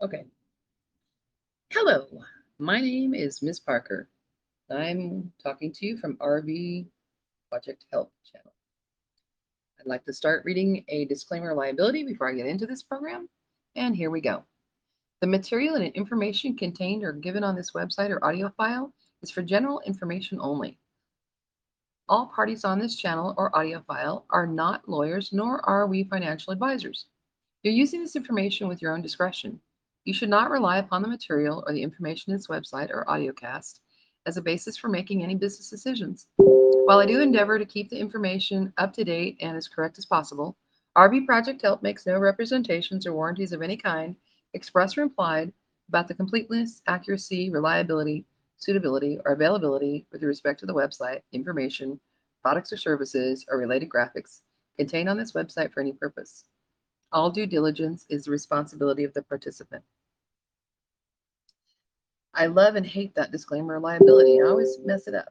Okay. Hello, my name is Miss Parker. I'm talking to you from RV Project Help channel. I'd like to start reading a disclaimer liability before I get into this program. And here we go. The material and information contained or given on this website or audio file is for general information only. All parties on this channel or audio file are not lawyers, nor are we financial advisors. You're using this information with your own discretion. You should not rely upon the material or the information in this website or audiocast as a basis for making any business decisions. While I do endeavor to keep the information up to date and as correct as possible, RV Project Help makes no representations or warranties of any kind, express or implied, about the completeness, accuracy, reliability, suitability, or availability with respect to the website, information, products or services, or related graphics contained on this website for any purpose. All due diligence is the responsibility of the participant. I love and hate that disclaimer liability. I always mess it up.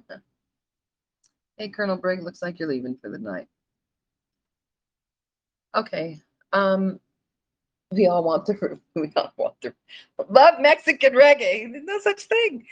Hey, Colonel Brigg, looks like you're leaving for the night. Okay. Um, we all want to love Mexican reggae. There's no such thing.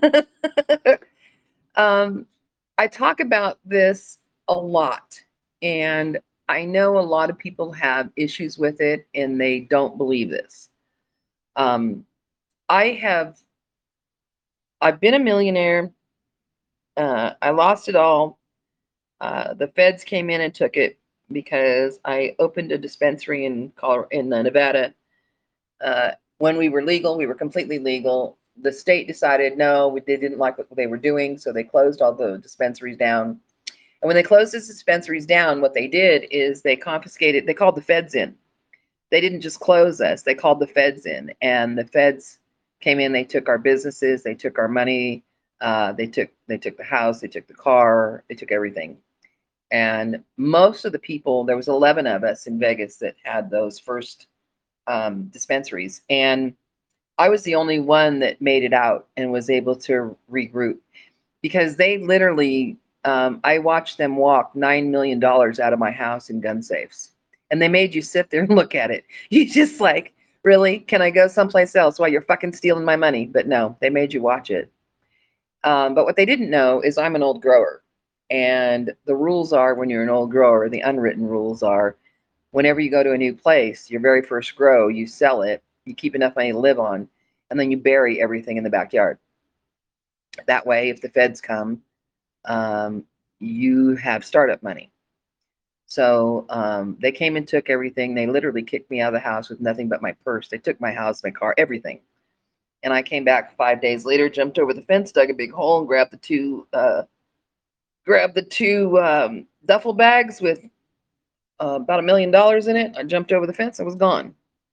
um, I talk about this a lot, and I know a lot of people have issues with it and they don't believe this. Um, I have I've been a millionaire. I lost it all. The feds came in and took it because I opened a dispensary in Nevada. When we were legal, we were completely legal. The state decided no, they didn't like what they were doing, so they closed all the dispensaries down. And when they closed the dispensaries down, what they did is they confiscated. They called the feds in. They didn't just close us; they called the feds in, and the feds came in. They took our businesses. They took our money. They took the house. They took the car. They took everything. And most of the people, there was 11 of us in Vegas that had those first dispensaries, and I was the only one that made it out and was able to regroup because they literally, I watched them walk $9 million out of my house in gun safes, and they made you sit there and look at it. You just like, really? Can I go someplace else while you're fucking stealing my money? But no, they made you watch it. But what they didn't know is I'm an old grower. And the rules are when you're an old grower, the unwritten rules are whenever you go to a new place, your very first grow, you sell it, you keep enough money to live on, and then you bury everything in the backyard. That way, if the feds come, um, you have startup money. So they came and took everything. They literally kicked me out of the house with nothing but my purse. They took my house, my car, everything. And I came back 5 days later, jumped over the fence, dug a big hole, and grabbed the two duffel bags with about $1 million in it. I jumped over the fence. I was gone.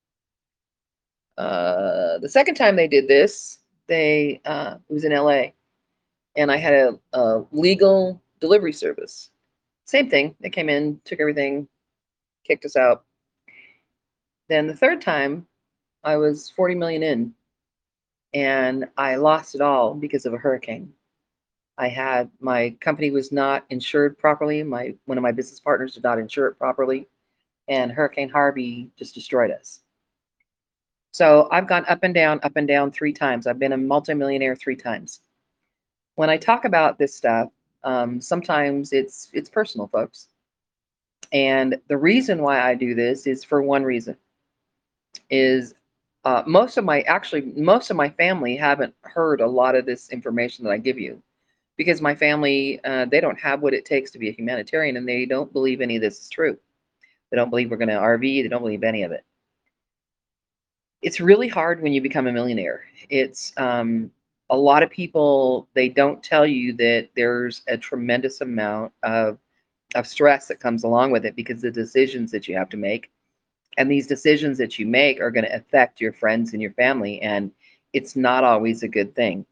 The second time they did this, it was in LA, and I had a legal delivery service. Same thing. They came in, took everything, kicked us out. Then the third time, I was 40 million in, and I lost it all because of a hurricane. My company was not insured properly. My one of my business partners did not insure it properly, and Hurricane Harvey just destroyed us. So I've gone up and down 3 times. I've been a multimillionaire 3 times. When I talk about this stuff, sometimes it's personal, folks. And the reason why I do this is for one reason: is most of my family haven't heard a lot of this information that I give you because my family they don't have what it takes to be a humanitarian, and they don't believe any of this is true. They don't believe we're going to RV. They don't believe any of it. It's really hard when you become a millionaire. It's a lot of people, they don't tell you that there's a tremendous amount of stress that comes along with it because the decisions that you have to make, and these decisions that you make are going to affect your friends and your family, and it's not always a good thing.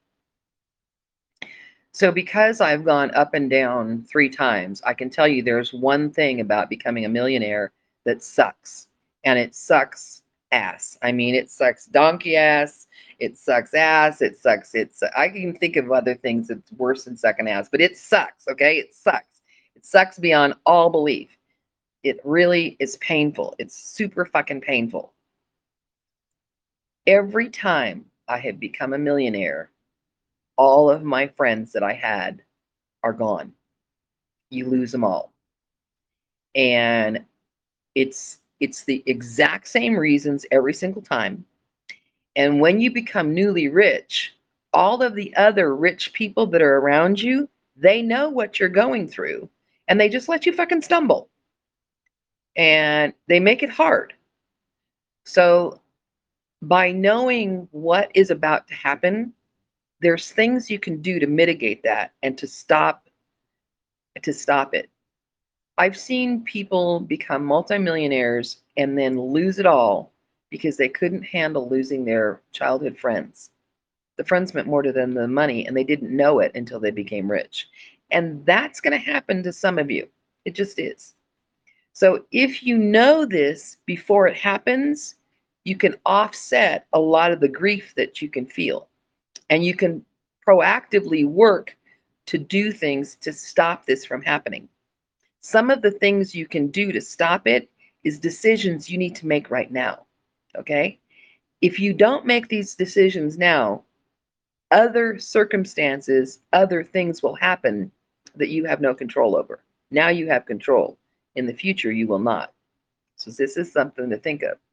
So because I've gone up and down 3 times, I can tell you there's one thing about becoming a millionaire that sucks. And it sucks ass. I mean, it sucks donkey ass. It sucks ass. It sucks. I can think of other things that's worse than sucking ass, but it sucks. Okay. It sucks. It sucks beyond all belief. It really is painful. It's super fucking painful. Every time I have become a millionaire, all of my friends that I had are gone. You lose them all. And it's the exact same reasons every single time. And when you become newly rich, all of the other rich people that are around you, they know what you're going through and they just let you fucking stumble and they make it hard. So by knowing what is about to happen, there's things you can do to mitigate that and to stop it. I've seen people become multimillionaires and then lose it all because they couldn't handle losing their childhood friends. The friends meant more to them than the money, and they didn't know it until they became rich. And that's going to happen to some of you. It just is. So if you know this before it happens, you can offset a lot of the grief that you can feel. And you can proactively work to do things to stop this from happening. Some of the things you can do to stop it is decisions you need to make right now. Okay? If you don't make these decisions now, other circumstances, other things will happen that you have no control over. Now you have control. In the future, you will not. So this is something to think of.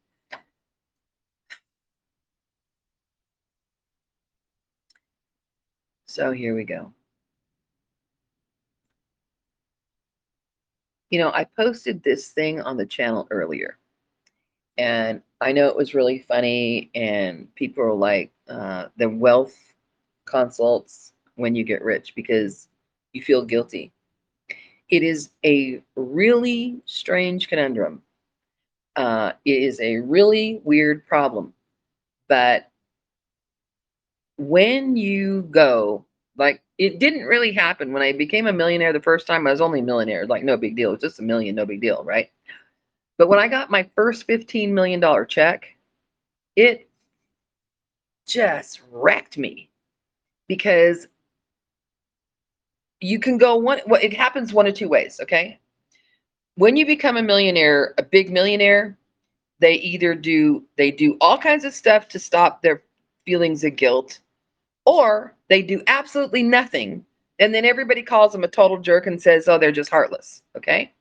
So here we go. I posted this thing on the channel earlier, and I know it was really funny, and people are like, the wealth consults when you get rich because you feel guilty. It is a really strange conundrum. It is a really weird problem. But when you go, like, it didn't really happen when I became a millionaire the first time. I was only a millionaire, like, no big deal. It was just a million, no big deal, right? But when I got my first $15 million check, it just wrecked me because you can go one, well, it happens one of two ways, okay? When you become a millionaire, a big millionaire, they do all kinds of stuff to stop their feelings of guilt, or they do absolutely nothing, and then everybody calls them a total jerk and says, oh, they're just heartless. Okay,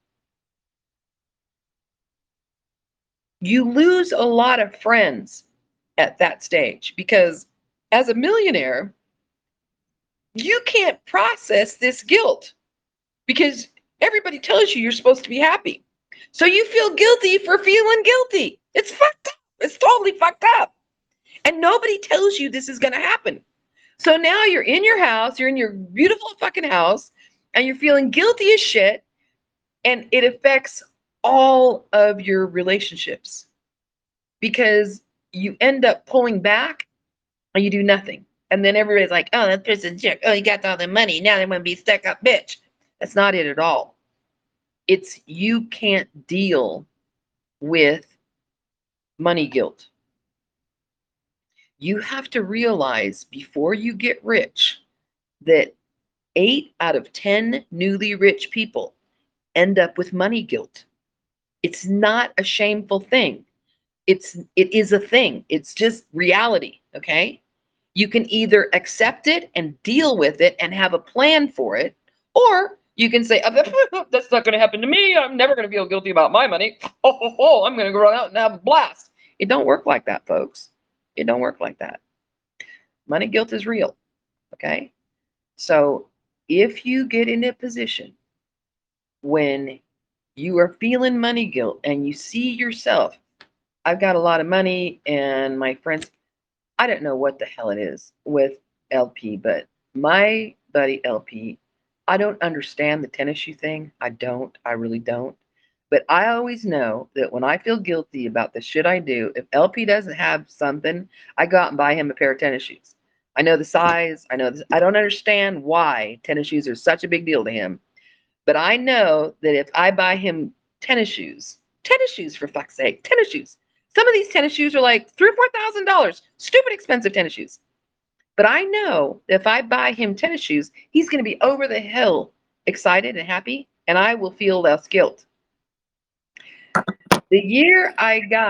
you lose a lot of friends at that stage because as a millionaire you can't process this guilt because everybody tells you you're supposed to be happy, so you feel guilty for feeling guilty. It's fucked up. It's totally fucked up. And nobody tells you this is going to happen. So now you're in your house, you're in your beautiful fucking house, and you're feeling guilty as shit. And it affects all of your relationships because you end up pulling back and you do nothing. And then everybody's like, oh, that person's jerk. Oh, he got all the money. Now they want to be stuck up bitch. That's not it at all. It's you can't deal with money guilt. You have to realize before you get rich that 8 out of 10 newly rich people end up with money guilt. It's not a shameful thing. It is a thing. It's just reality, okay? You can either accept it and deal with it and have a plan for it, or you can say, oh, that's not going to happen to me. I'm never going to feel guilty about my money. I'm going to go out and have a blast. It don't work like that, folks. It don't work like that. Money guilt is real, okay? So if you get in a position when you are feeling money guilt and you see yourself, I've got a lot of money and my friends, I don't know what the hell it is with LP, but my buddy LP, I don't understand the tennis shoe thing. I don't. I really don't. But I always know that when I feel guilty about the shit I do, if LP doesn't have something, I go out and buy him a pair of tennis shoes. I know the size. I know this. I don't understand why tennis shoes are such a big deal to him. But I know that if I buy him tennis shoes for fuck's sake, tennis shoes. Some of these tennis shoes are like $3,000 or $4,000. Stupid expensive tennis shoes. But I know that if I buy him tennis shoes, he's going to be over the hill excited and happy, and I will feel less guilt. The year I got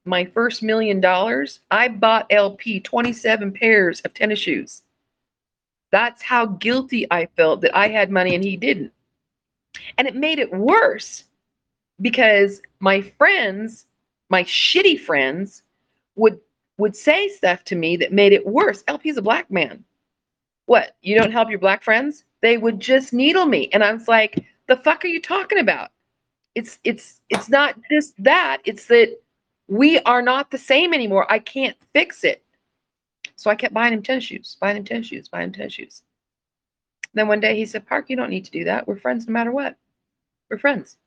my first $1 million, I bought LP 27 pairs of tennis shoes. That's how guilty I felt that I had money and he didn't. And it made it worse because my friends, my shitty friends, would say stuff to me that made it worse. LP's a black man. What? You don't help your black friends? They would just needle me. And I was like, the fuck are you talking about? It's not just that, it's that we are not the same anymore. I can't fix it. So I kept buying him tennis shoes, buying him tennis shoes, buying him tennis shoes. Then one day he said, Park, you don't need to do that. We're friends no matter what. We're friends.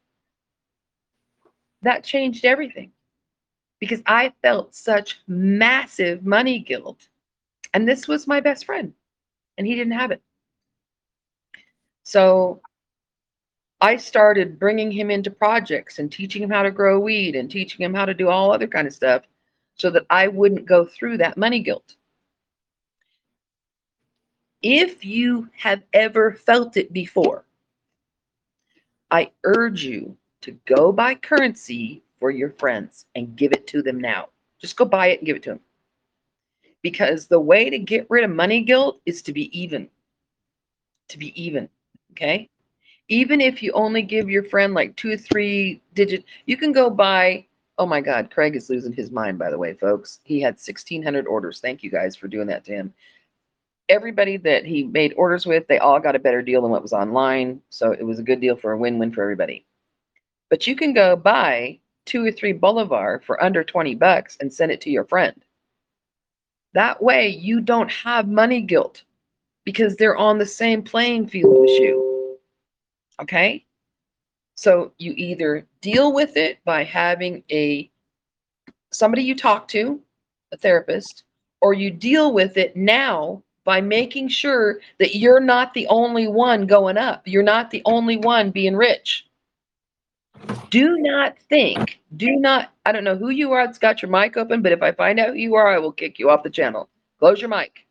That changed everything because I felt such massive money guilt. And this was my best friend, and he didn't have it. So I started bringing him into projects and teaching him how to grow weed and teaching him how to do all other kind of stuff so that I wouldn't go through that money guilt. If you have ever felt it before, I urge you to go buy currency for your friends and give it to them now. Just go buy it and give it to them. Because the way to get rid of money guilt is to be even. To be even. Okay? Even if you only give your friend like 2 or 3 digits, you can go buy. Oh my God, Craig is losing his mind, by the way, folks. He had 1,600 orders. Thank you guys for doing that to him. Everybody that he made orders with, they all got a better deal than what was online. So it was a good deal for a win-win for everybody. But you can go buy 2 or 3 Bolivar for under $20 and send it to your friend. That way you don't have money guilt because they're on the same playing field as you. Okay? So you either deal with it by having somebody you talk to, a therapist, or you deal with it now by making sure that you're not the only one going up. You're not the only one being rich. Do not, I don't know who you are that's got your mic open, but if I find out who you are, I will kick you off the channel. Close your mic.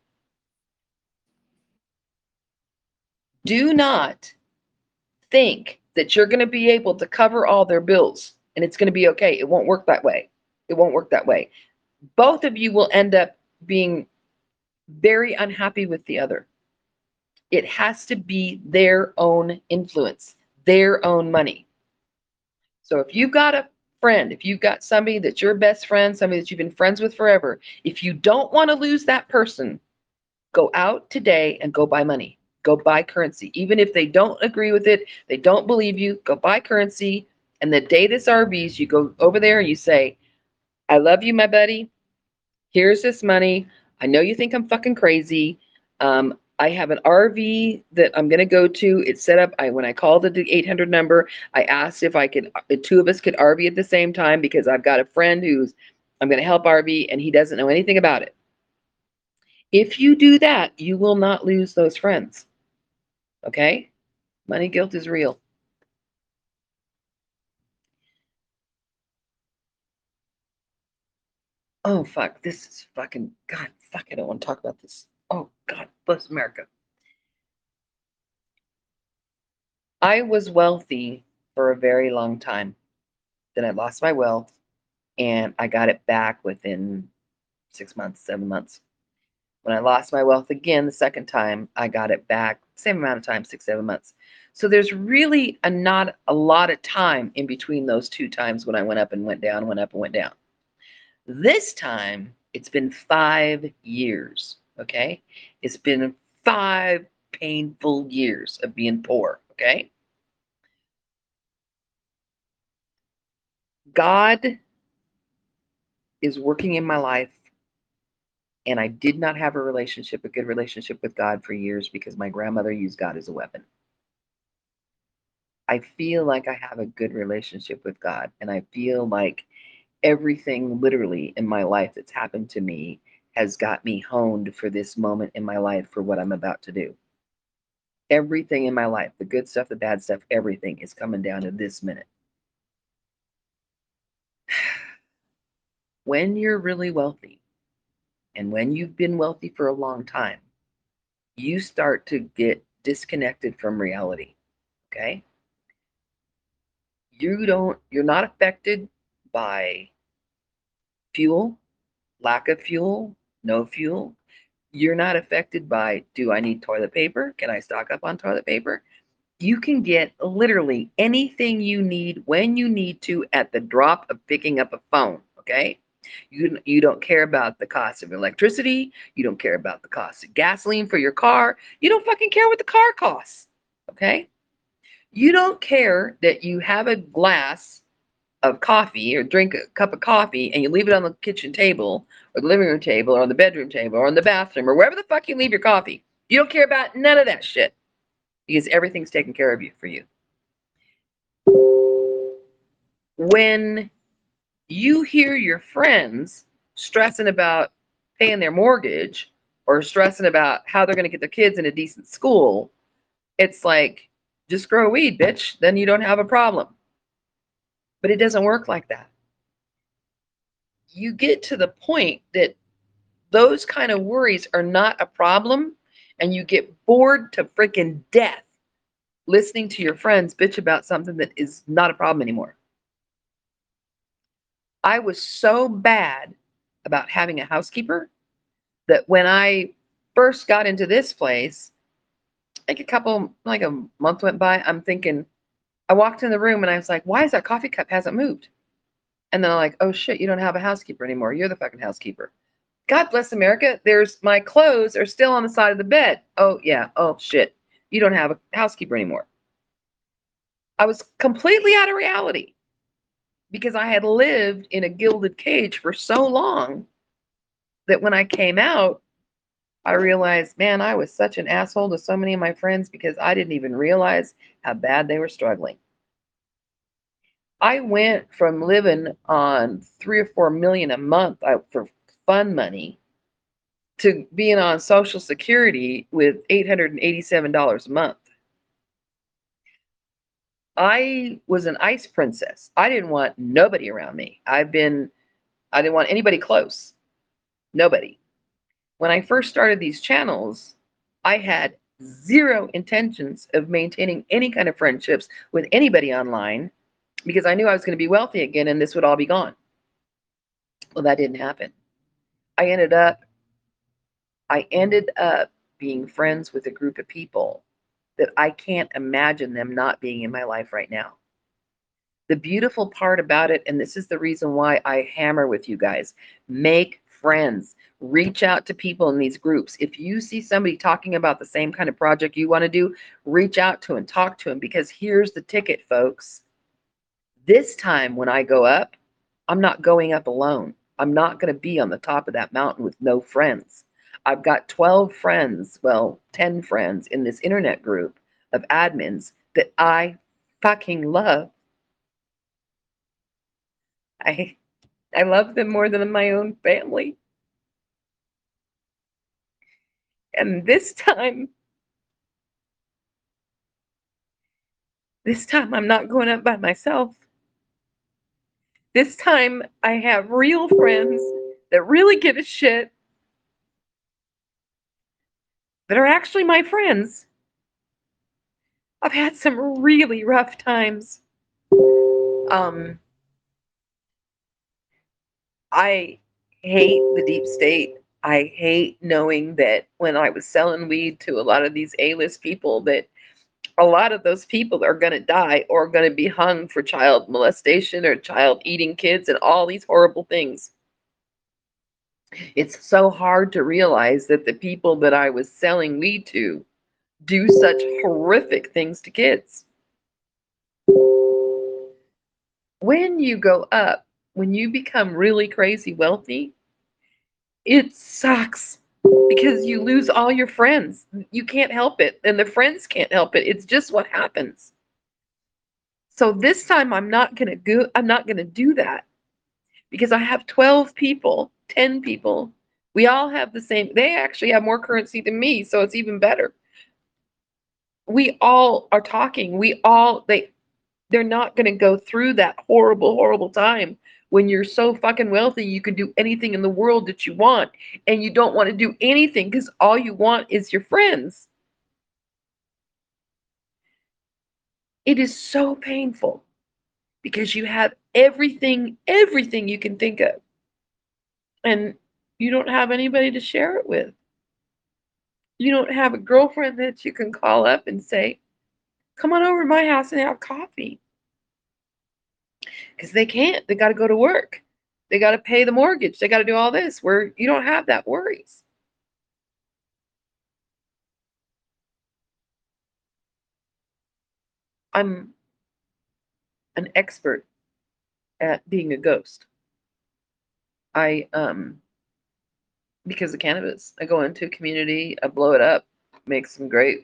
Do not think that you're going to be able to cover all their bills and it's going to be okay. It won't work that way. It won't work that way. Both of you will end up being very unhappy with the other. It has to be their own influence, their own money. So if you've got a friend, if you've got somebody that's your best friend, somebody that you've been friends with forever, if you don't want to lose that person, go out today and go buy money. Go buy currency. Even if they don't agree with it, they don't believe you, go buy currency. And the day this RVs, you go over there and you say, I love you, my buddy. Here's this money. I know you think I'm fucking crazy. I have an RV that I'm going to go to. It's set up. When I called the 800 number, I asked if the 2 of us could RV at the same time because I've got a friend I'm going to help RV and he doesn't know anything about it. If you do that, you will not lose those friends. Okay? Money guilt is real. Oh, fuck. This is fucking, God, fuck. I don't want to talk about this. Oh, God, bless America. I was wealthy for a very long time. Then I lost my wealth and I got it back within 6 months, 7 months. When I lost my wealth again the second time, I got it back same amount of time, 6, 7 months. So there's really not a lot of time in between those 2 times when I went up and went down, went up and went down. This time, it's been 5 years, okay? It's been 5 painful years of being poor, okay? God is working in my life, and I did not have a good relationship with God for years because my grandmother used God as a weapon. I feel like I have a good relationship with God, and I feel like everything literally in my life that's happened to me has got me honed for this moment in my life for what I'm about to do. Everything in my life, the good stuff, the bad stuff, everything is coming down to this minute. When you're really wealthy, and when you've been wealthy for a long time, you start to get disconnected from reality. Okay? You're not affected by Fuel, lack of fuel, no fuel. You're not affected by, do I need toilet paper? Can I stock up on toilet paper? You can get literally anything you need when you need to at the drop of picking up a phone, okay? You don't care about the cost of electricity. You don't care about the cost of gasoline for your car. You don't fucking care what the car costs, okay? You don't care that you have a glass of coffee or drink a cup of coffee and you leave it on the kitchen table or the living room table or on the bedroom table or in the bathroom or wherever the fuck you leave your coffee. You don't care about none of that shit because everything's taken care of you for you. When you hear your friends stressing about paying their mortgage or stressing about how they're going to get their kids in a decent school, it's like, just grow weed, bitch. Then you don't have a problem. But it doesn't work like that. You get to the point that those kind of worries are not a problem, and you get bored to freaking death listening to your friends bitch about something that is not a problem anymore. I was so bad about having a housekeeper that when I first got into this place, like a month went by, I'm thinking, I walked in the room and I was like, why is that coffee cup hasn't moved? And then I'm like, oh shit, you don't have a housekeeper anymore. You're the fucking housekeeper. God bless America. There's my clothes are still on the side of the bed. Oh yeah. Oh shit. You don't have a housekeeper anymore. I was completely out of reality because I had lived in a gilded cage for so long that when I came out, I realized, man, I was such an asshole to so many of my friends because I didn't even realize how bad they were struggling. I went from living on 3 or 4 million a month for fun money to being on Social Security with $887 a month. I was an ice princess. I didn't want nobody around me. I didn't want anybody close. Nobody. When I first started these channels, I had zero intentions of maintaining any kind of friendships with anybody online because I knew I was going to be wealthy again and this would all be gone. Well, that didn't happen. I ended up being friends with a group of people that I can't imagine them not being in my life right now. The beautiful part about it, and this is the reason why I hammer with you guys, make friends. Reach out to people in these groups. If you see somebody talking about the same kind of project you want to do, reach out to and talk to them because here's the ticket, folks. This time when I go up, I'm not going up alone. I'm not going to be on the top of that mountain with no friends. I've got 12 friends, well, 10 friends in this internet group of admins that I fucking love. I I love them more than my own family. And this time I'm not going up by myself. This time I have real friends that really give a shit, that are actually my friends. I've had some really rough times. Um, I hate the deep state. I hate knowing that when I was selling weed to a lot of these A-list people, that a lot of those people are going to die or going to be hung for child molestation or child eating kids and all these horrible things. It's so hard to realize that the people that I was selling weed to do such horrific things to kids. When you go up, when you become really crazy wealthy, it sucks because you lose all your friends. You can't help it, and the friends can't help it. It's just what happens. So this time I'm not going to do that because I have 12 people, 10 people. We all have the same. They actually have more currency than me, so it's even better. We all are talking. They're not going to go through that horrible, horrible time when you're so fucking wealthy you can do anything in the world that you want and you don't want to do anything because all you want is your friends. It is so painful because you have everything you can think of. and you don't have anybody to share it with. You don't have a girlfriend that you can call up and say, come on over to my house and have coffee. Because they can't. They got to go to work. They got to pay the mortgage. They got to do all this where you don't have that worries. I'm an expert at being a ghost. I because of cannabis. I go into a community, I blow it up, make some great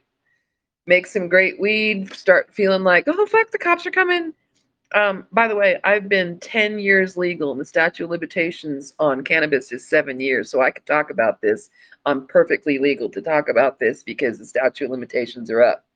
weed, start feeling like, oh fuck, the cops are coming. By the way, I've been 10 years legal, and the statute of limitations on cannabis is 7 years. So I could talk about this. I'm perfectly legal to talk about this because the statute of limitations are up.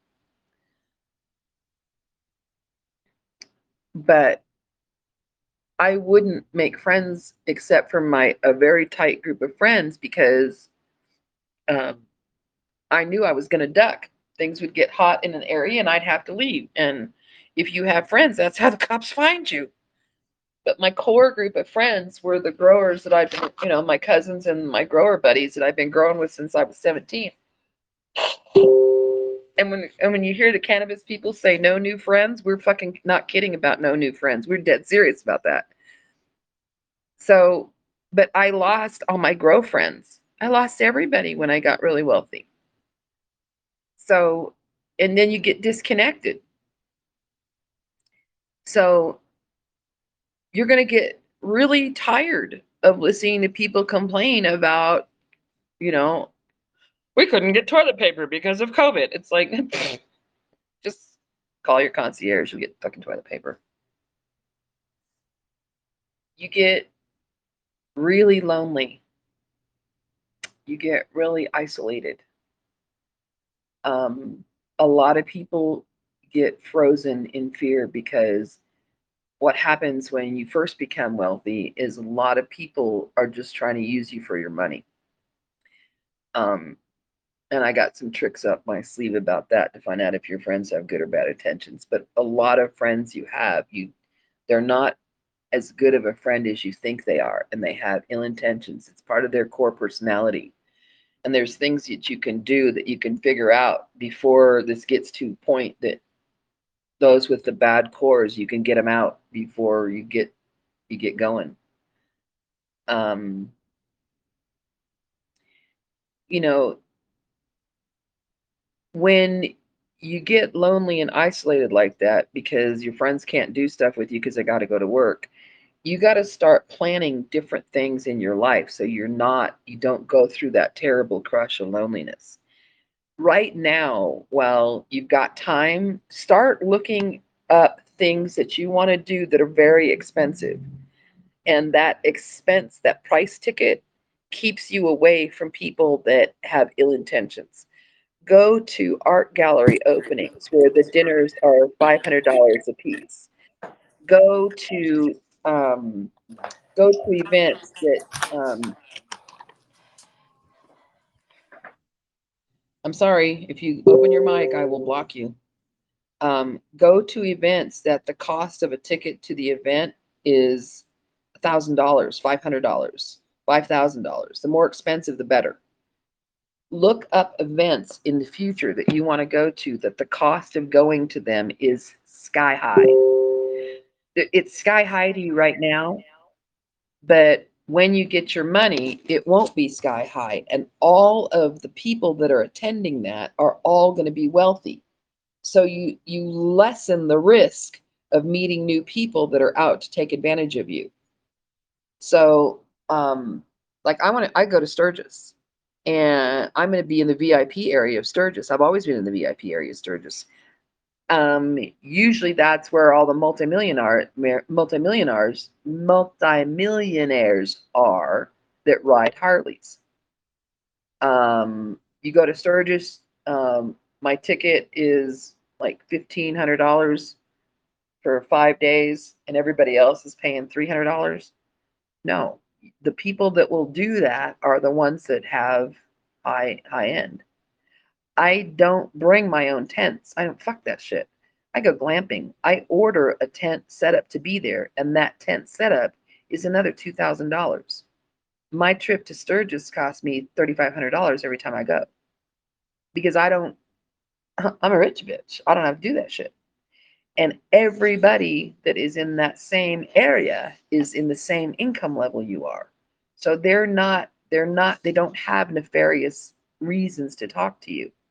But I wouldn't make friends except for a very tight group of friends because um, I knew I was going to duck. Things would get hot in an area and I'd have to leave. And if you have friends, that's how the cops find you. But my core group of friends were the growers that I've been, my cousins and my grower buddies that I've been growing with since I was 17. And when you hear the cannabis people say no new friends, we're fucking not kidding about no new friends. We're dead serious about that. So, but I lost all my grow friends. I lost everybody when I got really wealthy. So, and then you get disconnected. So you're going to get really tired of listening to people complain about, you know, we couldn't get toilet paper because of COVID. It's like, just call your concierge, you'll get fucking toilet paper. You get really lonely. You get really isolated. Um, a lot of people get frozen in fear because what happens when you first become wealthy is a lot of people are just trying to use you for your money. Um, and I got some tricks up my sleeve about that to find out if your friends have good or bad intentions. But a lot of friends you have, they're not as good of a friend as you think they are, and they have ill intentions. It's part of their core personality. And there's things that you can do that you can figure out before this gets to a point that those with the bad cores, you can get them out before you get going. Um, you know, when you get lonely and isolated like that because your friends can't do stuff with you because they got to go to work, you got to start planning different things in your life so you don't go through that terrible crush of loneliness. Right now, while you've got time, start looking up things that you want to do that are very expensive. And that expense, that price ticket, keeps you away from people that have ill intentions. Go to art gallery openings where the dinners are $500 a piece. Go to um, go to events that I'm sorry, if you open your mic, I will block you. Go to events that the cost of a ticket to the event is $1,000, $500, $5,000. The more expensive, the better. Look up events in the future that you want to go to that the cost of going to them is sky high. It's sky high to you right now, but when you get your money, it won't be sky high. And all of the people that are attending that are all going to be wealthy. So you lessen the risk of meeting new people that are out to take advantage of you. So like I go to Sturgis and I'm going to be in the VIP area of Sturgis. I've always been in the VIP area of Sturgis. Usually that's where all the multimillionaires are that ride Harleys. You go to Sturgis, my ticket is like $1,500 for 5 days, and everybody else is paying $300. No, the people that will do that are the ones that have high end. I don't bring my own tents. I don't fuck that shit. I go glamping. I order a tent setup to be there, and that tent setup is another $2,000. My trip to Sturgis cost me $3,500 every time I go because I'm a rich bitch. I don't have to do that shit. And everybody that is in that same area is in the same income level you are. So they don't have nefarious reasons to talk to you.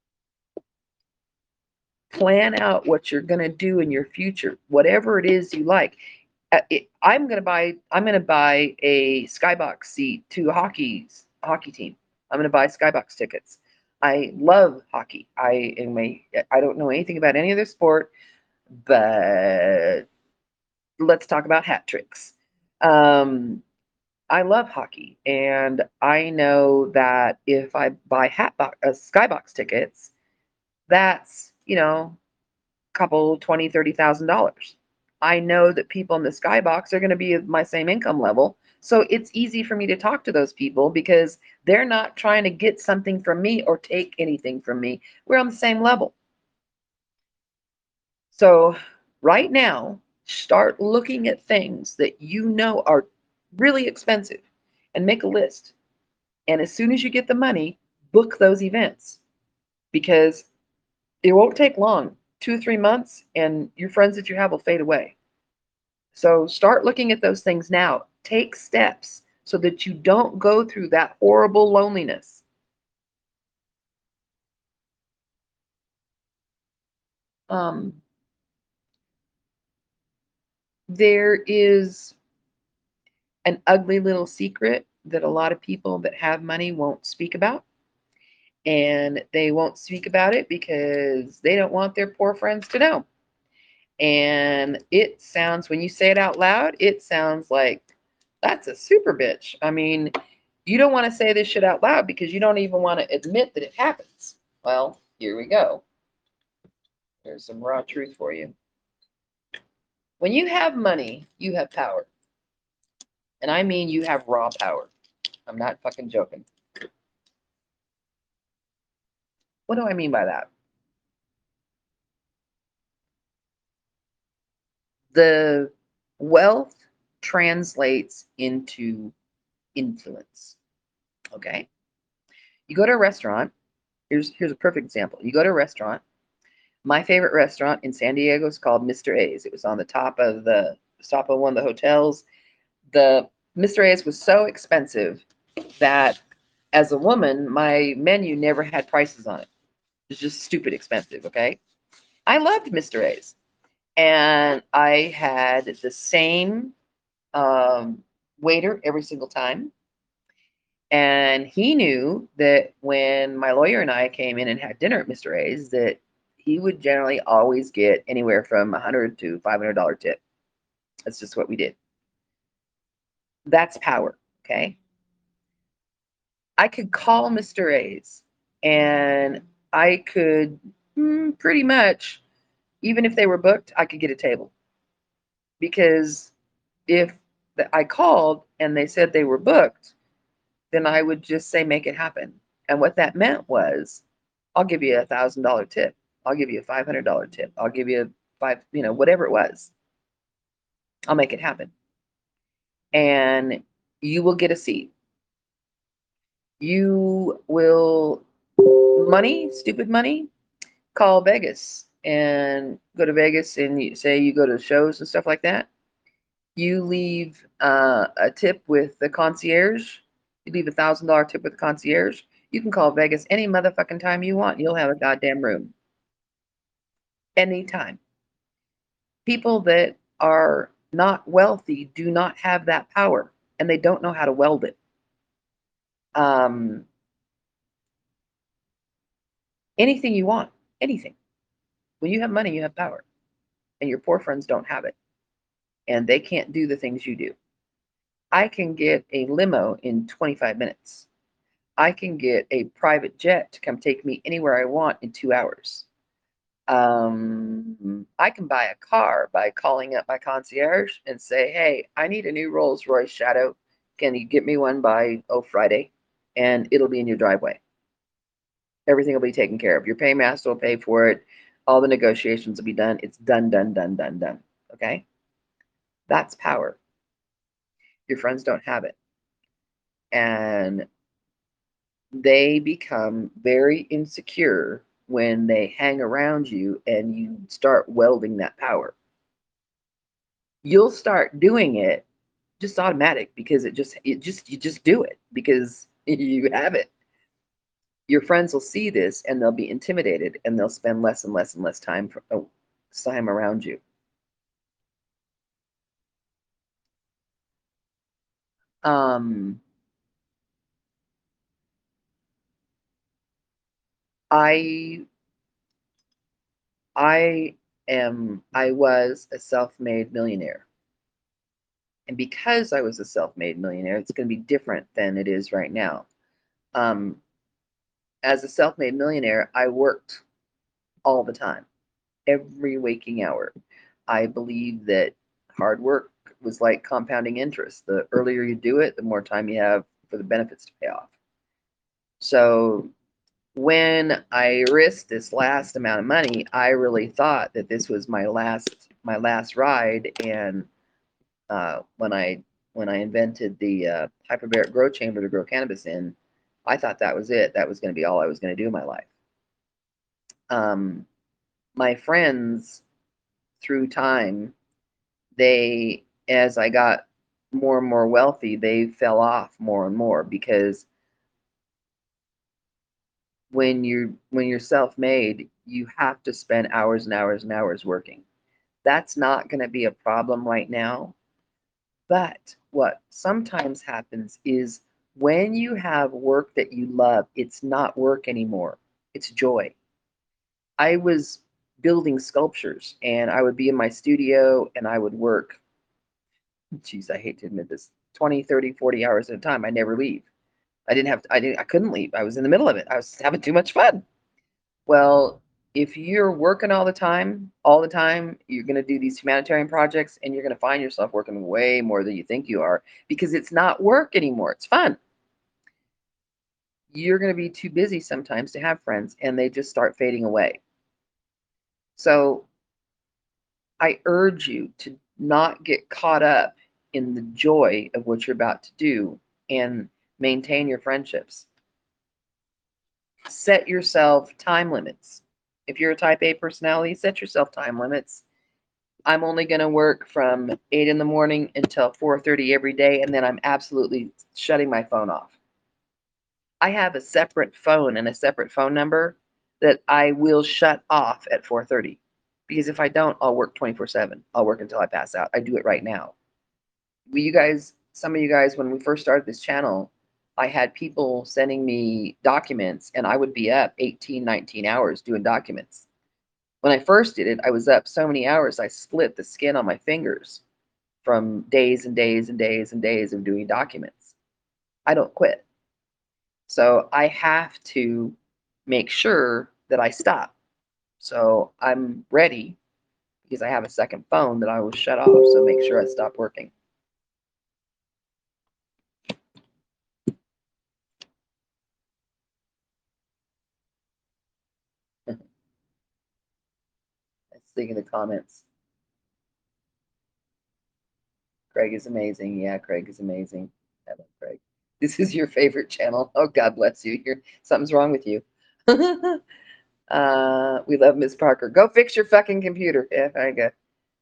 Plan out what you're going to do in your future, whatever it is you like. I'm going to buy a skybox seat to a hockey team. I'm going to buy skybox tickets. I love hockey. I don't know anything about any other sport, but let's talk about hat tricks. Um, I love hockey, and I know that if I buy skybox tickets, that's couple 20, $30,000. I know that people in the skybox are going to be at my same income level, so it's easy for me to talk to those people because they're not trying to get something from me or take anything from me. We're on the same level. So right now, start looking at things that you know are really expensive and make a list. And as soon as you get the money, book those events because it won't take long, 2 or 3 months, and your friends that you have will fade away. So start looking at those things now. Take steps so that you don't go through that horrible loneliness. Um, there is an ugly little secret that a lot of people that have money won't speak about. And they won't speak about it because they don't want their poor friends to know. And it sounds, when you say it out loud, it sounds like that's a super bitch. I mean, you don't want to say this shit out loud because you don't even want to admit that it happens. Well, here we go. There's some raw truth for you. When you have money, you have power. And I mean, you have raw power. I'm not fucking joking. What do I mean by that? The wealth translates into influence. Okay. You go to a restaurant. Here's a perfect example. You go to a restaurant. My favorite restaurant in San Diego is called Mr. A's. It was on the top of one of the hotels. The Mr. A's was so expensive that as a woman, my menu never had prices on it. It was just stupid expensive, okay? I loved Mr. A's. And I had the same waiter every single time. And he knew that when my lawyer and I came in and had dinner at Mr. A's, that he would generally always get anywhere from $100 to $500 tip. That's just what we did. That's power. Okay. I could call Mr. A's and I could pretty much, even if they were booked, I could get a table. Because if I called and they said they were booked, then I would just say, make it happen. And what that meant was, I'll give you $1,000 tip. I'll give you a $500 tip. I'll give you whatever it was. I'll make it happen. And you will get a seat. You will, stupid money, call Vegas and go to Vegas and you say you go to shows and stuff like that. You leave a tip with the concierge. You leave $1,000 tip with the concierge. You can call Vegas any motherfucking time you want. You'll have a goddamn room. Anytime. People that are not wealthy do not have that power and they don't know how to weld it. Um, Anything you want, anything. When you have money, you have power, and your poor friends don't have it, and they can't do the things you do. I can get a limo in 25 minutes. I can get a private jet to come take me anywhere I want in 2 hours. I can buy a car by calling up my concierge and say, hey, I need a new Rolls Royce Shadow. Can you get me one by, Friday? And it'll be in your driveway. Everything will be taken care of. Your paymaster will pay for it. All the negotiations will be done. It's done, done, done, done, done. Okay? That's power. Your friends don't have it. and they become very insecure when they hang around you and you start welding that power. You'll start doing it just automatic because you just do it because you have it. Your friends will see this and they'll be intimidated and they'll spend less and less and less time around you. Um, I I was a self-made millionaire. And because I was a self-made millionaire, it's going to be different than it is right now. Um, as a self-made millionaire, I worked all the time, every waking hour. I believe that hard work was like compounding interest. The earlier you do it, the more time you have for the benefits to pay off. So when I risked this last amount of money, I really thought that this was my last ride. And when I invented the hyperbaric grow chamber to grow cannabis in, I thought that was it. That was going to be all I was going to do in my life. Um, my friends, through time, as I got more and more wealthy, they fell off more and more because when you're self-made, you have to spend hours and hours and hours working. That's not going to be a problem right now. But what sometimes happens is when you have work that you love, it's not work anymore. It's joy. I was building sculptures and I would be in my studio and I would work, geez, I hate to admit this, 20, 30, 40 hours at a time. I never leave. I couldn't leave. I was in the middle of it. I was having too much fun. Well, if you're working all the time, you're going to do these humanitarian projects and you're going to find yourself working way more than you think you are because it's not work anymore. It's fun. You're going to be too busy sometimes to have friends and they just start fading away. So I urge you to not get caught up in the joy of what you're about to do and maintain your friendships. Set yourself time limits. If you're a type A personality, set yourself time limits. I'm only going to work from 8 in the morning until 4:30 every day, and then I'm absolutely shutting my phone off. I have a separate phone and a separate phone number that I will shut off at 4:30 because if I don't, I'll work 24/7. I'll work until I pass out. I do it right now. Some of you guys, when we first started this channel, I had people sending me documents and I would be up 18, 19 hours doing documents. When I first did it, I was up so many hours, I split the skin on my fingers from days and days and days and days of doing documents. I don't quit. So I have to make sure that I stop. So I'm ready because I have a second phone that I will shut off. So make sure I stop working. Let's see in the comments. Craig is amazing. Yeah, Craig is amazing. I love Craig. This is your favorite channel. Oh, God bless you. Something's wrong with you. We love Miss Parker. Go fix your fucking computer. Yeah, I go.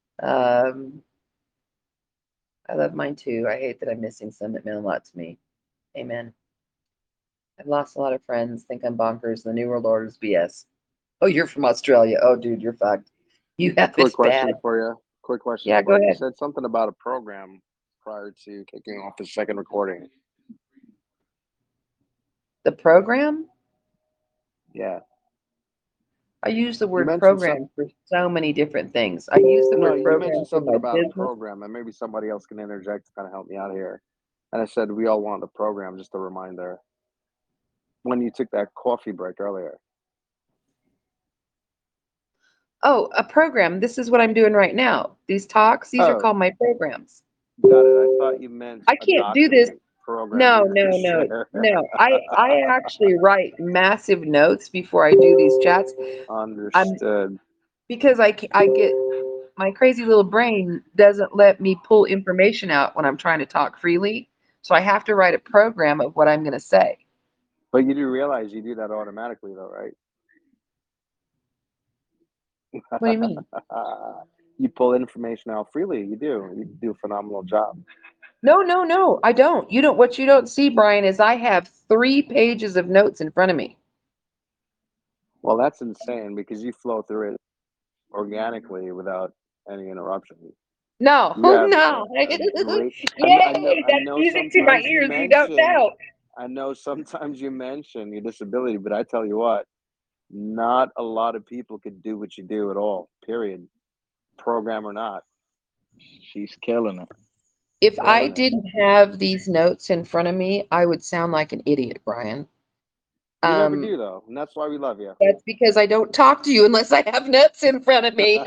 I love mine too. I hate that I'm missing some that meant a lot to me. Amen. I've lost a lot of friends. Think I'm bonkers. The New World Order is BS. Oh, you're from Australia. Oh, dude, you're fucked. You have Quick it bad. question for you. Quick question Yeah, go for you. You ahead. said something about a program prior to kicking off the second recording. The program? Yeah. I use the You word mentioned some. program for so many different things. I use the No, word you program mentioned for something my about a business. program, and maybe somebody else can interject to kind of help me out here. And I said we all want a program. Just a reminder. When you took that coffee break earlier. Oh, a program. This is what I'm doing right now. These talks, these are Oh, called my programs. got it. I thought you meant I a can't do this. document program No, you no, could no, share. no. I actually write massive notes before I do these chats. I'm Understood. because I get my crazy little brain doesn't let me pull information out when I'm trying to talk freely. So I have to write a program of what I'm going to say. But you do realize you do that automatically, though, right? What do you mean? You pull information out freely. You do. You do a phenomenal job. No, I don't. You don't. What you don't see, Brian, is I have 3 pages of notes in front of me. Well, that's insane because you flow through it organically without any interruption. No, You have no. a great. Yay, I that's know. music to my Sometimes you ears. You don't mention. know. I know. Sometimes you mention your disability, but I tell you what, not a lot of people could do what you do at all. Period. Program or not, She's killing it. If I killing it. didn't have these notes in front of me, I would sound like an idiot, Brian. You never Um, do though, and that's why we love you. that's because I don't talk to you unless I have notes in front of me.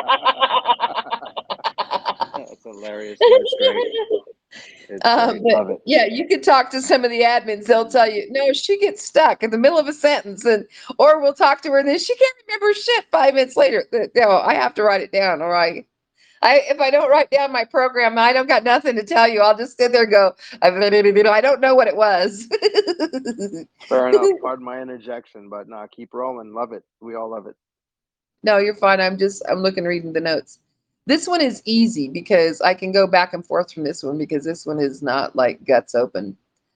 It's hilarious, but it's great. It's great. But Love it. yeah, you could talk to some of the admins. They'll tell you, no, she gets stuck in the middle of a sentence, and or we'll talk to her, and then she can't remember shit 5 minutes later. No, I have to write it down. All right. If I don't write down my program, I don't got nothing to tell you. I'll just sit there and go, I don't know what it was. Fair enough. Pardon my interjection, but no, keep rolling. Love it. We all love it. No, you're fine. I'm looking, reading the notes. This one is easy because I can go back and forth from this one because this one is not like guts open.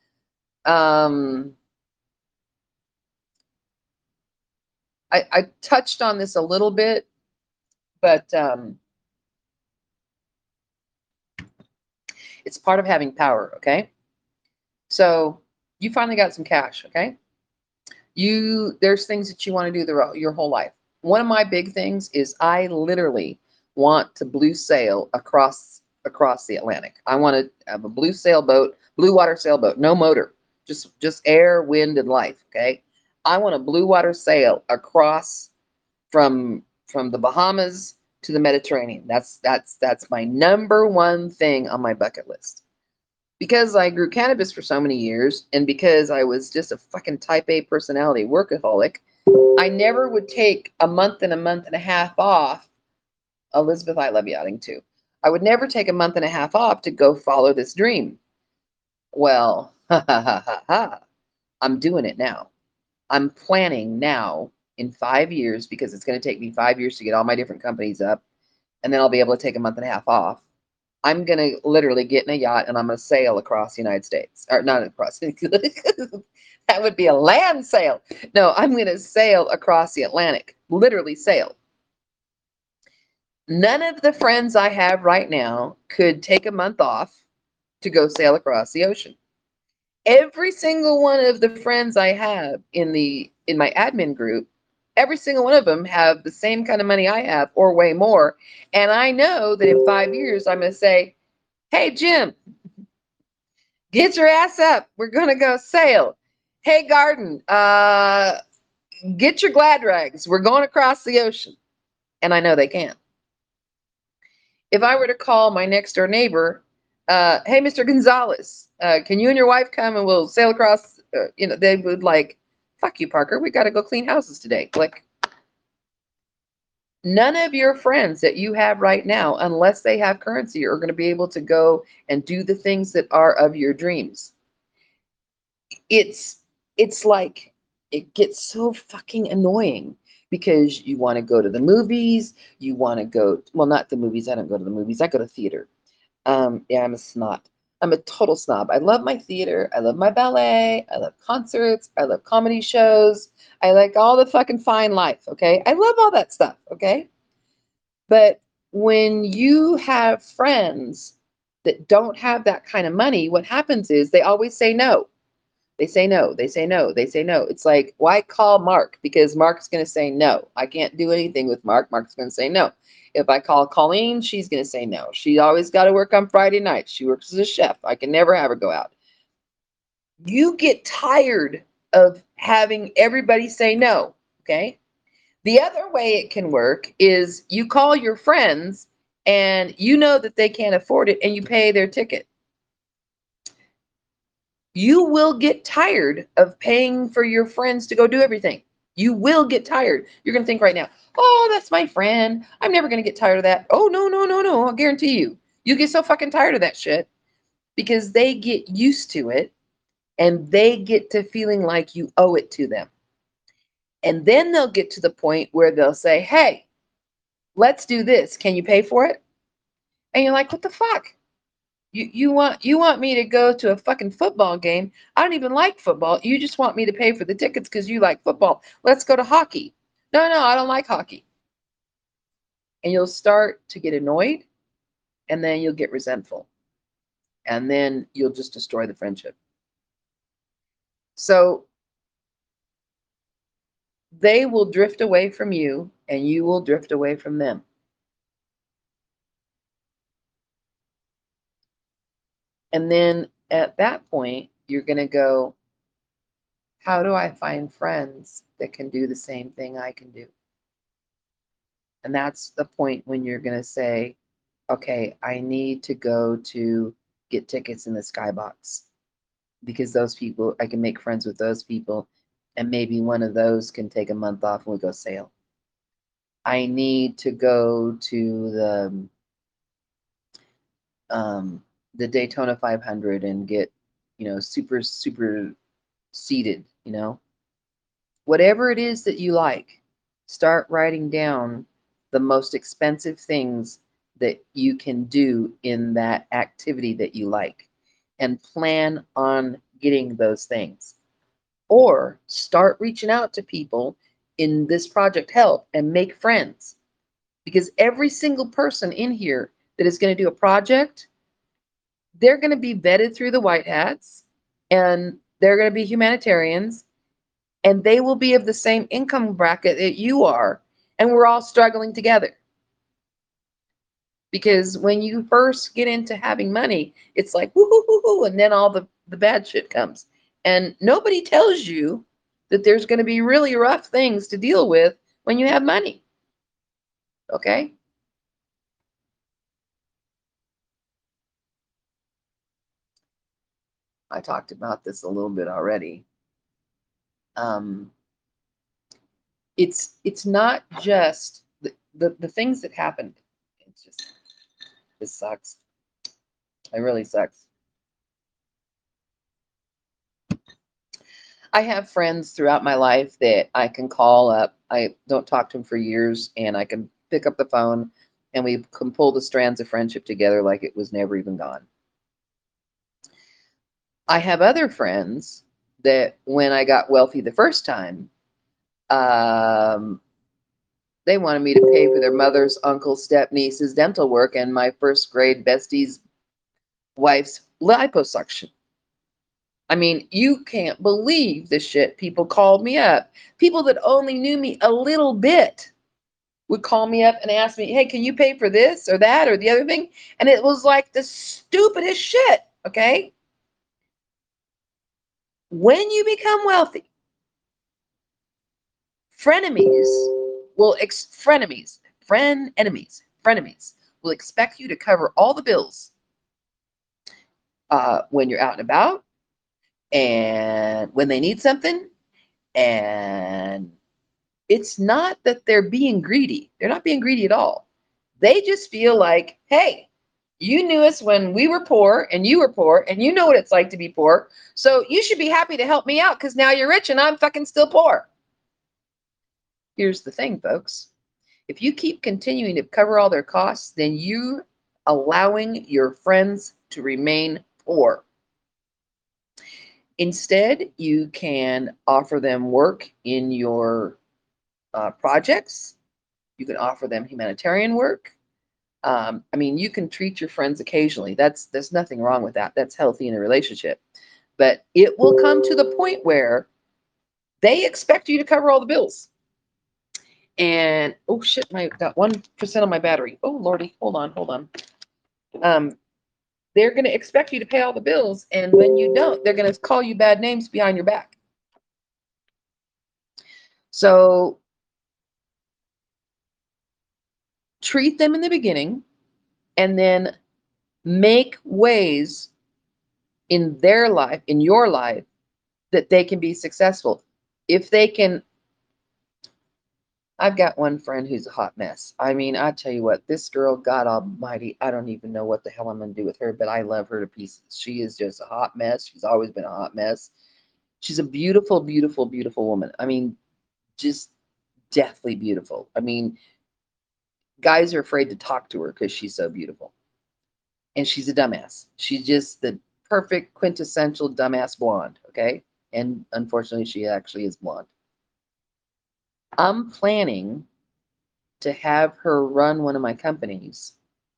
I touched on this a little bit, but it's part of having power, okay? So you finally got some cash, okay? There's things that you want to do your whole life. One of my big things is I literally want to blue sail across the Atlantic. I want to have a blue sailboat, blue water sailboat, no motor, just air, wind, and life. Okay, I want a blue water sail across from the Bahamas to the Mediterranean. That's my number one thing on my bucket list. Because I grew cannabis for so many years, and because I was just a fucking type A personality workaholic, I never would take a month and a half off. Elizabeth, I love yachting too. I would never take a month and a half off to go follow this dream. Well, I'm doing it now. I'm planning now in 5 years because it's going to take me 5 years to get all my different companies up, and then I'll be able to take a month and a half off. I'm going to literally get in a yacht and I'm going to sail across the United States. Or not across. That would be a land sail. No, I'm going to sail across the Atlantic. Literally sail. None of the friends I have right now could take a month off to go sail across the ocean. Every single one of the friends I have in my admin group, every single one of them have the same kind of money I have or way more. And I know that in 5 years I'm going to say, hey, Jim, get your ass up. We're going to go sail. Hey, Garden, get your glad rags. We're going across the ocean. And I know they can. If I were to call my next door neighbor, hey, Mr. Gonzalez, can you and your wife come and we'll sail across? They would like, fuck you, Parker. We got to go clean houses today. Like, none of your friends that you have right now, unless they have currency, are going to be able to go and do the things that are of your dreams. It's like it gets so fucking annoying because you want to go to the movies, you want to go, well, not the movies. I don't go to the movies. I go to theater. Yeah, I'm a snob. I'm a total snob. I love my theater. I love my ballet. I love concerts. I love comedy shows. I like all the fucking fine life. Okay. I love all that stuff. Okay. But when you have friends that don't have that kind of money, what happens is they always say no. They say no. They say no. They say no. It's like, why call Mark? Because Mark's going to say no. I can't do anything with Mark. Mark's going to say no. If I call Colleen, she's going to say no. She always got to work on Friday nights. She works as a chef. I can never have her go out. You get tired of having everybody say no. Okay. The other way it can work is you call your friends and you know that they can't afford it and you pay their ticket. You will get tired of paying for your friends to go do everything. You will get tired. You're going to think right now, oh, that's my friend. I'm never going to get tired of that. Oh, no. I'll guarantee you. You get so fucking tired of that shit. because they get used to it and they get to feeling like you owe it to them. And then they'll get to the point where they'll say, hey, let's do this. Can you pay for it? And you're like, what the fuck? You want me to go to a fucking football game? I don't even like football. You just want me to pay for the tickets because you like football. Let's go to hockey. No, I don't like hockey. And you'll start to get annoyed, and then you'll get resentful. And then you'll just destroy the friendship. So they will drift away from you, and you will drift away from them. And then at that point, you're going to go, how do I find friends that can do the same thing I can do? And that's the point when you're going to say, okay, I need to go to get tickets in the Skybox because those people, I can make friends with those people, and maybe one of those can take a month off and we go sail. I need to go to the Daytona 500 and get, super seated, whatever it is that you like, start writing down the most expensive things that you can do in that activity that you like and plan on getting those things. Or start reaching out to people in this Project Help and make friends. Because every single person in here that is going to do a project, they're going to be vetted through the white hats, and they're going to be humanitarians, and they will be of the same income bracket that you are, and we're all struggling together. Because when you first get into having money, it's like woo, and then all the bad shit comes. And nobody tells you that there's going to be really rough things to deal with when you have money. Okay? I talked about this a little bit already. It's not just the things that happened. It's just, this sucks. It really sucks. I have friends throughout my life that I can call up. I don't talk to them for years, and I can pick up the phone and we can pull the strands of friendship together like it was never even gone. I have other friends that when I got wealthy the first time, they wanted me to pay for their mother's, uncle's, step niece's dental work and my first grade bestie's wife's liposuction. I mean, you can't believe the shit people called me up. People that only knew me a little bit would call me up and ask me, hey, can you pay for this or that or the other thing? And it was like the stupidest shit, okay? When you become wealthy, frenemies will expect you to cover all the bills when you're out and about, and when they need something. And it's not that they're being greedy. They're not being greedy at all. They just feel like, hey, you knew us when we were poor and you were poor and you know what it's like to be poor. So you should be happy to help me out because now you're rich and I'm fucking still poor. Here's the thing, folks. If you keep continuing to cover all their costs, then you're allowing your friends to remain poor. Instead, you can offer them work in your projects. You can offer them humanitarian work. I mean, you can treat your friends occasionally. There's nothing wrong with that. That's healthy in a relationship. But it will come to the point where they expect you to cover all the bills. And oh shit, I got 1% on my battery. Oh lordy, hold on. They're going to expect you to pay all the bills, and when you don't, they're going to call you bad names behind your back. So treat them in the beginning, and then make ways in their life, in your life, that they can be successful. If they can I've got one friend who's a hot mess. I mean, I tell you what, this girl, God Almighty, I don't even know what the hell I'm going to do with her, but I love her to pieces. She is just a hot mess. She's always been a hot mess. She's a beautiful, beautiful, beautiful woman. I mean, just deathly beautiful. I mean, guys are afraid to talk to her because she's so beautiful. And she's a dumbass. She's just the perfect quintessential dumbass blonde, okay? And unfortunately, she actually is blonde. I'm planning to have her run one of my companies,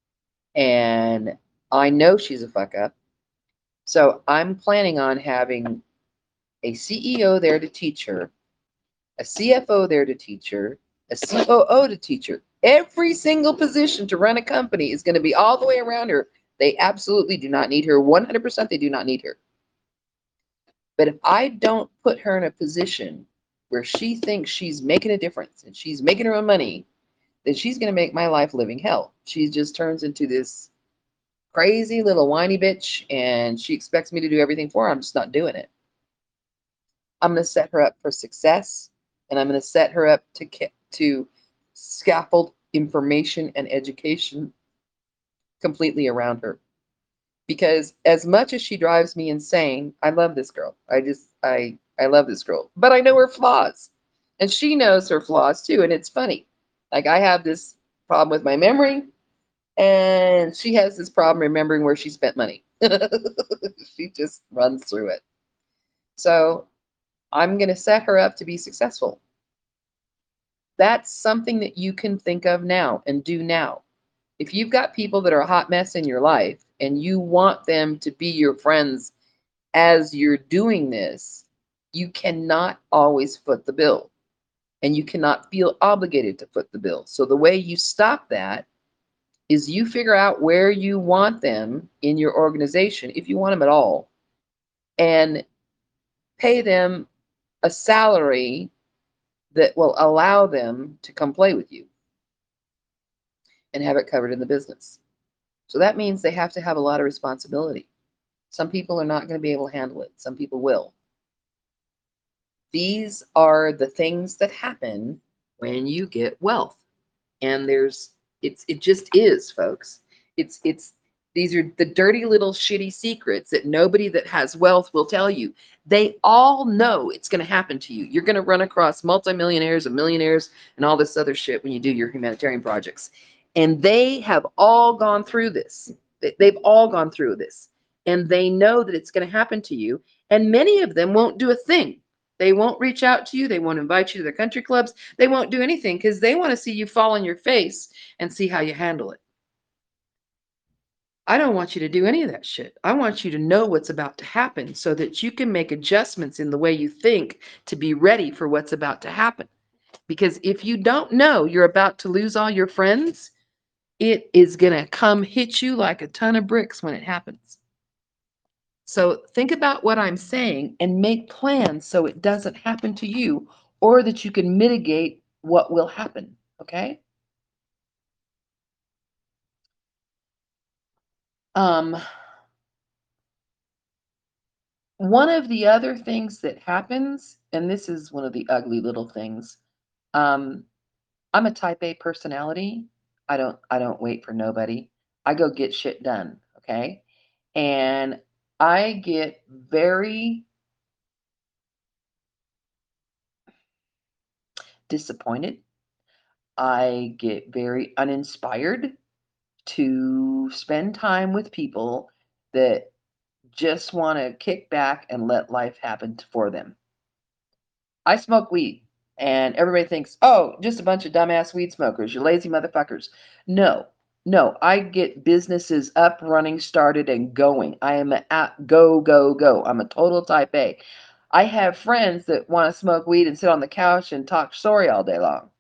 and I know she's a fuck up. So I'm planning on having a CEO there to teach her, a CFO there to teach her, a COO to teach her. Every single position to run a company is going to be all the way around her. They absolutely do not need her. 100% they do not need her. But if I don't put her in a position where she thinks she's making a difference and she's making her own money, then she's going to make my life living hell. She just turns into this crazy little whiny bitch and she expects me to do everything for her. I'm just not doing it. I'm going to set her up for success, and I'm going to set her up to scaffold information and education completely around her. Because as much as she drives me insane, I love this girl. I love this girl, but I know her flaws, and she knows her flaws too. And it's funny, like I have this problem with my memory, and she has this problem remembering where she spent money. She just runs through it. So I'm going to set her up to be successful. That's something that you can think of now and do now. If you've got people that are a hot mess in your life and you want them to be your friends as you're doing this, you cannot always foot the bill and you cannot feel obligated to foot the bill. So the way you stop that is you figure out where you want them in your organization, if you want them at all, and pay them a salary that will allow them to come play with you and have it covered in the business. So that means they have to have a lot of responsibility. Some people are not going to be able to handle it. Some people will. These are the things that happen when you get wealth. And it just is, folks. It's these are the dirty little shitty secrets that nobody that has wealth will tell you. They all know it's going to happen to you. You're going to run across multimillionaires and millionaires and all this other shit when you do your humanitarian projects. And they have all gone through this. They've all gone through this. And they know that it's going to happen to you. And many of them won't do a thing. They won't reach out to you. They won't invite you to their country clubs. They won't do anything because they want to see you fall on your face and see how you handle it. I don't want you to do any of that shit. I want you to know what's about to happen so that you can make adjustments in the way you think to be ready for what's about to happen. Because if you don't know you're about to lose all your friends, it is going to come hit you like a ton of bricks when it happens. So think about what I'm saying and make plans so it doesn't happen to you or that you can mitigate what will happen. Okay? One of the other things that happens, and this is one of the ugly little things, I'm a type A personality. I don't wait for nobody. I go get shit done, okay? And I get very disappointed. I get very uninspired to spend time with people that just want to kick back and let life happen for them. I smoke weed, and everybody thinks, oh, just a bunch of dumbass weed smokers, you lazy motherfuckers. No, no, I get businesses up, running, started, and going. I am a go, go, go. I'm a total type A. I have friends that want to smoke weed and sit on the couch and talk story all day long.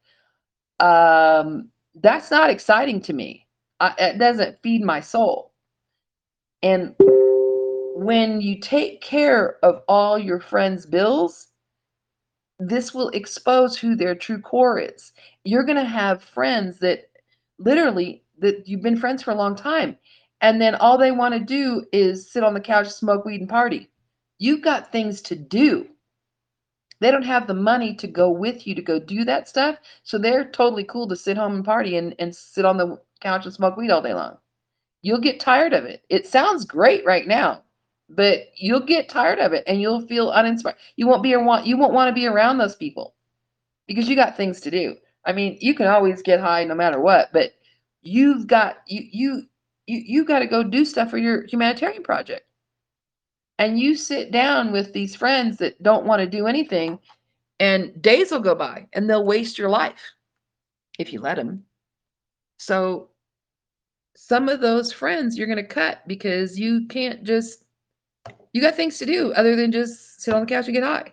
That's not exciting to me. It doesn't feed my soul. And when you take care of all your friends' bills, this will expose who their true core is. You're going to have friends that literally that you've been friends for a long time, and then all they want to do is sit on the couch, smoke weed, and party. You've got things to do. They don't have the money to go with you to go do that stuff. So they're totally cool to sit home and party and sit on the couch and smoke weed all day long. You'll get tired of it. It sounds great right now, but you'll get tired of it and you'll feel uninspired. You won't want to be around those people because you got things to do. I mean, you can always get high no matter what, but you've got you got to go do stuff for your humanitarian project. And you sit down with these friends that don't want to do anything, and days will go by and they'll waste your life if you let them. So some of those friends you're going to cut because you can't just, you got things to do other than just sit on the couch and get high.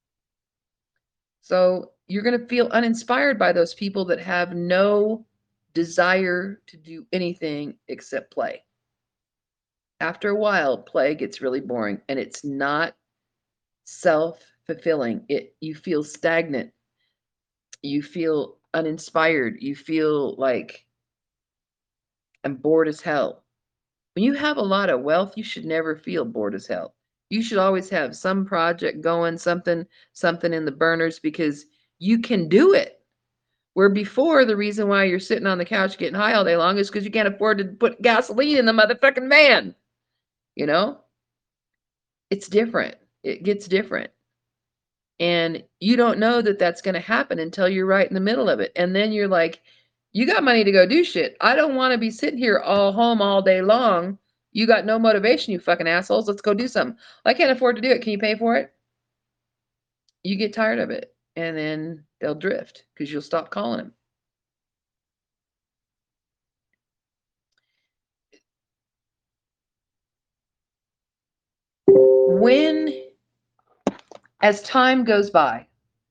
So you're going to feel uninspired by those people that have no desire to do anything except play. After a while, play gets really boring and it's not self-fulfilling. You feel stagnant. You feel uninspired. You feel like I'm bored as hell. When you have a lot of wealth, you should never feel bored as hell. You should always have some project going, something in the burners because you can do it. Where before, the reason why you're sitting on the couch getting high all day long is because you can't afford to put gasoline in the motherfucking van. You know? It's different. It gets different. And you don't know that that's going to happen until you're right in the middle of it. And then you're like, you got money to go do shit. I don't want to be sitting here all home all day long. You got no motivation, you fucking assholes. Let's go do something. I can't afford to do it. Can you pay for it? You get tired of it. And then they'll drift because you'll stop calling them. When, as time goes by,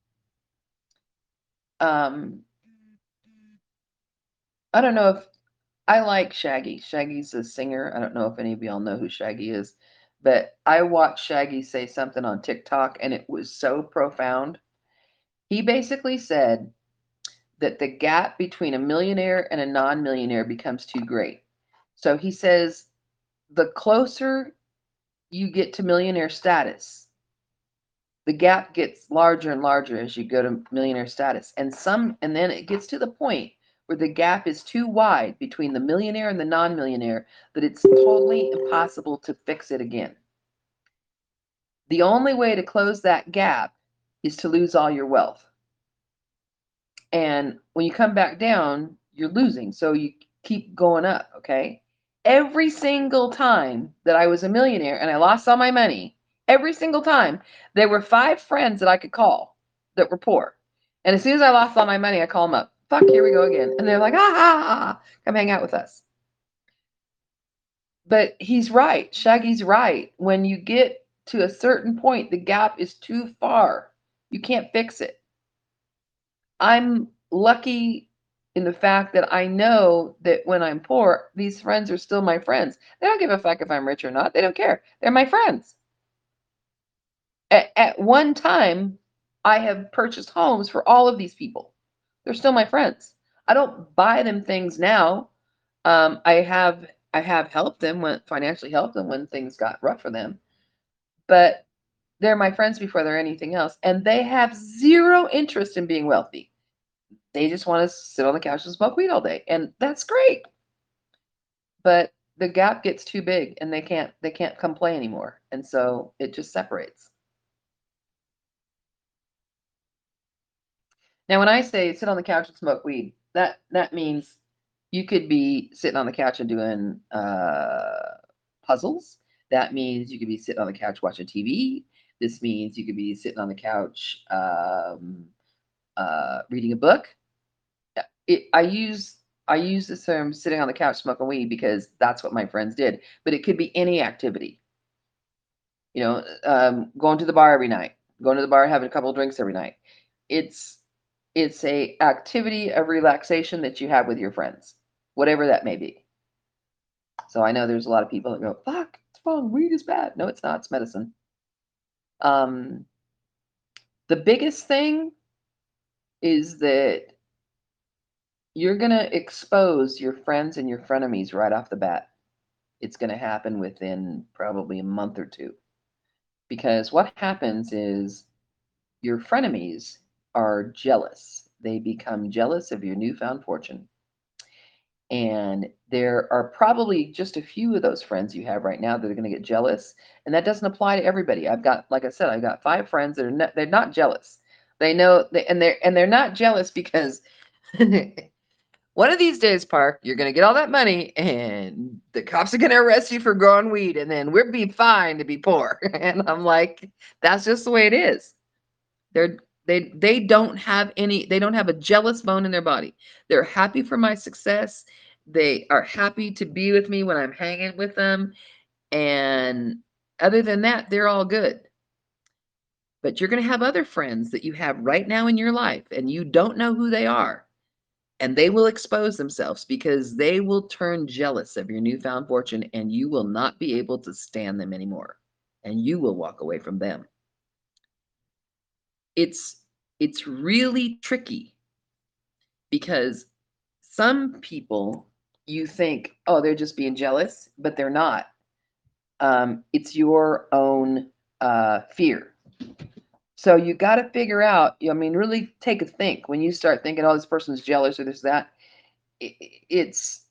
I don't know if I like Shaggy. Shaggy's a singer. I don't know if any of y'all know who Shaggy is, but I watched Shaggy say something on TikTok and it was so profound. He basically said that the gap between a millionaire and a non-millionaire becomes too great. So he says the closer you get to millionaire status, the gap gets larger and larger as you go to millionaire status. And then it gets to the point where the gap is too wide between the millionaire and the non-millionaire that it's totally impossible to fix it again. The only way to close that gap is to lose all your wealth. And when you come back down, you're losing. So you keep going up, okay? Every single time that I was a millionaire and I lost all my money, every single time, there were 5 friends that I could call that were poor. And as soon as I lost all my money, I call them up. Fuck, here we go again. And they're like, come hang out with us. But he's right. Shaggy's right. When you get to a certain point, the gap is too far. You can't fix it. I'm lucky in the fact that I know that when I'm poor, these friends are still my friends. They don't give a fuck if I'm rich or not. They don't care. They're my friends. At one time, I have purchased homes for all of these people. They're still my friends. I don't buy them things now. I have helped them financially helped them when things got rough for them. But they're my friends before they're anything else. And they have zero interest in being wealthy. They just want to sit on the couch and smoke weed all day. And that's great. But the gap gets too big and they can't come play anymore. And so it just separates. Now, when I say sit on the couch and smoke weed, that means you could be sitting on the couch and doing puzzles. That means you could be sitting on the couch watching TV. This means you could be sitting on the couch reading a book. I use the term sitting on the couch smoking weed because that's what my friends did. But it could be any activity. You know, going to the bar every night, going to the bar, having a couple of drinks every night. It's a activity of relaxation that you have with your friends, whatever that may be. So I know there's a lot of people that go, fuck, it's wrong, weed is bad. No, it's not, it's medicine. The biggest thing is that you're going to expose your friends and your frenemies right off the bat. It's going to happen within probably a month or two. Because what happens is your frenemies are jealous. They become jealous of your newfound fortune. And there are probably just a few of those friends you have right now that are going to get jealous. And that doesn't apply to everybody. I've got, like I said, I've got 5 friends that are not, they're not jealous. They know, and they're not jealous because one of these days, Park, you're going to get all that money and the cops are going to arrest you for growing weed. And then we'll be fine to be poor. And I'm like, that's just the way it is. They don't have a jealous bone in their body. They're happy for my success. They are happy to be with me when I'm hanging with them. And other than that, they're all good. But you're going to have other friends that you have right now in your life, and you don't know who they are. And they will expose themselves because they will turn jealous of your newfound fortune, and you will not be able to stand them anymore. And you will walk away from them. It's really tricky because some people you think, oh, they're just being jealous, but they're not. It's your own fear. So you got to figure out, I mean, really take a think when you start thinking, oh, this person's jealous or this, that. It's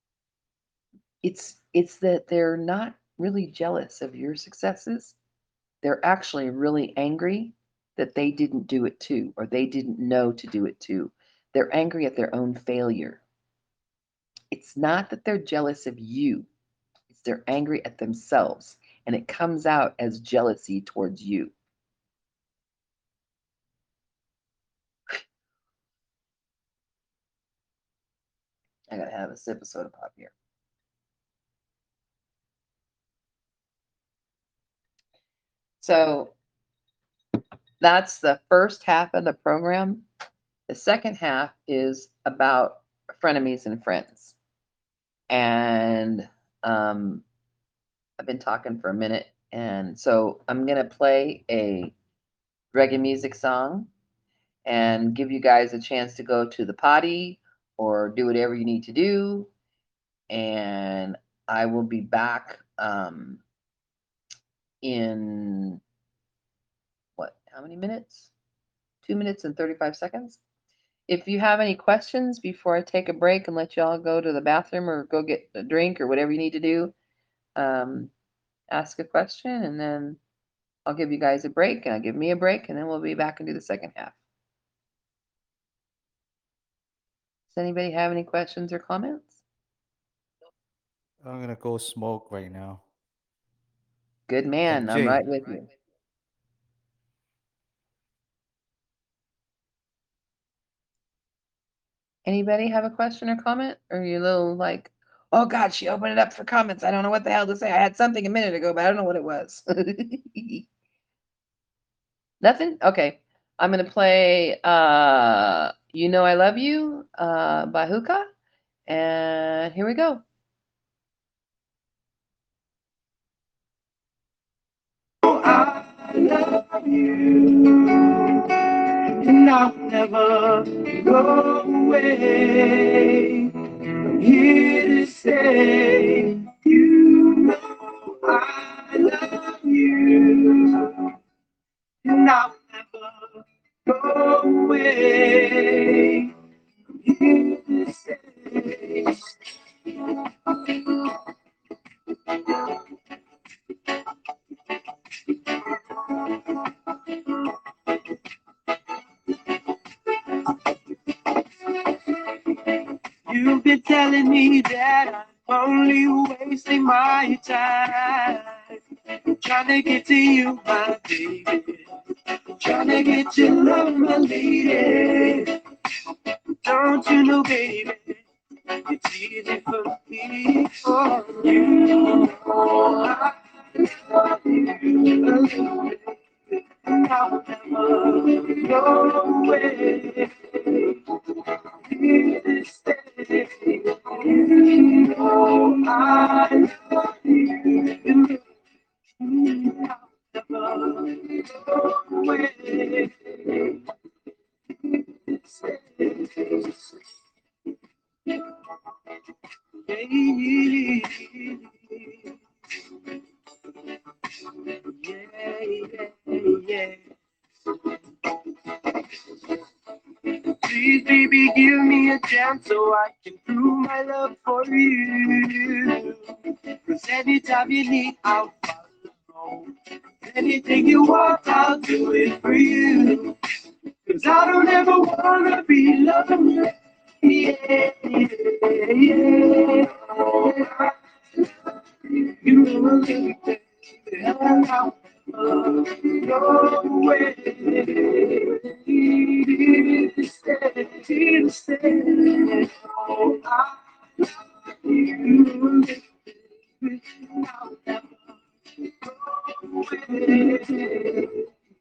that they're not really jealous of your successes. They're actually really angry that they didn't do it too, or they didn't know to do it too. They're angry at their own failure. It's not that they're jealous of you, it's they're angry at themselves, and it comes out as jealousy towards you. I gotta have a sip of soda pop here. So that's the first half of the program. The second half is about frenemies and friends. And I've been talking for a minute. And so I'm going to play a reggae music song and give you guys a chance to go to the potty or do whatever you need to do. And I will be back in how many minutes? 2 minutes and 35 seconds. If you have any questions before I take a break and let y'all go to the bathroom or go get a drink or whatever you need to do, ask a question and then I'll give you guys a break and I'll give me a break and then we'll be back and do the second half. Does anybody have any questions or comments? I'm gonna go smoke right now. Good man. I'm Jay, right with you. Anybody have a question or comment? Or you little like, oh God, she opened it up for comments. I don't know what the hell to say. I had something a minute ago, but I don't know what it was. Nothing? Okay. I'm gonna play You Know I Love You by Hookah. And here we go. I love you, and I'll never go away. I'm here to say, you know I love you, and I'll never go away. I'm here to say. You've been telling me that I'm only wasting my time. Trying to get to you, my baby. Trying to get your love, my lady. Don't you know, baby, it's easy for me. Oh, you know I love you. I'll never go away. Here to stay. You know I love you. I'll never go away. Yeah, yeah, yeah. Please, baby, give me a chance so I can prove my love for you. Cause anytime you need, I'll follow. Anything you want, I'll do it for you. Cause I don't ever wanna be lonely. Yeah, yeah, yeah. You know everything that I love your way. To stay. Oh, I love you. I'll never go away.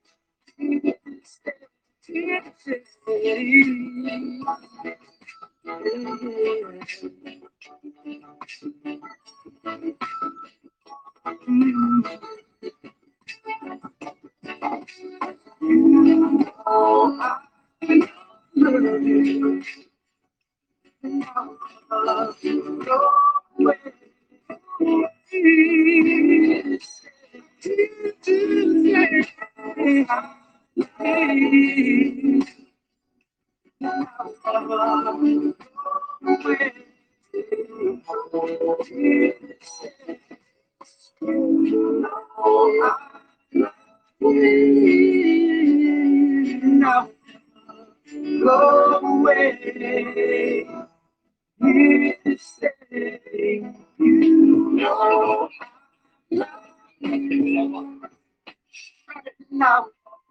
Now go away. You say you know now.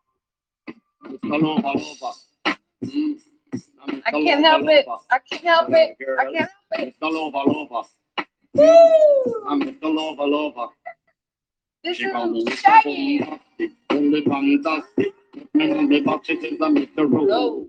I can't help it. I can't help it. I can't help it. Mr. Lover, lover. Woo! I'm Mr. Lover, lover. This She called me is Mr. Shaggy. Bombastic, only fantastic. Me and the box, it is a Mr. Rose. Go.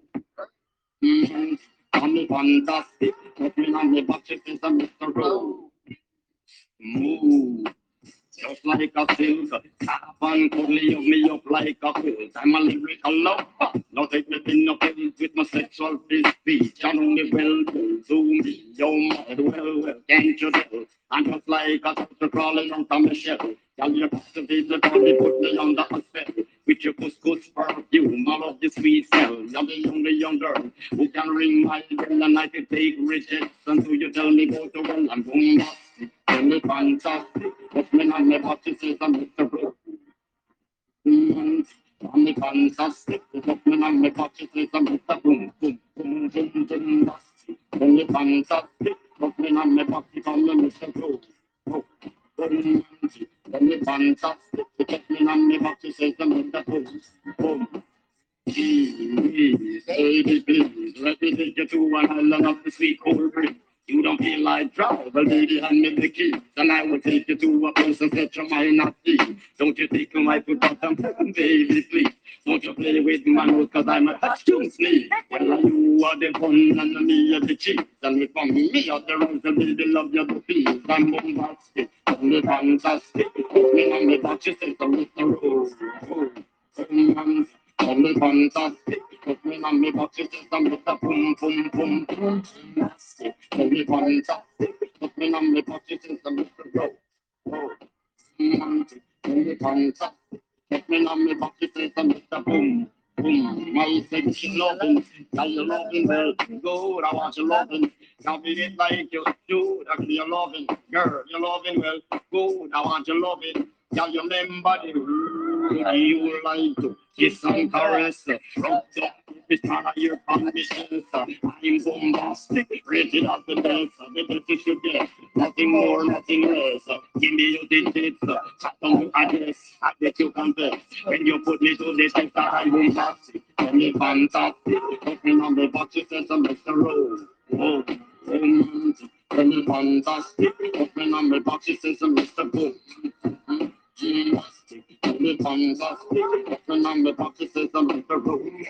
Only fantastic. Me and the box, it is a Mr. Rose. Move. Just like a silk, tap and cuddly of me up like a quilt. I'm a lyrical lover. Now take me in your pills with my sexual speech. I know me well, to me. You're mad, well, can't you tell? I'm just like a turtle crawling out of my shell. Tell your positive to put me under a spell. With your couscous perfume, I love the sweet smell. You're the only young girl who can ring my bell, and I can take rejection. So you tell me go to well, I'm bombastic. Tell me fantastic. Put me on my body, says I'm Mr. Blue. Tell me fantastic. Put me on my body, says I'm Mr. Boom, boom, boom, boom, boom. Tell me fantastic. Put me on my body, call me Mr. Blue. Oh, boom. Tell me fantastic. Put me on my body, says I'm Mr. Boom, boom. Baby, please, let me take you to an island of the sweet cold breeze. You don't feel like travel, baby, hand me the keys, and I will take you to a place and set your mind at ease. Don't you take my foot bottom, baby, please. Don't you play with my nose, cause I'm a touchstone sneeze. Well, you are the fun and me are the cheese. And if I'm me are the rose, and baby, love you the peace. I'm bombastic, only fantastic. Me on the box, you say, so Mr. Rose. Only fantastic. Put me on me box, it is a Mr. Boom, boom, boom, boom. Nasty. Only fantastic. Put me on me box, it is a Mr. Row. Oh, only fantastic. Put me on me box, it is a Mr. Boom, boom. My sexy loving, now you loving well. Good, I want you loving. Now be it like you do, that you're loving. Girl, you're loving well. Good, I want you loving. Y'all remember the rule you like to kiss and caress. Rub the it's part of your conditions. I'm bombastic, rated as the best. The best you get, nothing more, nothing less. Give me your digits, chat on the address. I bet you confess. When you put me to the test that I'm bombastic. Tell me fantastic. Put me on the box, it says Mr. Rose. Oh, tell me fantastic. Put me on the box, it says Mr. Boom. Gymnastic, only fantastic. Put me on the box, it says Mr. Rose.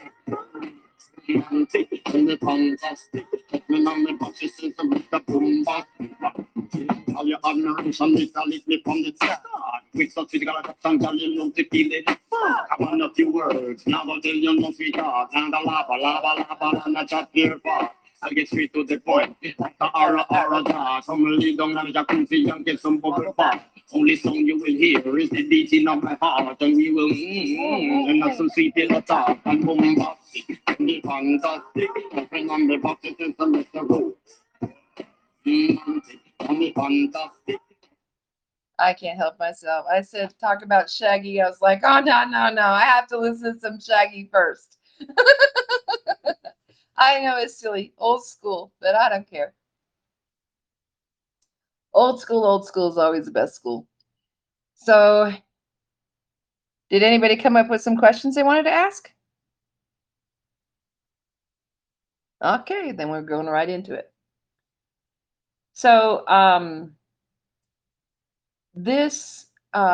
Only fantastic. Put me on the box, it says Mr. Boom. All your admiration, lift me from the start. With such physical attraction, girl, you love to feel it. I want a few words, now I'll tell you no sweetheart. And the lava, and a chat here part. I'll get straight to the point. Like the aura, da. Come lay down on the jacuzzi and get some bubble bath. Only song you will hear is the beating of my heart, and you will and have some sweet little talk and bombastic. Me fantastic. Nothing on me pocket is a Mr. Rose. Me fantastic. I can't help myself. I said talk about Shaggy. I was like, oh no. I have to listen to some Shaggy first. I know it's silly, old school, but I don't care. Old school is always the best school. So, did anybody come up with some questions they wanted to ask? Okay, then we're going right into it. So, this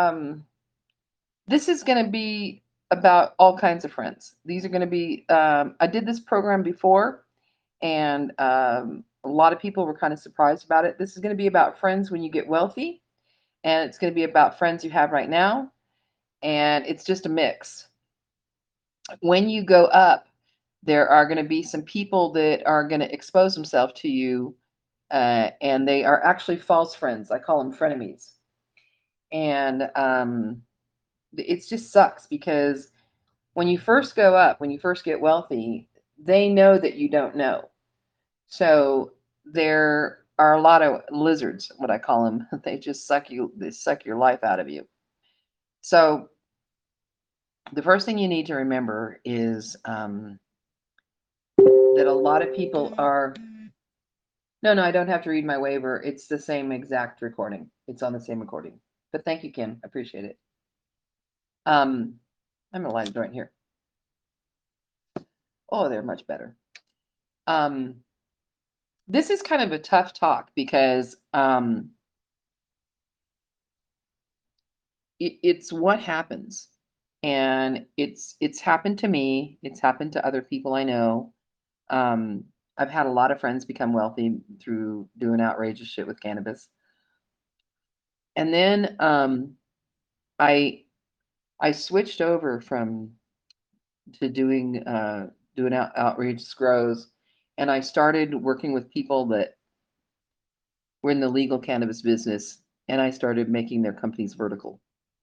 is going to be about all kinds of friends. These are going to be. I did this program before, and a lot of people were kind of surprised about it. This is going to be about friends when you get wealthy, and it's going to be about friends you have right now, and it's just a mix. When you go up, there are going to be some people that are going to expose themselves to you, and they are actually false friends. I call them frenemies. And it just sucks because when you first go up, when you first get wealthy, they know that you don't know. So there are a lot of lizards, what I call them. They just suck your life out of you. So the first thing you need to remember is that a lot of people are. No, I don't have to read my waiver. It's the same exact recording. It's on the same recording. But thank you, Kim. I appreciate it. I'm gonna light a joint here. Oh, they're much better. This is kind of a tough talk because it's what happens, and it's happened to me. It's happened to other people I know. I've had a lot of friends become wealthy through doing outrageous shit with cannabis, and then I switched over to doing outrageous grows, and I started working with people that were in the legal cannabis business, and I started making their companies vertical.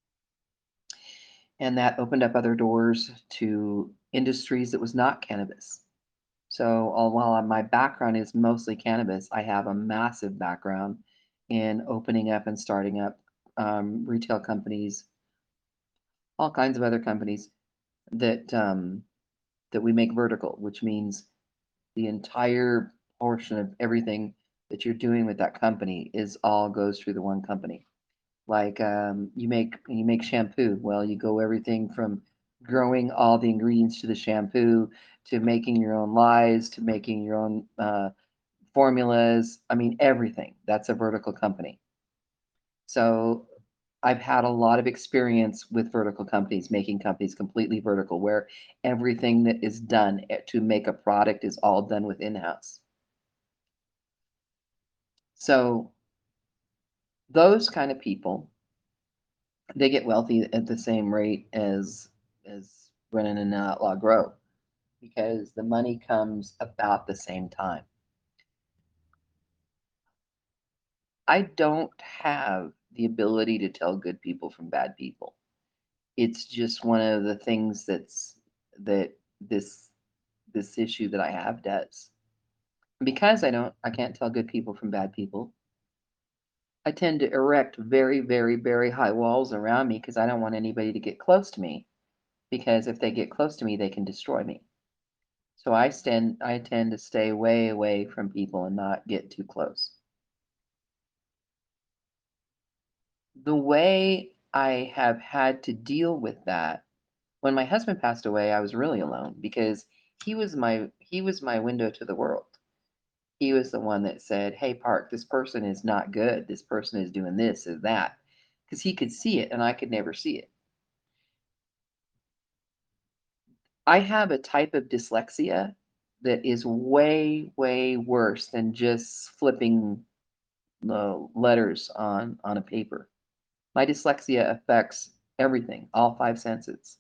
And that opened up other doors to industries that was not cannabis. So while my background is mostly cannabis, I have a massive background in opening up and starting up retail companies, all kinds of other companies that that we make vertical, which means the entire portion of everything that you're doing with that company is all goes through the one company. Like you make shampoo. Well, you go everything from growing all the ingredients to the shampoo to making your own lyes to making your own formulas. I mean, everything. That's a vertical company. So I've had a lot of experience with vertical companies, making companies completely vertical, where everything that is done to make a product is all done with in-house. So those kind of people, they get wealthy at the same rate as running an outlaw grow because the money comes about the same time. I don't have the ability to tell good people from bad people. It's just one of the things that this issue that I have does. Because I can't tell good people from bad people. I tend to erect very, very, very high walls around me because I don't want anybody to get close to me. Because if they get close to me, they can destroy me. So I tend to stay way away from people and not get too close. The way I have had to deal with that, when my husband passed away, I was really alone because he was my window to the world. He was the one that said, "Hey, Park, this person is not good. This person is doing this or that," because he could see it and I could never see it. I have a type of dyslexia that is way, way worse than just flipping letters on a paper. My dyslexia affects everything, all five senses.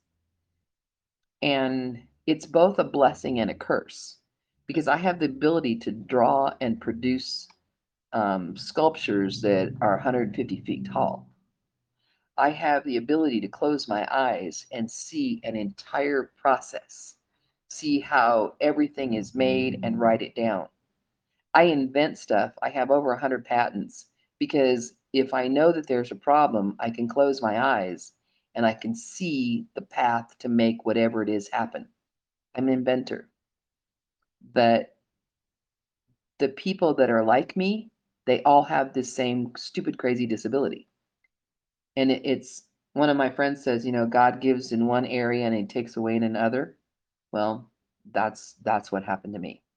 And it's both a blessing and a curse because I have the ability to draw and produce sculptures that are 150 feet tall. I have the ability to close my eyes and see an entire process see how everything is made and write it down. I invent stuff. I have over 100 patents because if I know that there's a problem, I can close my eyes and I can see the path to make whatever it is happen. I'm an inventor. But the people that are like me, they all have this same stupid, crazy disability. And it's one of my friends says, God gives in one area and he takes away in another. Well, that's what happened to me.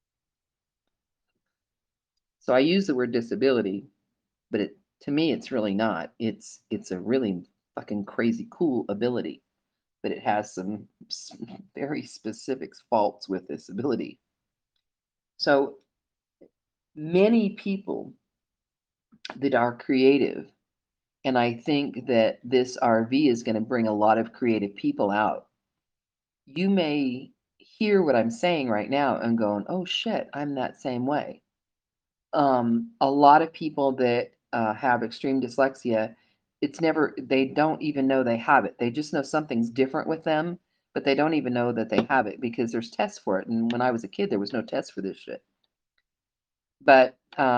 So I use the word disability, but to me it's really not. It's a really fucking crazy cool ability, but it has some very specific faults with this ability. So many people that are creative, and I think that this RV is going to bring a lot of creative people out. You may hear what I'm saying right now and going, oh shit, I'm that same way. A lot of people that have extreme dyslexia, they don't even know they have it. They just know something's different with them, but they don't even know that they have it because there's tests for it. And when I was a kid, there was no test for this shit. But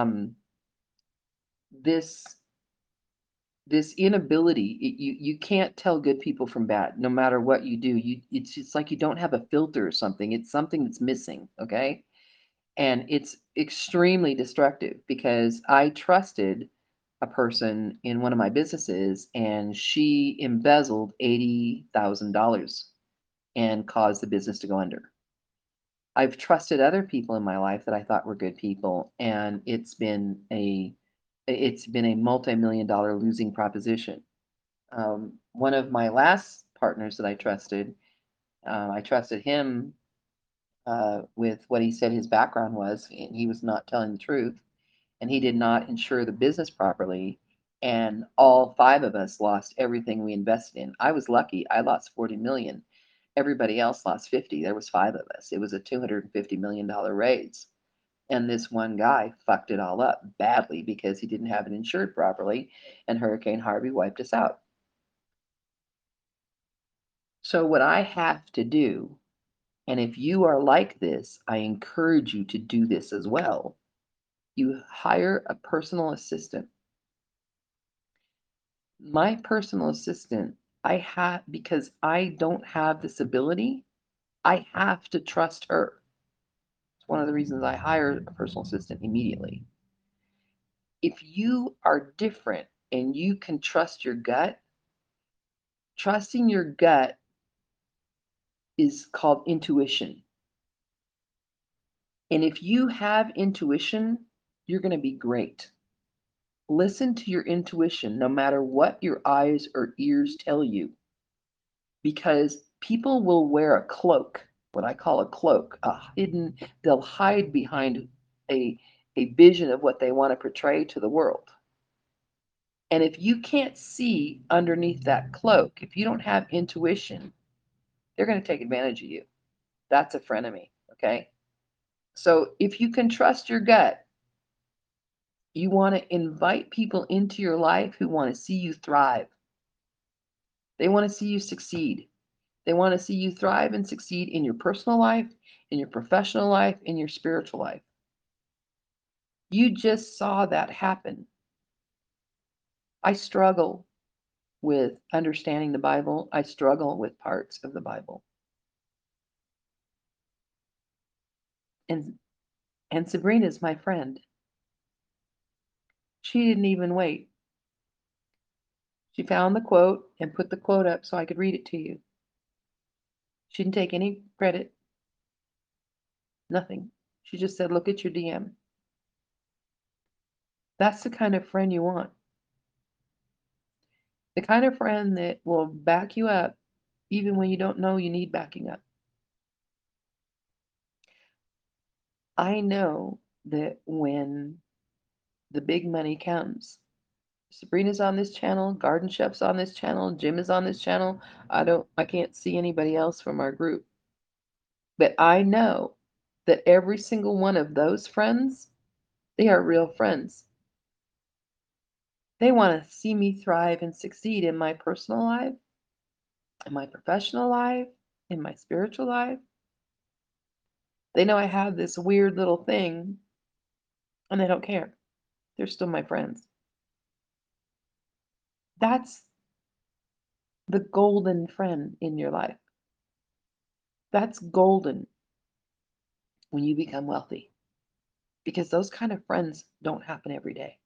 this inability, you can't tell good people from bad, no matter what you do. It's like you don't have a filter or something. It's something that's missing, okay? And it's extremely destructive because I trusted a person in one of my businesses and she embezzled $80,000 and caused the business to go under. I've trusted other people in my life that I thought were good people, and it's been a multi-million dollar losing proposition. One of my last partners that I trusted him with what he said his background was, and he was not telling the truth, and he did not insure the business properly, and all five of us lost everything we invested in. I was lucky; I lost 40 million. Everybody else lost 50. There was five of us. It was a $250 million raise. And this one guy fucked it all up badly because he didn't have it insured properly, and Hurricane Harvey wiped us out. So, what I have to do, and if you are like this, I encourage you to do this as well. You hire a personal assistant. My personal assistant, because I don't have this ability, I have to trust her. It's one of the reasons I hired a personal assistant immediately. If you are different and you can trust your gut, trusting your gut is called intuition. And if you have intuition, you're going to be great. Listen to your intuition no matter what your eyes or ears tell you, because people will wear a cloak, what I call a cloak, they'll hide behind a, a vision of what they want to portray to the world. And if you can't see underneath that cloak, if you don't have intuition, they're going to take advantage of you. That's a frenemy, okay? So if you can trust your gut, you want to invite people into your life who want to see you thrive. They want to see you succeed. They want to see you thrive and succeed in your personal life, in your professional life, in your spiritual life. You just saw that happen. I struggle with understanding the Bible. I struggle with parts of the Bible. And Sabrina's my friend. She didn't even wait. She found the quote and put the quote up so I could read it to you. She didn't take any credit. Nothing. She just said, look at your DM. That's the kind of friend you want. The kind of friend that will back you up even when you don't know you need backing up. I know that when the big money comes, Sabrina's on this channel, Garden Chef's on this channel, Jim is on this channel. I can't see anybody else from our group. But I know that every single one of those friends, they are real friends. They want to see me thrive and succeed in my personal life, in my professional life, in my spiritual life. They know I have this weird little thing and they don't care. They're still my friends. That's the golden friend in your life. That's golden when you become wealthy because those kind of friends don't happen every day.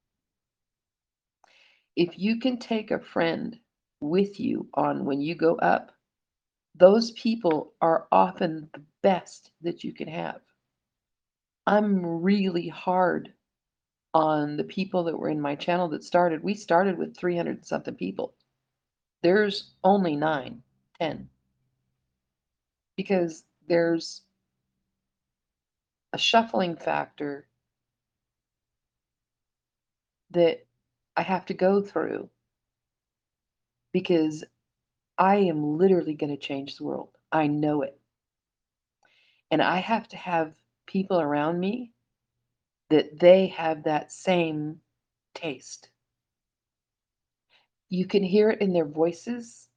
If you can take a friend with you on when you go up, those people are often the best that you can have. I'm really hard on the people that were in my channel that started. We started with 300 something people. There's only 9, 10 because there's a shuffling factor that I have to go through because I am literally going to change the world. I know it. And I have to have people around me that they have that same taste. You can hear it in their voices.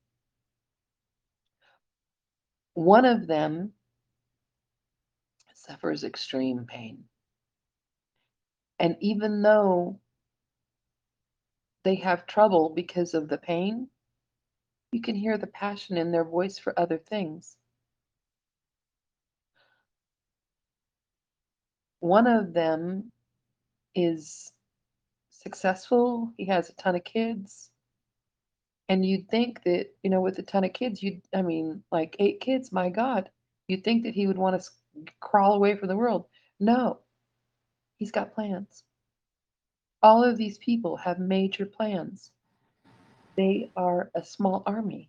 One of them suffers extreme pain. And even though they have trouble because of the pain, you can hear the passion in their voice for other things. One of them is successful. He has a ton of kids. And you'd think that, with a ton of kids, like 8 kids, my God, you'd think that he would want to crawl away from the world. No, he's got plans. All of these people have major plans. They are a small army.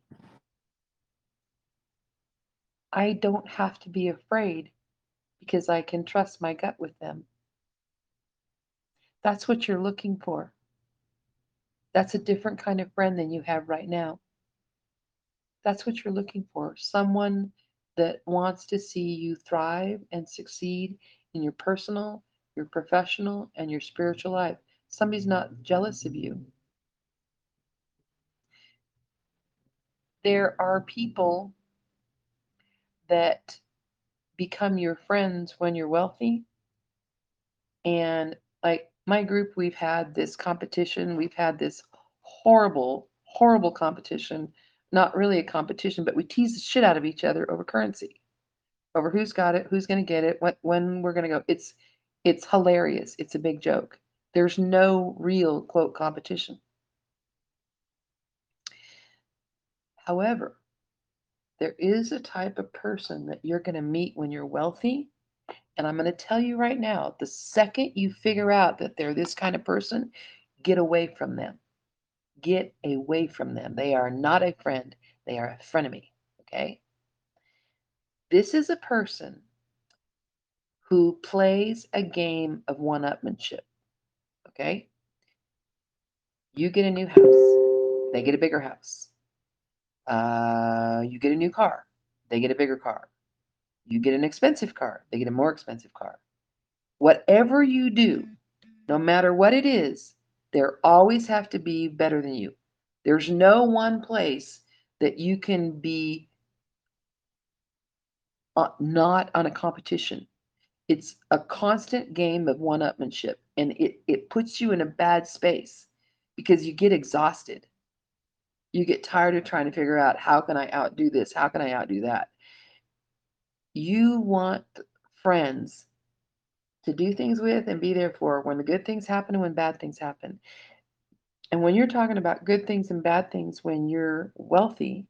I don't have to be afraid because I can trust my gut with them. That's what you're looking for. That's a different kind of friend than you have right now. That's what you're looking for. Someone that wants to see you thrive and succeed in your personal, your professional, and your spiritual life. Somebody's not jealous of you. There are people that become your friends when you're wealthy. And like my group, we've had this competition. We've had this horrible, horrible competition. Not really a competition, but we tease the shit out of each other over currency, over who's got it, who's going to get it, when we're going to go. It's hilarious. It's a big joke. There's no real quote competition. However, there is a type of person that you're going to meet when you're wealthy. And I'm going to tell you right now, the second you figure out that they're this kind of person, get away from them. Get away from them. They are not a friend. They are a frenemy. Okay? This is a person who plays a game of one-upmanship. Okay? You get a new house. They get a bigger house. You get a new car. They get a bigger car. You get an expensive car. They get a more expensive car. Whatever you do, no matter what it is, there always have to be better than you. There's no one place that you can be not on a competition. It's a constant game of one-upmanship, and it puts you in a bad space because you get exhausted. You get tired of trying to figure out, how can I outdo this? How can I outdo that? You want friends to do things with and be there for when the good things happen and when bad things happen. And when you're talking about good things and bad things when you're wealthy,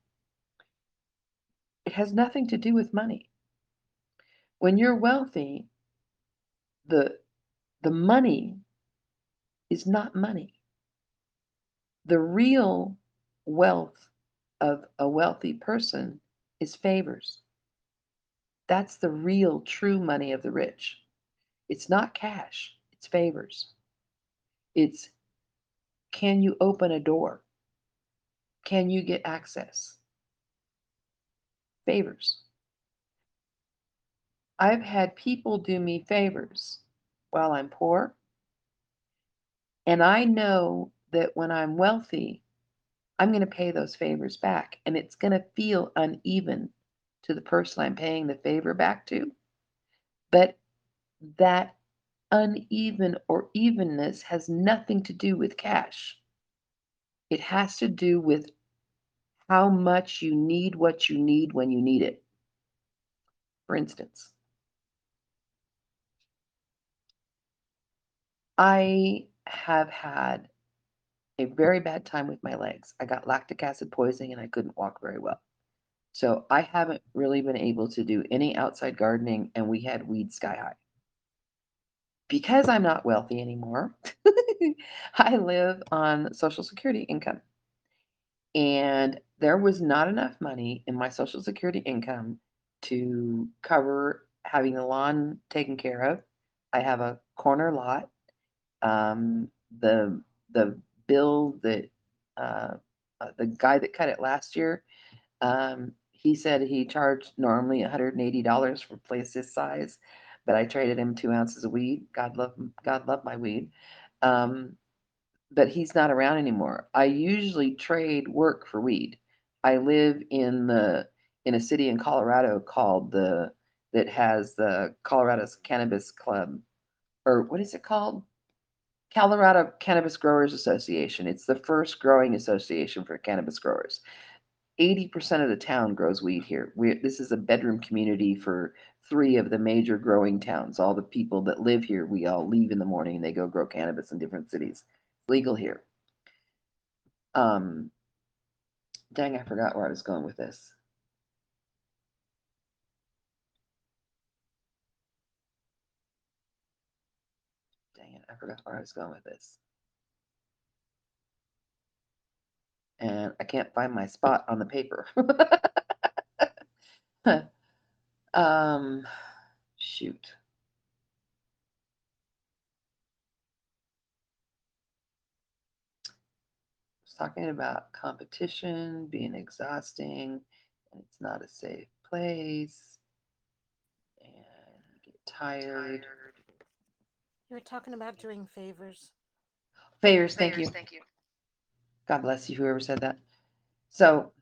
it has nothing to do with money. When you're wealthy, the the money is not money. The real wealth of a wealthy person is favors. That's the real true money of the rich. It's not cash, it's favors. It's, can you open a door? Can you get access? Favors. I've had people do me favors while I'm poor, and I know that when I'm wealthy, I'm going to pay those favors back, and it's going to feel uneven to the person I'm paying the favor back to. But that uneven or evenness has nothing to do with cash. It has to do with how much you need what you need when you need it. For instance, I have had a very bad time with my legs. I got lactic acid poisoning and I couldn't walk very well. So I haven't really been able to do any outside gardening, and we had weeds sky high. Because I'm not wealthy anymore, I live on Social Security income. And there was not enough money in my Social Security income to cover having the lawn taken care of. I have a corner lot. Um, the the bill that the guy that cut it last year, he said he charged normally $180 for a place this size, but I traded him 2 ounces of weed. God love my weed. Um, but he's not around anymore. I usually trade work for weed. I live in a city in Colorado called that has the Colorado's Cannabis Club, or what is it called? Colorado Cannabis Growers Association. It's the first growing association for cannabis growers. 80% of the town grows weed here. This is a bedroom community for 3 of the major growing towns. All the people that live here, we all leave in the morning and they go grow cannabis in different cities. It's legal here. Um, Dang, I forgot where I was going with this. Dang it, I forgot where I was going with this. And I can't find my spot on the paper. um, Shoot. I was talking about competition being exhausting, and it's not a safe place, and you get tired. You were talking about doing favors. Favors, thank you. God bless you, whoever said that. So,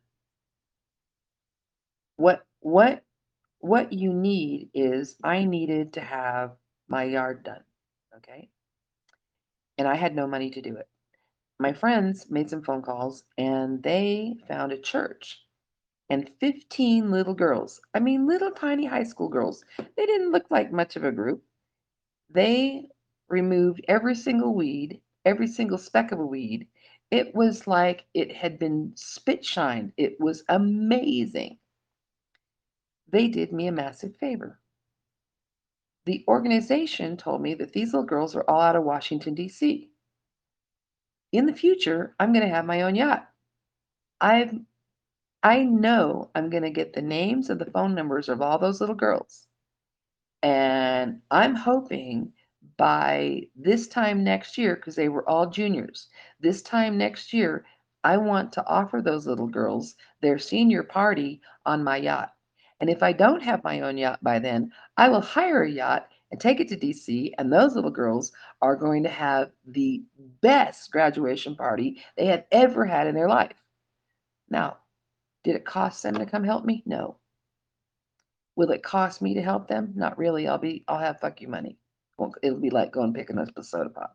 what you need is, I needed to have my yard done, okay? And I had no money to do it. My friends made some phone calls and they found a church and 15 little girls. I mean, little tiny high school girls. They didn't look like much of a group. They removed every single weed, every single speck of a weed. It was like it had been spit shined. It was amazing. They did me a massive favor. The organization told me that these little girls are all out of Washington, D.C. In the future, I'm going to have my own yacht. I've I know I'm going to get the names and the phone numbers of all those little girls. And I'm hoping by this time next year, because they were all juniors, this time next year, I want to offer those little girls their senior party on my yacht. And if I don't have my own yacht by then, I will hire a yacht and take it to DC, and those little girls are going to have the best graduation party they have ever had in their life. Now, did it cost them to come help me? No. Will it cost me to help them? Not really. I'll have fuck you money. It'll be like going picking up a soda pop.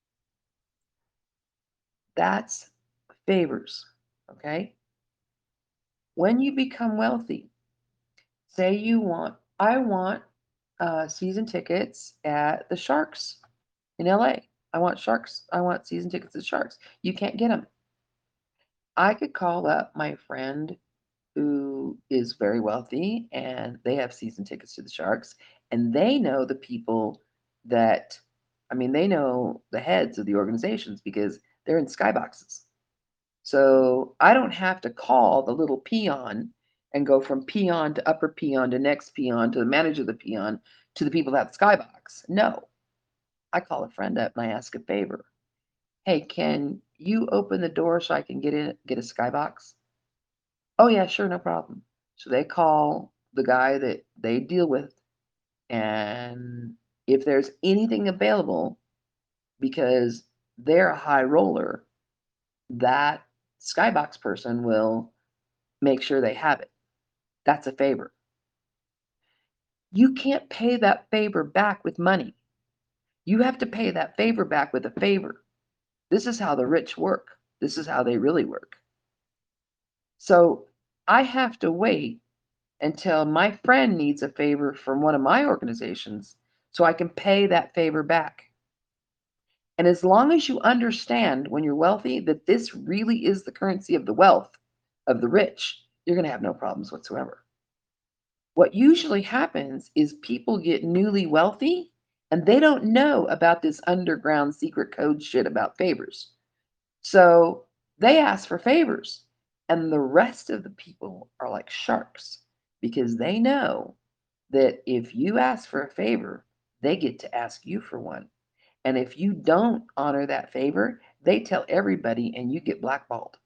That's favors. Okay. When you become wealthy, say I want season tickets at the Sharks in LA. I want season tickets at Sharks. You can't get them. I could call up my friend who is very wealthy and they have season tickets to the Sharks, and they know the people that, I mean, they know the heads of the organizations because they're in skyboxes. So I don't have to call the little peon and go from peon to upper peon to next peon to the manager of the peon to the people at the skybox. No, I call a friend up and I ask a favor. Hey, can you open the door so I can get a skybox? Oh yeah, sure, no problem. So they call the guy that they deal with, and if there's anything available, because they're a high roller, that skybox person will make sure they have it. That's a favor. you can't pay that favor back with money. You have to pay that favor back with a favor. This is how the rich work. This is how they really work. So I have to wait until my friend needs a favor from one of my organizations so I can pay that favor back. And as long as you understand when you're wealthy that this really is the currency of the wealth of the rich, you're going to have no problems whatsoever. What usually happens is people get newly wealthy and they don't know about this underground secret code shit about favors. So they ask for favors, and the rest of the people are like sharks because they know that if you ask for a favor, they get to ask you for one. And if you don't honor that favor, they tell everybody and you get blackballed.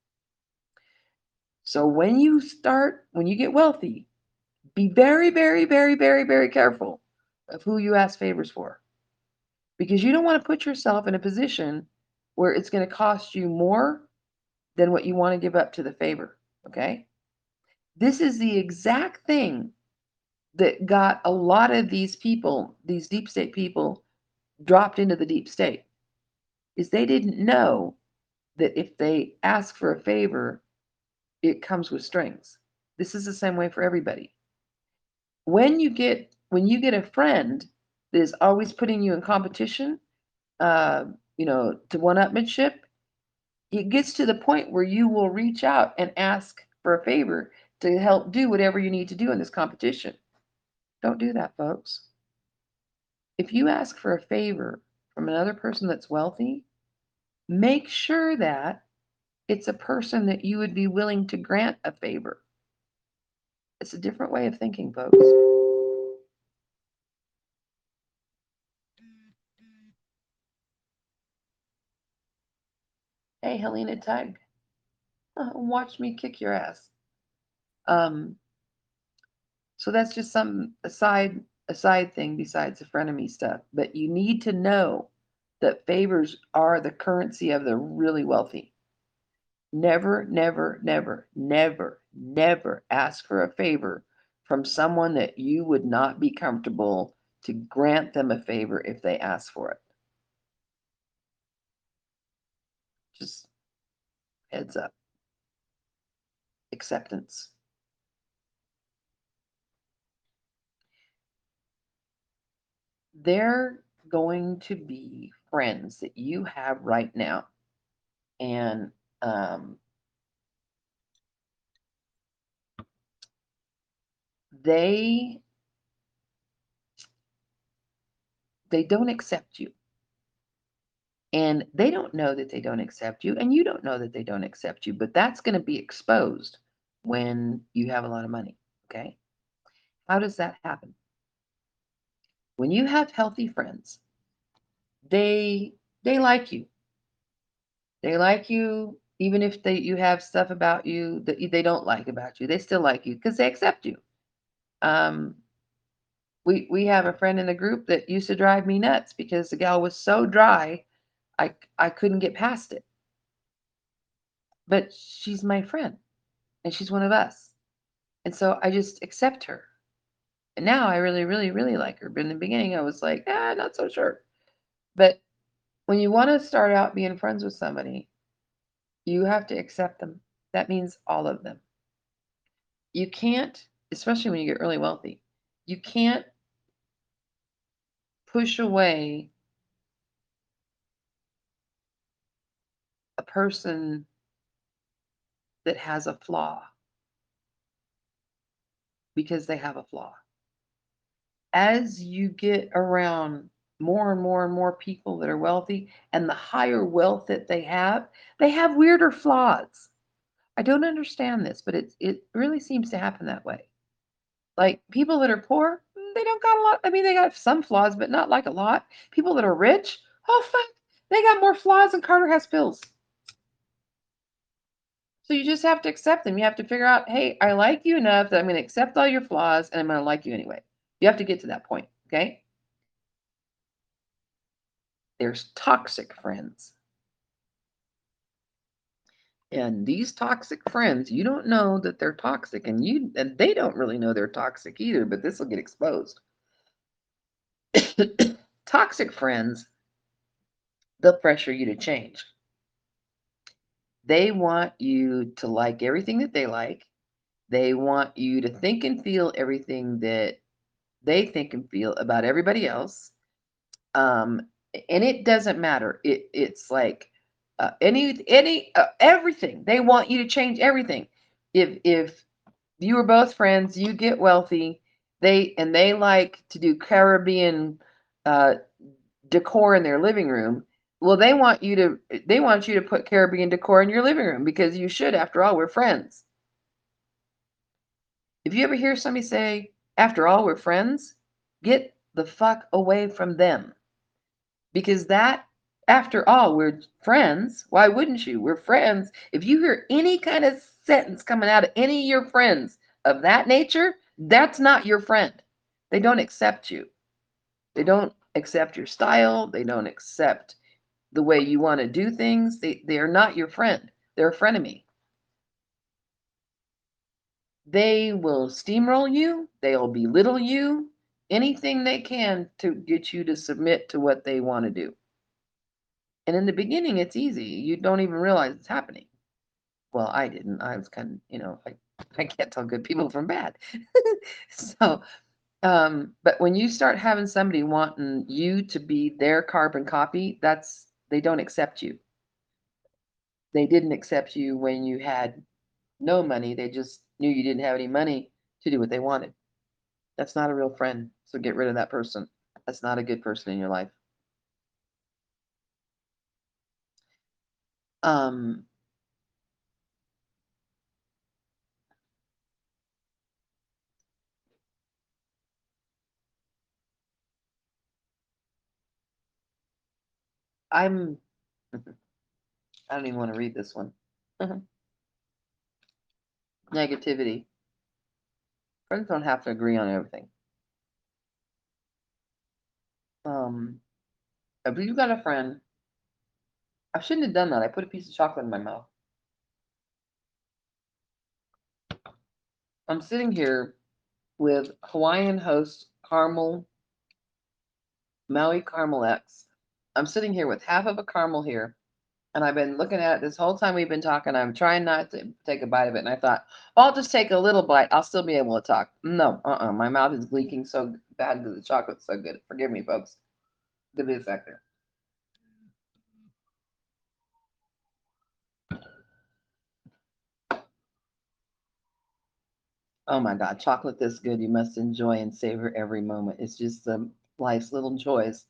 So when you get wealthy, be very, very, very, very, very careful of who you ask favors for. Because you don't want to put yourself in a position where it's going to cost you more than what you want to give up to the favor. Okay? This is the exact thing that got a lot of these people, these deep state people, dropped into the deep state. Is they didn't know that if they ask for a favor, it comes with strings. This is the same way for everybody. When you get a friend that is always putting you in competition, to one-upmanship, it gets to the point where you will reach out and ask for a favor to help do whatever you need to do in this competition. Don't do that, folks. If you ask for a favor from another person that's wealthy, make sure that it's a person that you would be willing to grant a favor. It's a different way of thinking, folks. Hey, Helena Tug, watch me kick your ass. So that's just some aside thing besides the frenemy stuff. But you need to know that favors are the currency of the really wealthy. Never, never, never, never, never ask for a favor from someone that you would not be comfortable to grant them a favor if they ask for it. Just heads up. Acceptance. They're going to be friends that you have right now. And they don't accept you. And they don't know that they don't accept you, and you don't know that they don't accept you, but that's going to be exposed when you have a lot of money, okay? How does that happen? When you have healthy friends, they like you. They like you even if you have stuff about you that they don't like about you. They still like you because they accept you. We have a friend in the group that used to drive me nuts because the gal was so dry, I couldn't get past it. But she's my friend, and she's one of us. And so I just accept her. And now I really, really, really like her. But in the beginning, I was like, not so sure. But when you want to start out being friends with somebody, you have to accept them. That means all of them. You can't, especially when you get really wealthy, you can't push away a person that has a flaw because they have a flaw. As you get around more and more and more people that are wealthy, and the higher wealth that they have weirder flaws. I don't understand this, but it really seems to happen that way. Like people that are poor, they don't got a lot. I mean, they got some flaws, but not like a lot. People that are rich, oh fuck, they got more flaws than Carter has pills. So you just have to accept them. You have to figure out, hey, I like you enough that I'm going to accept all your flaws and I'm going to like you anyway. You have to get to that point, okay? There's toxic friends. And these toxic friends, you don't know that they're toxic, and they don't really know they're toxic either, but this will get exposed. Toxic friends, they'll pressure you to change. They want you to like everything that they like. They want you to think and feel everything that they think and feel about everybody else. And it doesn't matter. It's like everything. They want you to change everything. If you were both friends, you get wealthy, they like to do Caribbean uh, decor in their living room. Well, they want you to put Caribbean decor in your living room because you should. After all, we're friends. If you ever hear somebody say, "After all, we're friends," get the fuck away from them. Because that, after all, we're friends. Why wouldn't you? We're friends. If you hear any kind of sentence coming out of any of your friends of that nature, that's not your friend. They don't accept you. They don't accept your style. They don't accept the way you want to do things. They are not your friend. They're a frenemy. They will steamroll you. They'll belittle you. Anything they can to get you to submit to what they want to do. And in the beginning, it's easy. You don't even realize it's happening. Well, I didn't. I was kind of, I can't tell good people from bad. So, but when you start having somebody wanting you to be their carbon copy, they don't accept you. They didn't accept you when you had no money. They just knew you didn't have any money to do what they wanted. That's not a real friend. So get rid of that person. That's not a good person in your life. Um, I'm I don't even want to read this one. Negativity. Friends don't have to agree on everything. If you've got a friend, I shouldn't have done that. I put a piece of chocolate in my mouth. I'm sitting here with Hawaiian Host caramel, Maui Caramel X. I'm sitting here with half of a caramel here, and I've been looking at it this whole time we've been talking. I'm trying not to take a bite of it, and I thought, I'll just take a little bite. I'll still be able to talk. No, my mouth is leaking so bad because the chocolate's so good. Forgive me, folks. Give me a second. Oh my God, chocolate this good, you must enjoy and savor every moment. It's just life's little joys.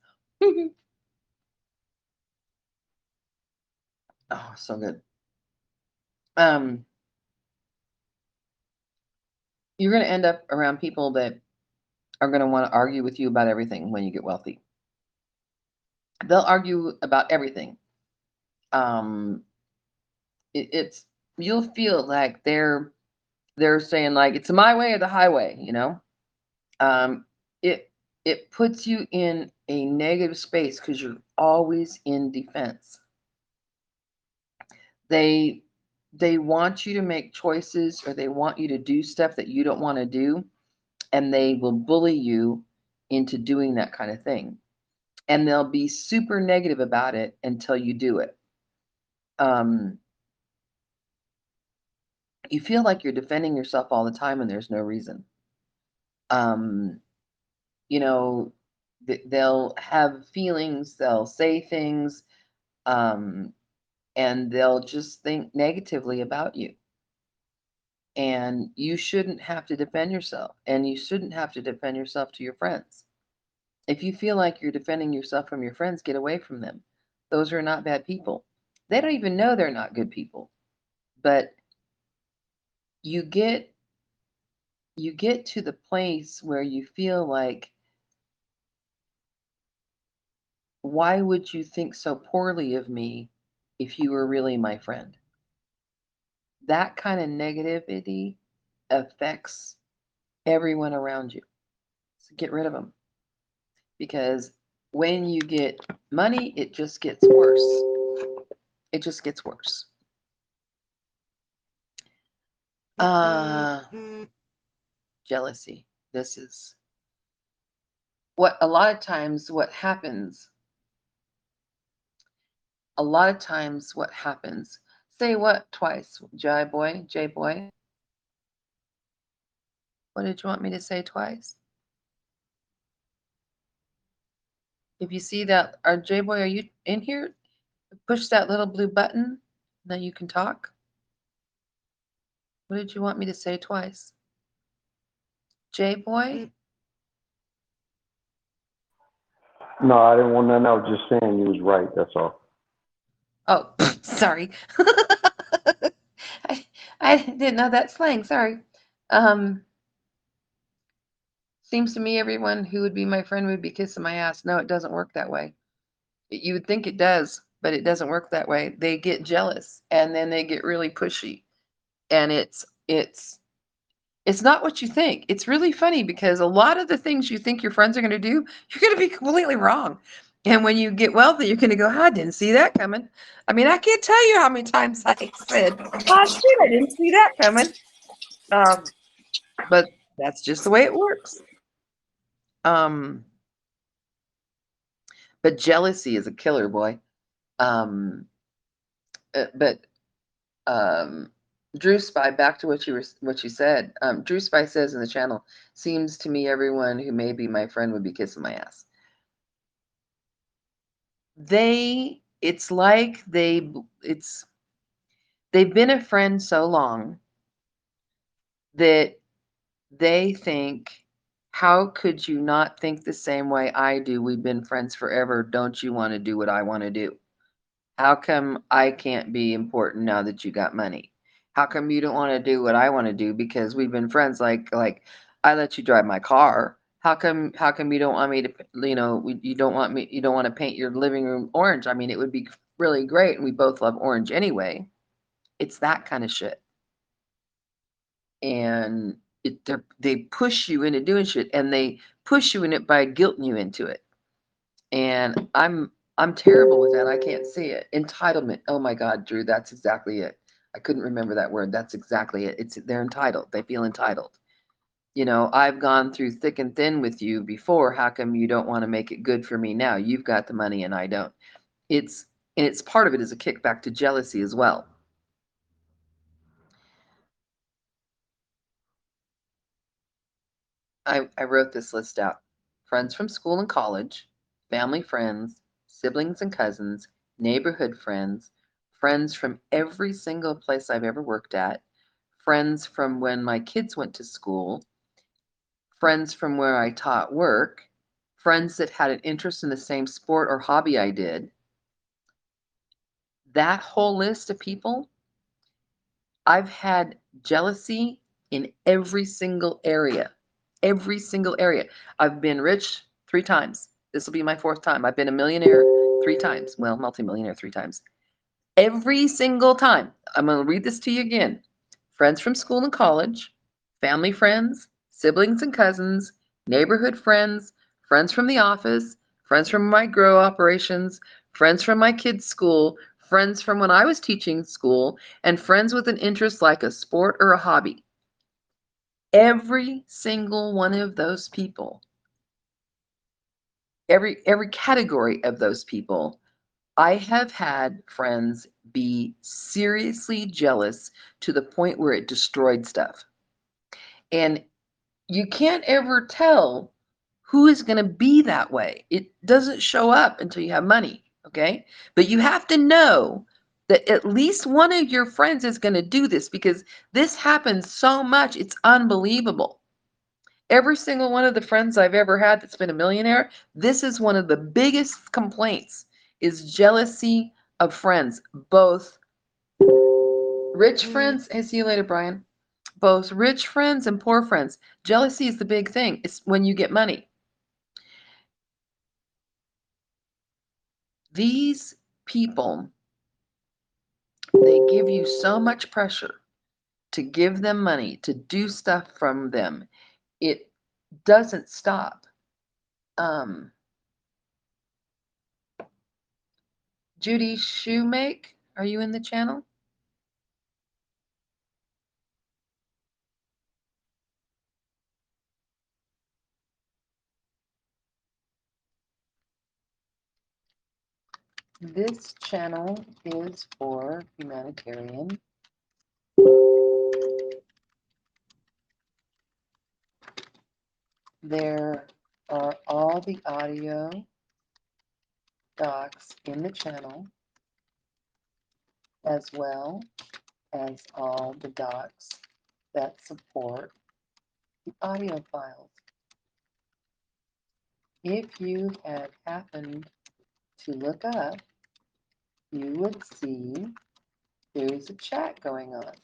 Oh, so good. Um, you're going to end up around people that are going to want to argue with you about everything when you get wealthy. They'll argue about everything. Um, it's you'll feel like they're saying like it's my way or the highway, Um, it it puts you in a negative space because you're always in defense. They they want you to make choices or they want you to do stuff that you don't want to do, and they will bully you into doing that kind of thing. And they'll be super negative about it until you do it. Um, you feel like you're defending yourself all the time and there's no reason. Um, you know, they'll have feelings, they'll say things, um, and they'll just think negatively about you. And you shouldn't have to defend yourself, and you shouldn't have to defend yourself to your friends. If you feel like you're defending yourself from your friends, get away from them. Those are not bad people. They don't even know they're not good people. But you get you get to the place where you feel like, why would you think so poorly of me if you were really my friend? That kind of negativity affects everyone around you. So get rid of them. Because when you get money, it just gets worse. It just gets worse. Jealousy. This is what a lot of times what happens. A lot of times what happens. Say what twice, J boy, J boy. What did you want me to say twice? If you see that, J boy, are you in here? Push that little blue button, then you can talk. What did you want me to say twice? J boy? No, I didn't want nothing. I was just saying you was right. That's all. Oh, sorry. I didn't know that slang. Sorry. Seems to me everyone who would be my friend would be kissing my ass. No, it doesn't work that way. You would think it does, but it doesn't work that way. They get jealous and then they get really pushy. And it's not what you think. It's really funny because a lot of the things you think your friends are going to do, you're going to be completely wrong. And when you get wealthy, you're going to go, I didn't see that coming. I mean, I can't tell you how many times I said, oh, shit, I didn't see that coming. But that's just the way it works. But jealousy is a killer, boy. But Drew Spy, back to what you said. Drew Spy says in the channel, seems to me everyone who may be my friend would be kissing my ass. It's like they've been a friend so long that they think, how could you not think the same way I do? We've been friends forever. Don't you want to do what I want to do? How come I can't be important now that you got money? How come you don't want to do what I want to do because we've been friends? Like I let you drive my car. How come you don't want me to, you don't want to paint your living room orange? I mean, it would be really great and we both love orange anyway. It's that kind of shit. And they push you into doing shit and they push you in it by guilting you into it. And I'm terrible with that. I can't see it. Entitlement. Oh my God, Drew, that's exactly it. I couldn't remember that word. That's exactly it. They're entitled. They feel entitled. I've gone through thick and thin with you before. How come you don't want to make it good for me now? You've got the money and I don't. It's part of it is a kickback to jealousy as well. I wrote this list out. Friends from school and college, family friends, siblings and cousins, neighborhood friends, friends from every single place I've ever worked at, friends from when my kids went to school, friends from where I taught work, friends that had an interest in the same sport or hobby I did. That whole list of people, I've had jealousy in every single area. Every single area. I've been rich 3 times. This will be my 4th time. I've been a millionaire 3 times. Well, multimillionaire 3 times. Every single time. I'm going to read this to you again. Friends from school and college, family friends, siblings and cousins, neighborhood friends, friends from the office, friends from my grow operations, friends from my kids' school, friends from when I was teaching school, and friends with an interest like a sport or a hobby. Every single one of those people, every category of those people, I have had friends be seriously jealous to the point where it destroyed stuff. And you can't ever tell who is going to be that way. It doesn't show up until you have money, okay? But you have to know that at least one of your friends is going to do this because this happens so much, it's unbelievable. Every single one of the friends I've ever had that's been a millionaire, this is one of the biggest complaints is jealousy of friends, both rich friends. Hey, see you later, Brian. Both rich friends and poor friends. Jealousy is the big thing. It's when you get money. These people, they give you so much pressure to give them money, to do stuff from them. It doesn't stop. Judy Shoemake, are you in the channel? This channel is for humanitarian. There are all the audio docs in the channel, as well as all the docs that support the audio files. If you had happened to look up, you would see there's a chat going on.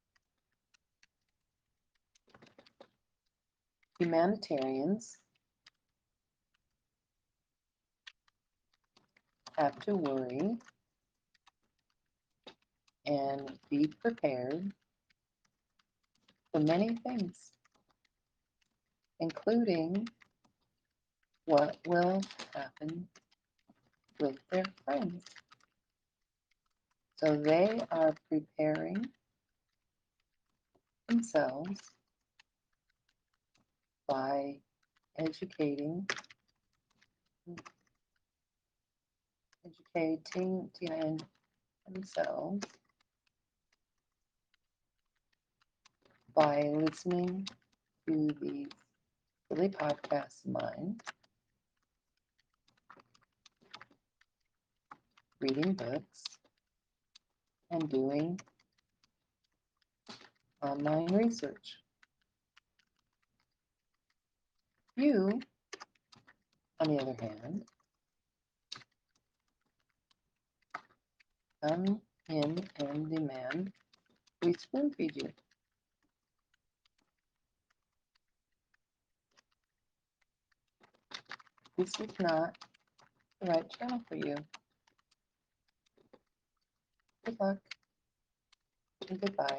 Humanitarians have to worry and be prepared for many things, including what will happen with their friends. So they are preparing themselves by educating themselves by listening to these silly podcasts of mine, reading books, and doing online research. You, on the other hand, come in and demand we spoon feed you. This is not the right channel for you. Good luck and goodbye.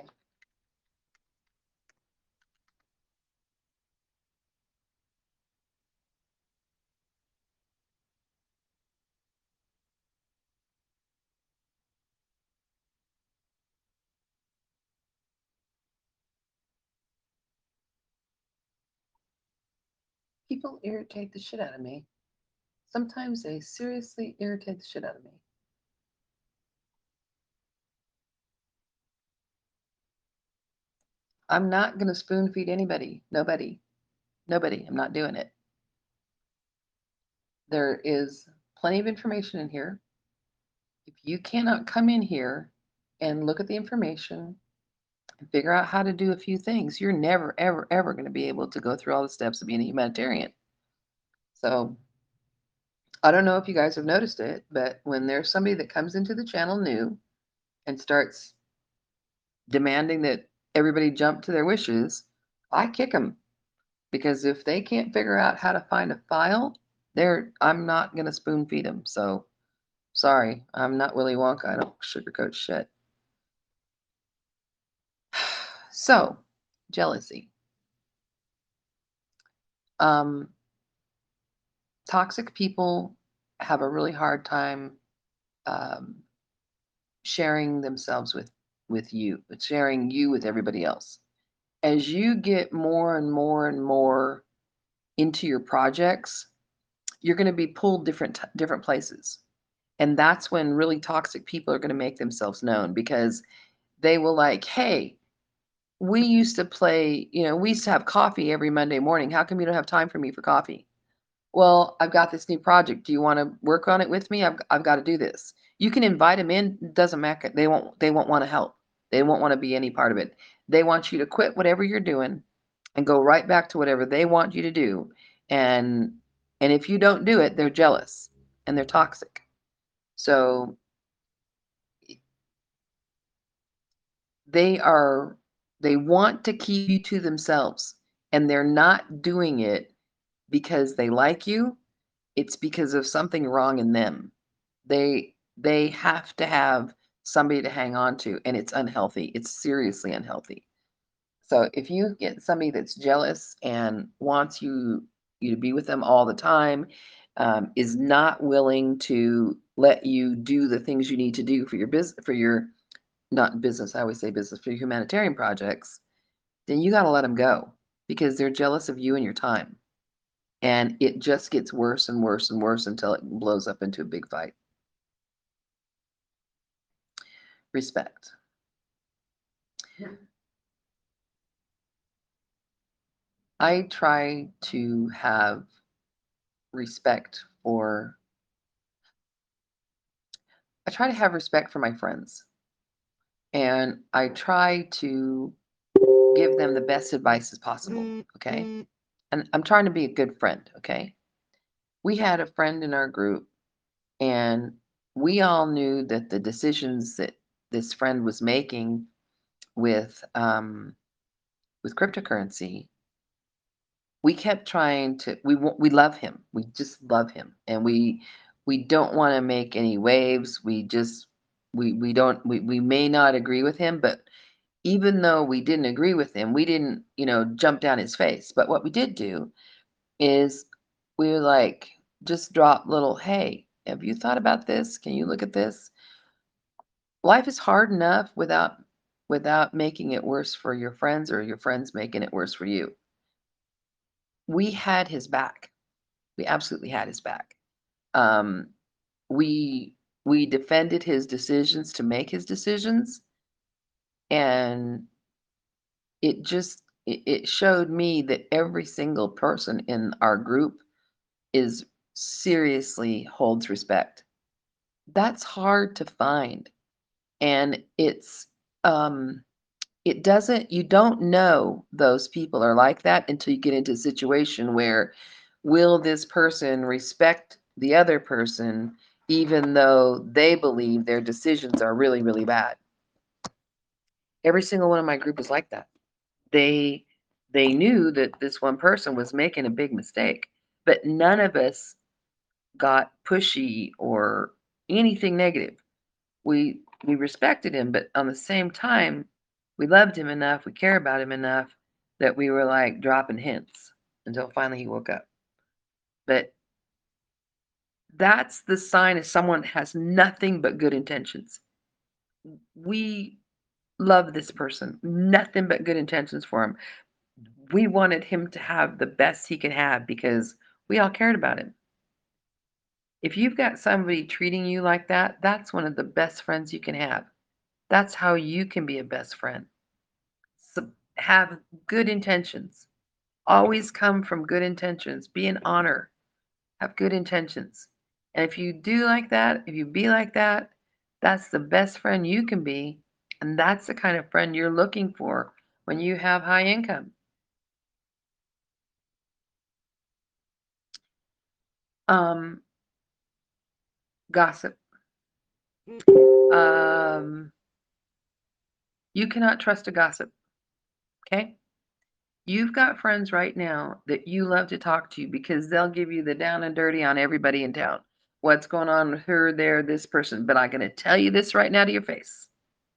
People irritate the shit out of me. Sometimes they seriously irritate the shit out of me. I'm not going to spoon feed anybody. Nobody. I'm not doing it. There is plenty of information in here. If you cannot come in here and look at the information and figure out how to do a few things, you're never, ever, ever going to be able to go through all the steps of being a humanitarian. So I don't know if you guys have noticed it, but when there's somebody that comes into the channel new and starts demanding that everybody jump to their wishes, I kick them. Because if they can't figure out how to find a file, I'm not going to spoon feed them. So sorry, I'm not Willy Wonka. I don't sugarcoat shit. So, jealousy. Toxic people have a really hard time sharing themselves with you, but sharing you with everybody else. As you get more and more and more into your projects, you're going to be pulled different places. And that's when really toxic people are going to make themselves known, because they will like, hey, we used to play, we used to have coffee every Monday morning. How come you don't have time for me for coffee? Well, I've got this new project. Do you want to work on it with me? I've got to do this. You can invite them in. It doesn't matter. They won't want to help. They won't want to be any part of it. They want you to quit whatever you're doing and go right back to whatever they want you to do. And if you don't do it, they're jealous and they're toxic. So they want to keep you to themselves, and they're not doing it because they like you. It's because of something wrong in them. They have to have somebody to hang on to, and it's unhealthy. It's seriously unhealthy. So if you get somebody that's jealous and wants you to be with them all the time, is not willing to let you do the things you need to do for your business, not business, I always say business, for your humanitarian projects, then you got to let them go, because they're jealous of you and your time. And it just gets worse and worse and worse until it blows up into a big fight. respect. I try to have respect for, I try to have respect for my friends. And I try to give them the best advice as possible. Okay. And I'm trying to be a good friend. Okay. We had a friend in our group, and we all knew that the decisions that this friend was making with cryptocurrency, we kept trying to, we love him. We just love him. And we don't want to make any waves. We just, we don't, we may not agree with him, but even though we didn't agree with him, we didn't, jump down his face. But what we did do is we were like, just drop little, hey, have you thought about this? Can you look at this? Life is hard enough without making it worse for your friends or your friends making it worse for you. We had his back. We absolutely had his back. Um, we we defended his decisions to make his decisions, and it showed me that every single person in our group is seriously holds respect. That's hard to find. And it doesn't, you don't know those people are like that until you get into a situation where, will this person respect the other person even though they believe their decisions are really, really bad? Every single one of my group is like that. They knew that this one person was making a big mistake, but none of us got pushy or anything negative. We respected him, but on the same time, we loved him enough, we care about him enough that we were like dropping hints until finally he woke up. But that's the sign of someone has nothing but good intentions. We love this person, nothing but good intentions for him. We wanted him to have the best he could have because we all cared about him. If you've got somebody treating you like that, that's one of the best friends you can have. That's how you can be a best friend. So have good intentions. Always come from good intentions. Be an honor. Have good intentions. And if you do like that, if you be like that, that's the best friend you can be. And that's the kind of friend you're looking for when you have high income. Gossip. You cannot trust a gossip. Okay? You've got friends right now that you love to talk to because they'll give you the down and dirty on everybody in town. What's going on with her, there, this person. But I'm going to tell you this right now to your face.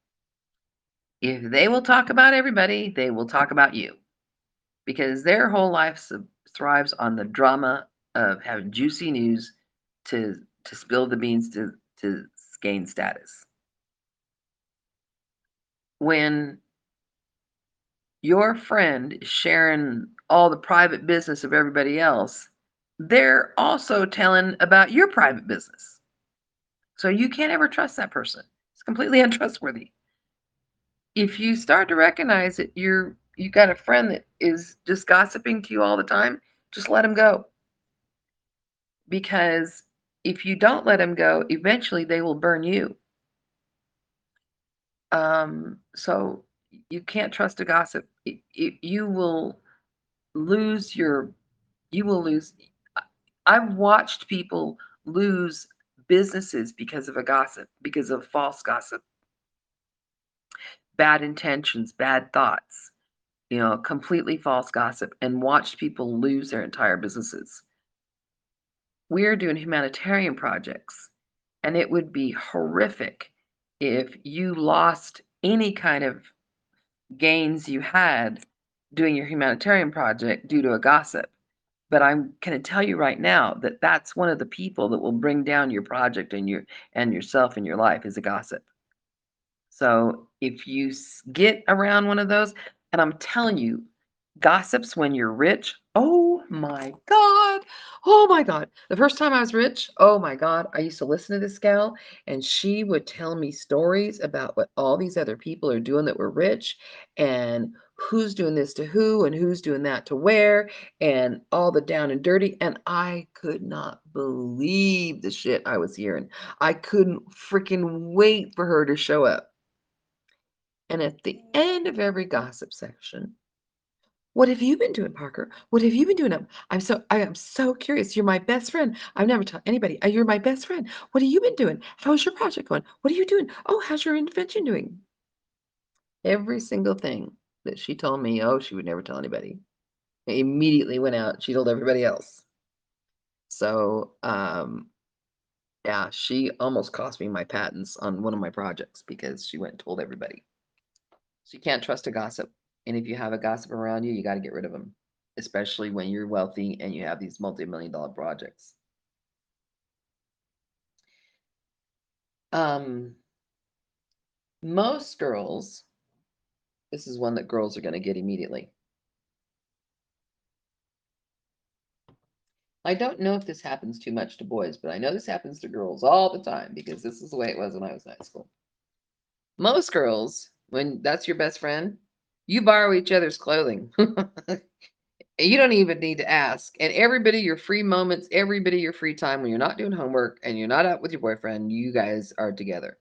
If they will talk about everybody, they will talk about you because their whole life thrives on the drama of having juicy news to spill the beans to gain status. When your friend is sharing all the private business of everybody else, they're also telling about your private business. So you can't ever trust that person. It's completely untrustworthy. If you start to recognize that you got a friend that is just gossiping to you all the time, just let them go. Because if you don't let them go, eventually they will burn you. So you can't trust a gossip. You will lose your, you will lose. I've watched people lose businesses because of a gossip, because of false gossip, bad intentions, bad thoughts, completely false gossip, and watched people lose their entire businesses. We're doing humanitarian projects, and it would be horrific if you lost any kind of gains you had doing your humanitarian project due to a gossip. But I'm going to tell you right now that that's one of the people that will bring down your project and yourself in your life is a gossip. So if you get around one of those, and I'm telling you, gossips when you're rich, oh my God, Oh my God. The first time I was rich, oh my God, I used to listen to this gal and she would tell me stories about what all these other people are doing that were rich and who's doing this to who and who's doing that to where and all the down and dirty. And I could not believe the shit I was hearing. I couldn't freaking wait for her to show up. And at the end of every gossip section, what have you been doing, Parker? What have you been doing? I am so curious. You're my best friend. I've never told anybody. You're my best friend. What have you been doing? How's your project going? What are you doing? Oh, how's your intervention doing? Every single thing that she told me, oh, she would never tell anybody. I immediately went out. She told everybody else. So, yeah, she almost cost me my patents on one of my projects because she went and told everybody. So you can't trust a gossip. And if you have a gossip around you, you got to get rid of them, especially when you're wealthy and you have these multi-million-dollar projects. Most girls, this is one that girls are going to get immediately. I don't know if this happens too much to boys, but I know this happens to girls all the time because this is the way it was when I was in high school. Most girls, when that's your best friend, you borrow each other's clothing. You don't even need to ask. And everybody, your free moments, everybody, your free time when you're not doing homework and you're not out with your boyfriend, you guys are together.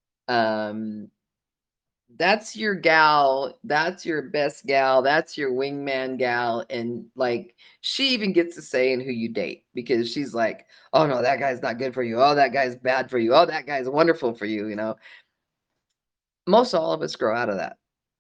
That's your gal, that's your best gal, that's your wingman gal. And like she even gets to say in who you date because she's like, oh no, that guy's not good for you. Oh, that guy's bad for you. Oh, that guy's wonderful for you, you know. Most all of us grow out of that.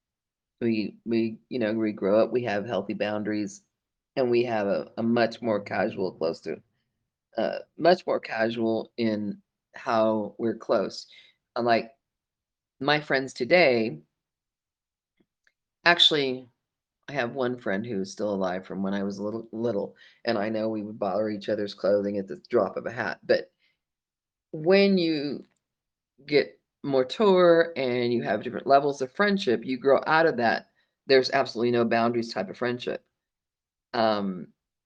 We grow up, we have healthy boundaries, and we have a much more casual, close to much more casual in how we're close. Unlike my friends today, actually, I have one friend who's still alive from when I was little, and I know we would borrow each other's clothing at the drop of a hat. But when you get more mature and you have different levels of friendship, you grow out of that. There's absolutely no boundaries type of friendship. Um,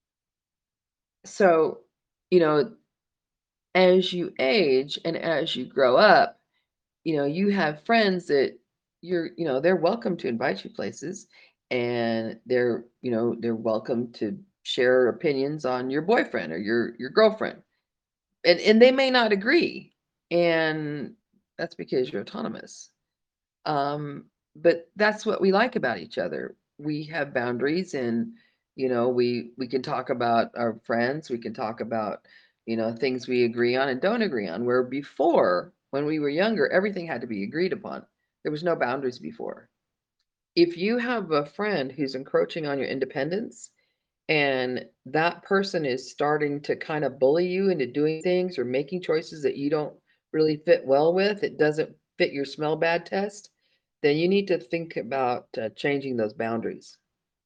so, you know, as you age and as you grow up, you have friends that they're welcome to invite you places and they're welcome to share opinions on your boyfriend or your girlfriend. And they may not agree. And that's because you're autonomous. But that's what we like about each other. We have boundaries and we can talk about our friends, we can talk about things we agree on and don't agree on. Where before, when we were younger, everything had to be agreed upon. There was no boundaries before. If you have a friend who's encroaching on your independence and that person is starting to kind of bully you into doing things or making choices that you don't really fit well with, it doesn't fit your smell bad test, then you need to think about changing those boundaries.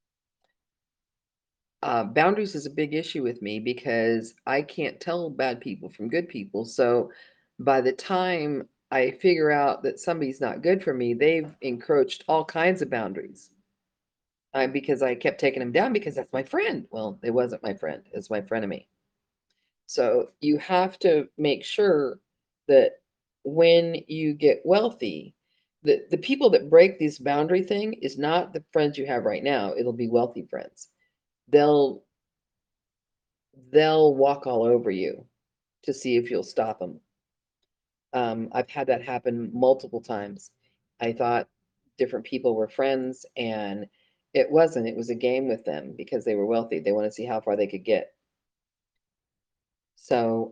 Boundaries is a big issue with me because I can't tell bad people from good people. So by the time I figure out that somebody's not good for me, they've encroached all kinds of boundaries. Because I kept taking them down because that's my friend. Well, it wasn't my friend, it's my frenemy. So you have to make sure that when you get wealthy, the people that break this boundary thing is not the friends you have right now. It'll be wealthy friends. They'll walk all over you to see if you'll stop them. I've had that happen multiple times. I thought different people were friends and it wasn't. It was a game with them because they were wealthy. They want to see how far they could get. So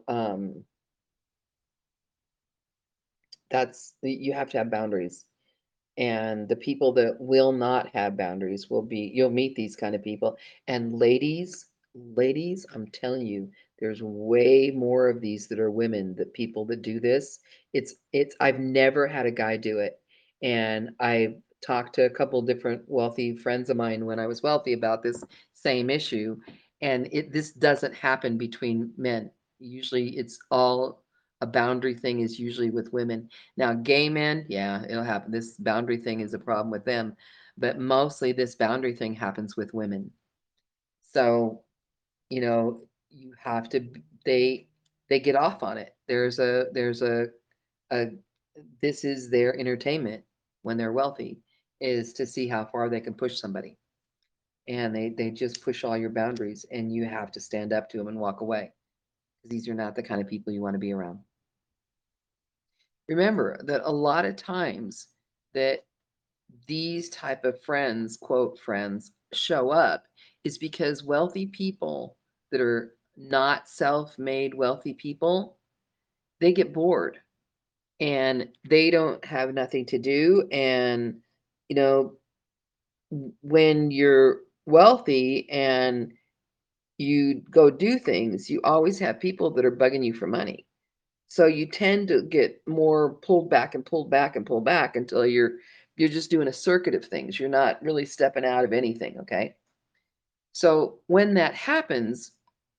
you have to have boundaries. And the people that will not have boundaries you'll meet these kind of people. And ladies, I'm telling you, there's way more of these that are women, that people that do this. I've never had a guy do it. And I've talked to a couple different wealthy friends of mine when I was wealthy about this same issue. And this doesn't happen between men. Usually it's all a boundary thing is usually with women. Now, gay men, yeah, it'll happen. This boundary thing is a problem with them, but mostly this boundary thing happens with women. So, you have to, they get off on it. There's a, this is their entertainment when they're wealthy, is to see how far they can push somebody. And they just push all your boundaries, and you have to stand up to them and walk away. These are not the kind of people you want to be around. Remember that a lot of times that these type of friends, quote friends, show up is because wealthy people that are not self-made wealthy people, they get bored and they don't have nothing to do. And, you know, when you're wealthy and you go do things, you always have people that are bugging you for money. So you tend to get more pulled back and pulled back and pulled back until you're just doing a circuit of things. You're not really stepping out of anything, okay? So when that happens,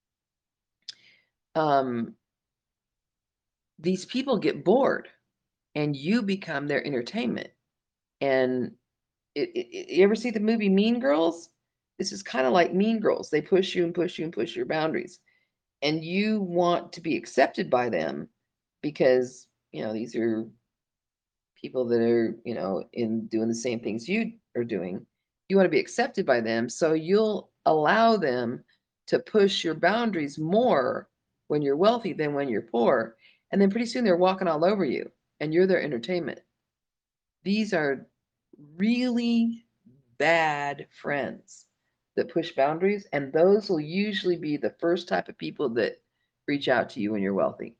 these people get bored and you become their entertainment. And you ever see the movie Mean Girls? This is kind of like Mean Girls. They push you and push you and push your boundaries. And you want to be accepted by them because, you know, these are people that are, you know, in doing the same things you are doing. You want to be accepted by them. So you'll allow them to push your boundaries more when you're wealthy than when you're poor. And then pretty soon they're walking all over you and you're their entertainment. These are really bad friends that push boundaries. And those will usually be the first type of people that reach out to you when you're wealthy.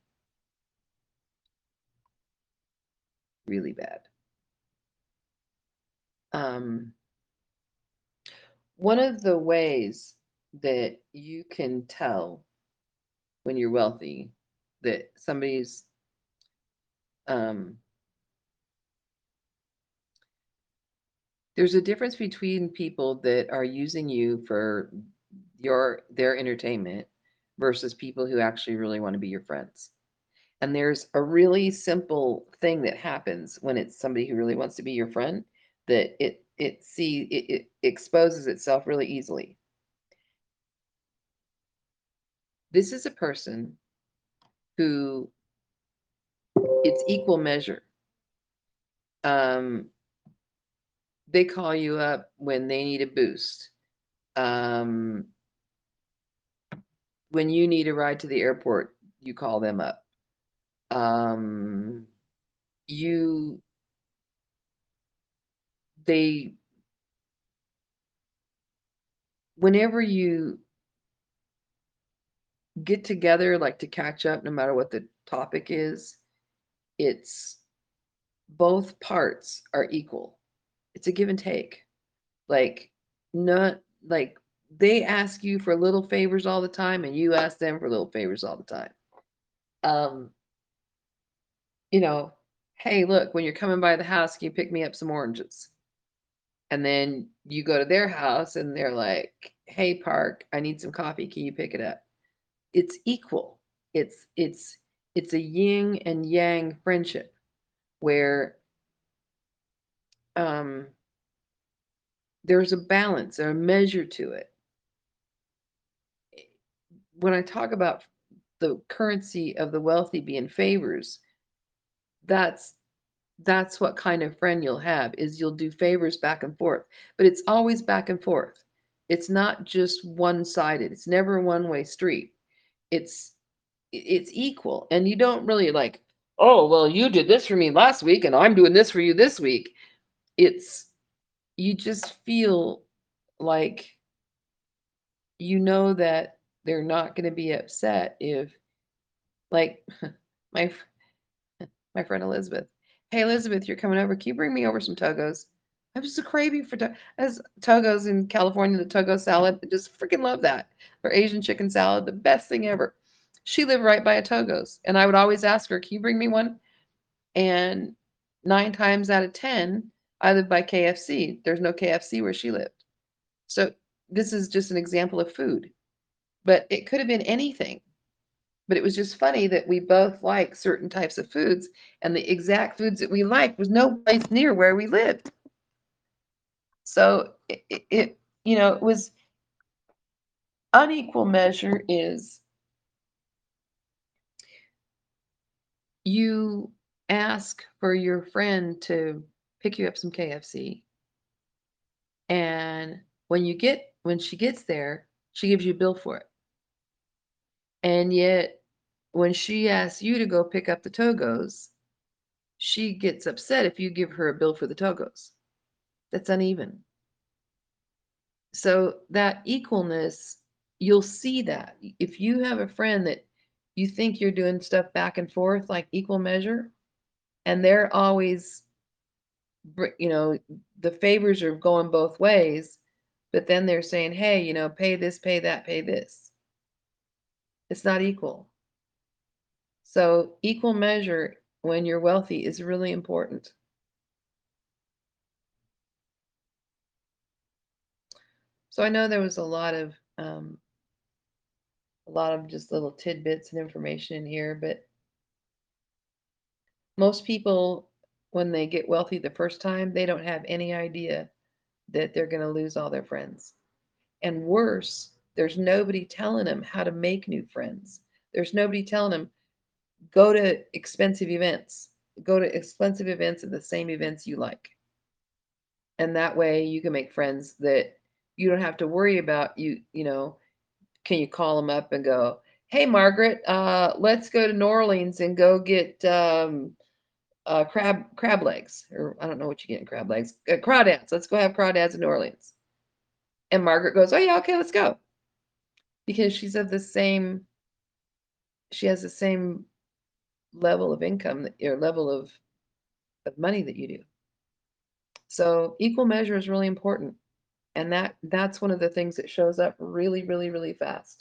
Really bad. One of the ways that you can tell when you're wealthy that somebody's there's a difference between people that are using you for their entertainment versus people who actually really want to be your friends. And there's a really simple thing that happens when it's somebody who really wants to be your friend, that it exposes itself really easily. This is a person who, it's equal measure. They call you up when they need a boost. When you need a ride to the airport, you call them up. You, they, whenever you get together, like to catch up, no matter what the topic is, it's both parts are equal. It's a give and take. Like, not like they ask you for little favors all the time and you ask them for little favors all the time. You know, hey, look, when you're coming by the house, can you pick me up some oranges? And then you go to their house and they're like, hey, Park, I need some coffee. Can you pick it up? It's equal. It's a yin and yang friendship where there's a balance or a measure to it. When I talk about the currency of the wealthy being favors, that's what kind of friend you'll have, is you'll do favors back and forth, but it's always back and forth. It's not just one-sided. It's never a one-way street. It's equal. And you don't really like, oh, well, you did this for me last week and I'm doing this for you this week. You just feel like, you know, that they're not going to be upset if, like, my friend Elizabeth. Hey, Elizabeth, you're coming over. Can you bring me over some Togos? I'm just a craving for as Togos in California, the Togo salad. I just freaking love that. Or Asian chicken salad, the best thing ever. She lived right by a Togos, and I would always ask her, "Can you bring me one?" And 9 times out of 10, I live by KFC. There's no KFC where she lived. So this is just an example of food, but it could have been anything. But it was just funny that we both like certain types of foods, and the exact foods that we liked was no place near where we lived. So it you know, it was, Unequal measure is you ask for your friend to pick you up some KFC, and when she gets there, she gives you a bill for it. And yet, when she asks you to go pick up the Togos, she gets upset if you give her a bill for the Togos. That's uneven. So that equalness, you'll see that. If you have a friend that you think you're doing stuff back and forth like equal measure, and they're always, the favors are going both ways, but then they're saying, hey, pay this, pay that, pay this. It's not equal. So equal measure when you're wealthy is really important. So I know there was a lot of just little tidbits and information in here, but most people, when they get wealthy the first time, they don't have any idea that they're going to lose all their friends. And worse, there's nobody telling them how to make new friends. There's nobody telling them, go to expensive events. Go to expensive events at the same events you like. And that way you can make friends that you don't have to worry about. Can you call them up and go, hey, Margaret, let's go to New Orleans and go get crab legs, or I don't know what you get in crab legs. Crawdads. Let's go have crawdads in New Orleans. And Margaret goes, oh yeah, okay, let's go. Because she has the same level of income or level of money that you do. So equal measure is really important. And that's one of the things that shows up really, really, really fast.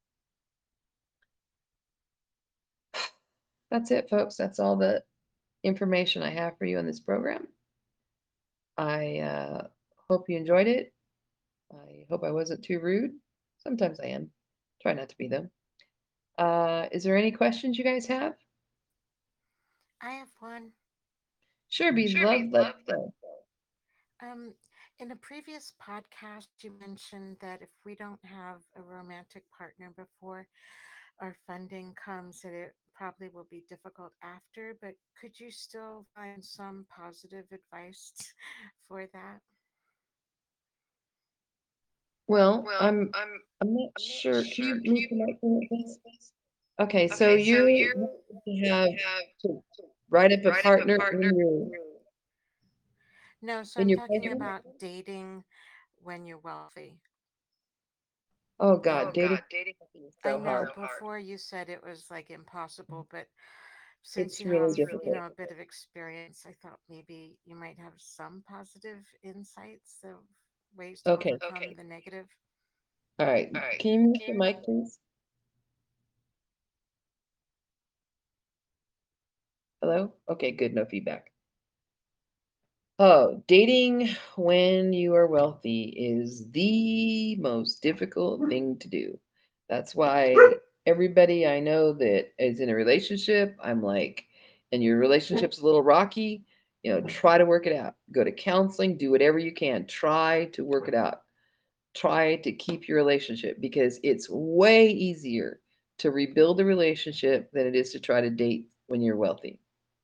That's it, folks. That's all the information I have for you on this program. I hope you enjoyed it. I hope I wasn't too rude. Sometimes I am. Try not to be, though. Is there any questions you guys have? I have one. Sure, be love. Um, in a previous podcast, you mentioned that if we don't have a romantic partner before our funding comes, that it probably will be difficult after. But could you still find some positive advice for that? Well, I'm not sure. Can you move the mic a little, please? Okay, so you have to write up a partner No, so when I'm you're talking pregnant. about dating when you're wealthy. Oh God, dating is I so know hard. before you said it was like impossible, but since It's you really have, difficult. a bit of experience, I thought maybe you might have some positive insights of ways to Okay, overcome the negative. all right. Can you move the mic, please? Hello? Okay, good. No feedback. Oh, dating when you are wealthy is the most difficult thing to do. That's why everybody I know that is in a relationship, I'm like, and your relationship's a little rocky, try to work it out. Go to counseling, do whatever you can. Try to work it out. Try to keep your relationship because it's way easier to rebuild a relationship than it is to try to date when you're wealthy.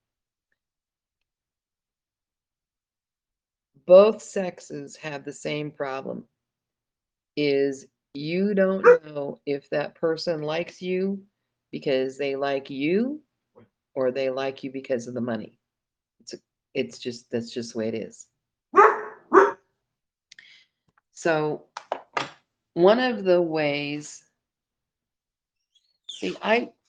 Both sexes have the same problem, is you don't know if that person likes you because they like you or they like you because of the money. That's just the way it is. So one of the ways, see,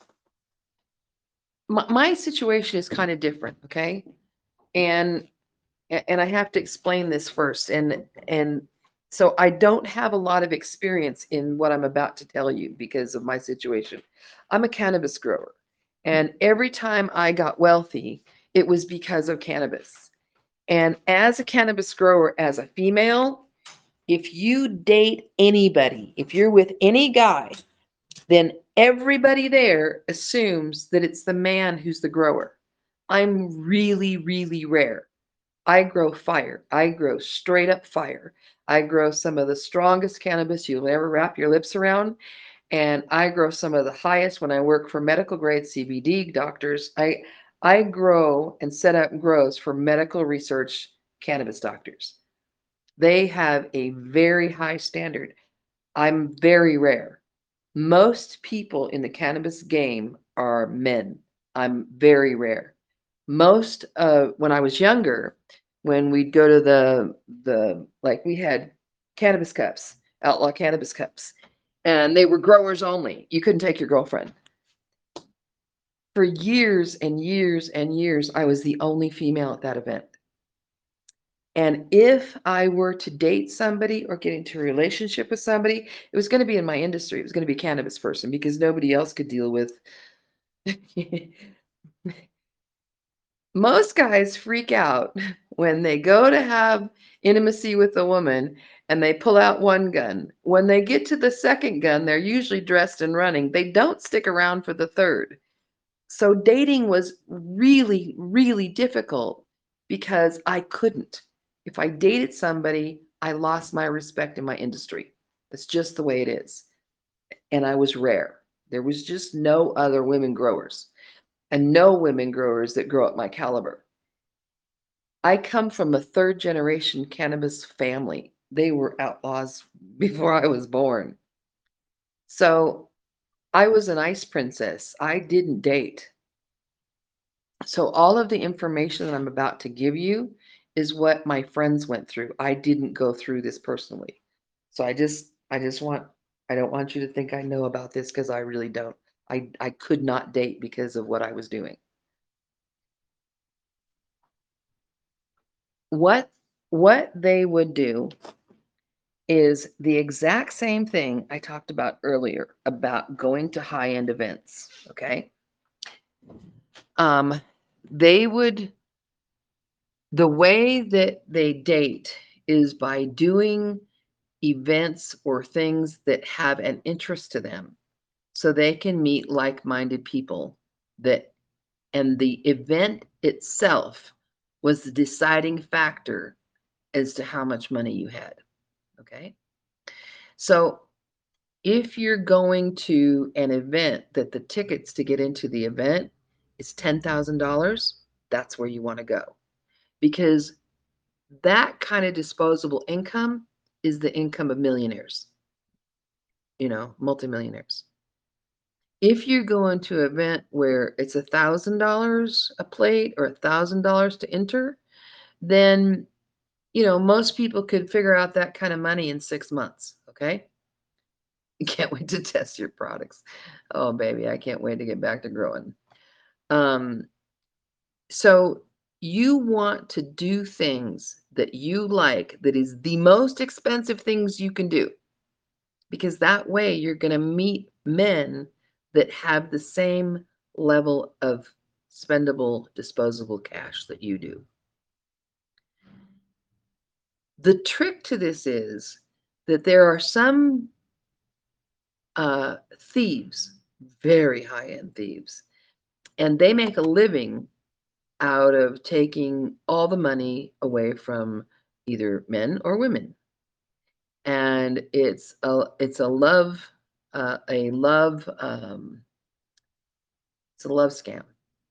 my situation is kind of different, okay? And I have to explain this first. And so I don't have a lot of experience in what I'm about to tell you because of my situation. I'm a cannabis grower. And every time I got wealthy, it was because of cannabis. And as a cannabis grower, as a female, if you date anybody, if you're with any guy, then everybody there assumes that it's the man who's the grower. I'm really, really rare. I grow fire. I grow straight up fire. I grow some of the strongest cannabis you'll ever wrap your lips around. And I grow some of the highest when I work for medical grade CBD doctors. I grow and set up grows for medical research cannabis doctors. They have a very high standard. I'm very rare. Most people in the cannabis game are men. I'm very rare. Most when I was younger, when we'd go to the like we had cannabis cups, outlaw cannabis cups, and they were growers only. You couldn't take your girlfriend. For years and years and years, I was the only female at that event. And if I were to date somebody or get into a relationship with somebody, it was going to be in my industry. It was going to be a cannabis person because nobody else could deal with. Most guys freak out when they go to have intimacy with a woman and they pull out one gun. When they get to the second gun, they're usually dressed and running. They don't stick around for the third. So dating was really, really difficult because I couldn't. If I dated somebody, I lost my respect in my industry. That's just the way it is. And I was rare. There was just no other women growers and no women growers that grow at my caliber. I come from a third generation cannabis family. They were outlaws before I was born. So I was an ice princess. I didn't date. So all of the information that I'm about to give you is what my friends went through. I didn't go through this personally. So I don't want you to think I know about this because I really don't. I could not date because of what I was doing. What they would do is the exact same thing I talked about earlier about going to high-end events, okay? They would The way that they date is by doing events or things that have an interest to them so they can meet like-minded people that and the event itself was the deciding factor as to how much money you had. Okay? So if you're going to an event that the tickets to get into the event is $10,000, that's where you want to go. Because that kind of disposable income is the income of millionaires, multimillionaires. If you go into an event where it's $1,000 a plate or $1,000 to enter, then, most people could figure out that kind of money in 6 months. Okay. Can't wait to test your products. Oh, baby, I can't wait to get back to growing. So you want to do things that you like, that is the most expensive things you can do, because that way you're going to meet men that have the same level of spendable, disposable cash that you do. The trick to this is that there are some thieves, very high-end thieves, and they make a living out of taking all the money away from either men or women. And it's a love it's a love scam.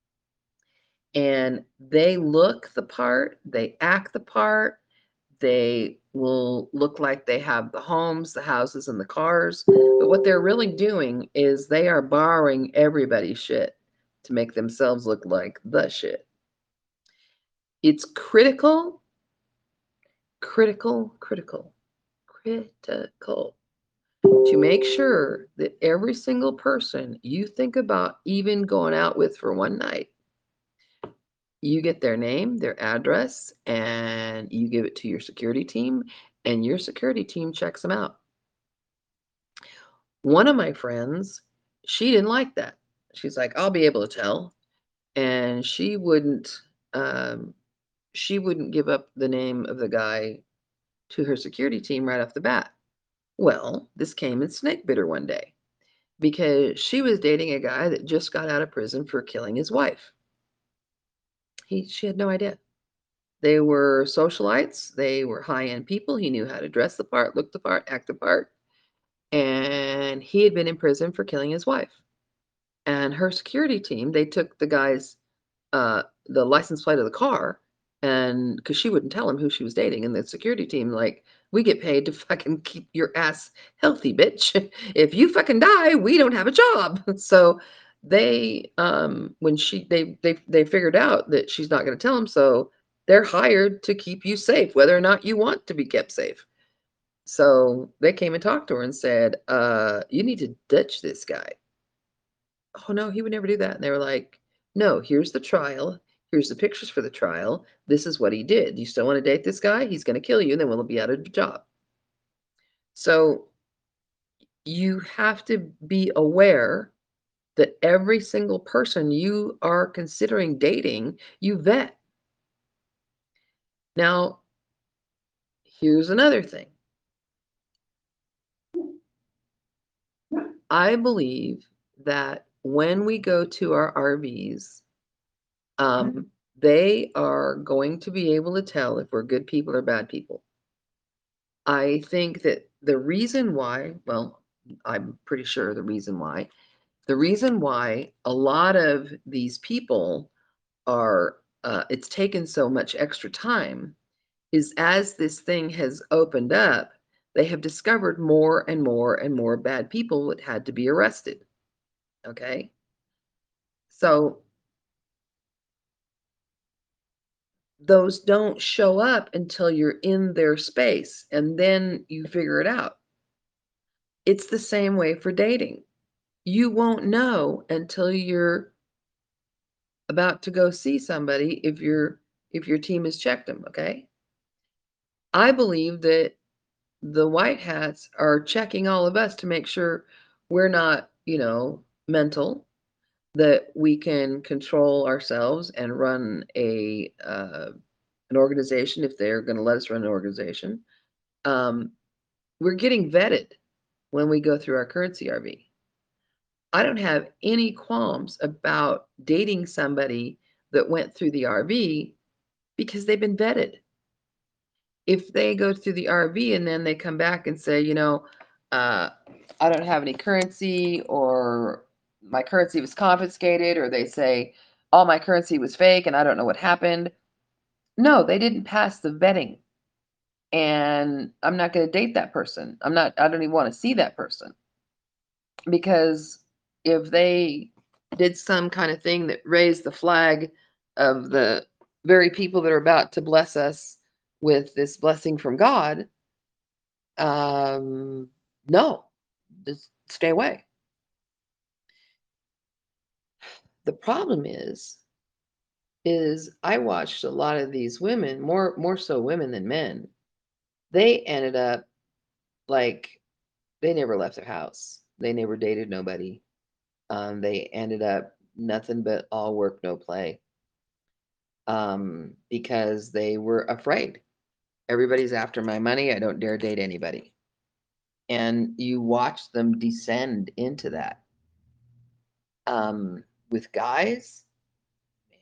And they look the part, they act the part, they will look like they have the homes, the houses, and the cars. But what they're really doing is they are borrowing everybody's shit to make themselves look like the shit. It's critical to make sure that every single person you think about even going out with for one night, you get their name, their address, and you give it to your security team, and your security team checks them out. One of my friends, she didn't like that. She's like, I'll be able to tell. And she wouldn't give up the name of the guy to her security team right off the bat. Well, this came in snake bit her one day because she was dating a guy that just got out of prison for killing his wife. She had no idea. They were socialites. They were high-end people. He knew how to dress the part, look the part, act the part. And he had been in prison for killing his wife. And her security team, they took the guy's the license plate of the car, and because she wouldn't tell him who she was dating, and the security team, like, we get paid to fucking keep your ass healthy, bitch. If you fucking die, we don't have a job. So they when they figured out that she's not going to tell him, so they're hired to keep you safe, whether or not you want to be kept safe. So they came and talked to her and said, you need to ditch this guy. Oh, no, he would never do that. And they were like, no, here's the trial. Here's the pictures for the trial. This is what he did. You still want to date this guy? He's going to kill you, and then we'll be out of a job. So you have to be aware that every single person you are considering dating, you vet. Now, here's another thing. I believe that when we go to our RVs, they are going to be able to tell if we're good people or bad people. I think that the reason why, well, I'm pretty sure the reason why a lot of these people are, it's taken so much extra time is as this thing has opened up, they have discovered more and more and more bad people that had to be arrested. Okay. So those don't show up until you're in their space and then you figure it out. It's the same way for dating. You won't know until you're about to go see somebody if your team has checked them, okay? I believe that the white hats are checking all of us to make sure we're not, mental, that we can control ourselves and run an organization if they're going to let us run an organization. We're getting vetted when we go through our currency RV. I don't have any qualms about dating somebody that went through the RV because they've been vetted. If they go through the RV and then they come back and say, I don't have any currency, or my currency was confiscated, or they say all my currency was fake and I don't know what happened. No, they didn't pass the vetting. And I'm not going to date that person. I don't even want to see that person. Because if they did some kind of thing that raised the flag of the very people that are about to bless us with this blessing from God, no, just stay away. The problem is I watched a lot of these women, more so women than men. They ended up like they never left their house. They never dated nobody. They ended up nothing but all work, no play. Because they were afraid. Everybody's after my money. I don't dare date anybody. And you watch them descend into that. With guys, man,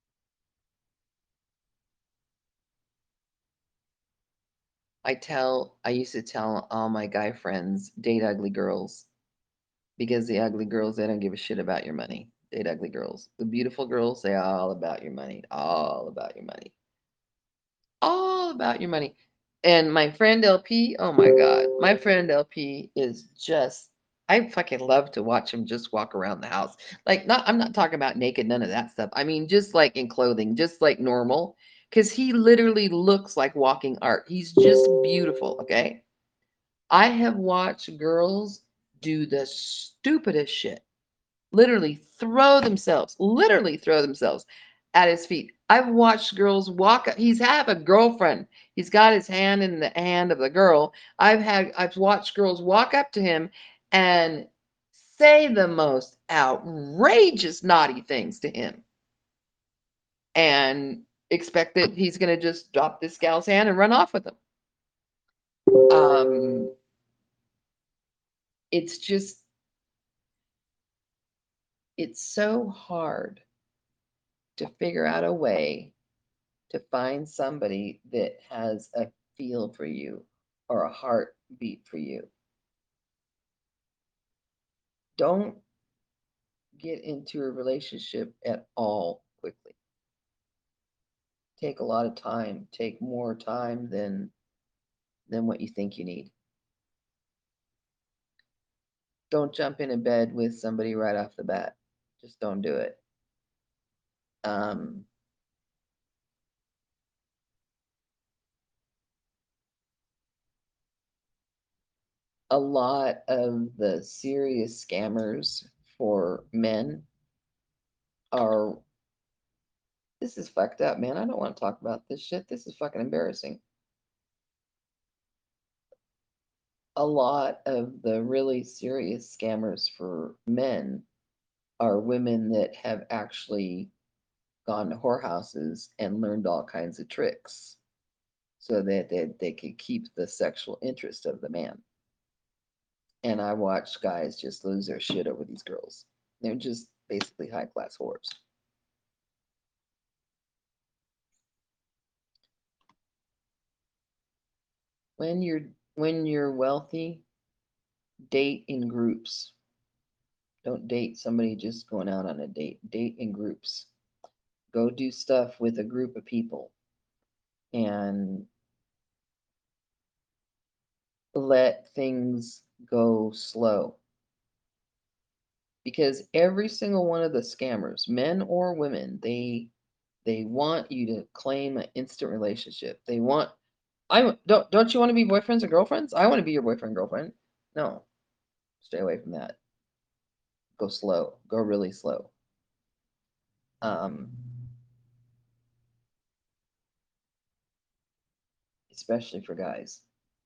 I used to tell all my guy friends, date ugly girls, because the ugly girls, they don't give a shit about your money. Date ugly girls. The beautiful girls, they all about your money, all about your money, all about your money. And my friend LP, oh my God, my friend LP is just, I fucking love to watch him just walk around the house. Like, I'm not talking about naked, none of that stuff. I mean, just like in clothing, just like normal, because he literally looks like walking art. He's just beautiful, okay? I have watched girls do the stupidest shit. Literally throw themselves at his feet. I've watched girls walk. He's have a girlfriend. He's got his hand in the hand of the girl. I've watched girls walk up to him and say the most outrageous naughty things to him and expect that he's going to just drop this gal's hand and run off with him. It's just, it's so hard to figure out a way to find somebody that has a feel for you or a heartbeat for you. Don't get into a relationship at all quickly. Take a lot of time, take more time than what you think you need. Don't jump into bed with somebody right off the bat. Just don't do it. Um, a lot of the serious scammers for men are, this is fucked up, man. I don't want to talk about this shit. This is fucking embarrassing. A lot of the really serious scammers for men are women that have actually gone to whorehouses and learned all kinds of tricks so that they could keep the sexual interest of the man. And I watch guys just lose their shit over these girls. They're just basically high class whores. When you're wealthy, date in groups. Don't date somebody just going out on a date. Date in groups. Go do stuff with a group of people and let things go slow. Because every single one of the scammers, men or women, they want you to claim an instant relationship. They want, don't you want to be boyfriends or girlfriends? I want to be your boyfriend, girlfriend. No. Stay away from that. Go slow. Go really slow. Especially for guys.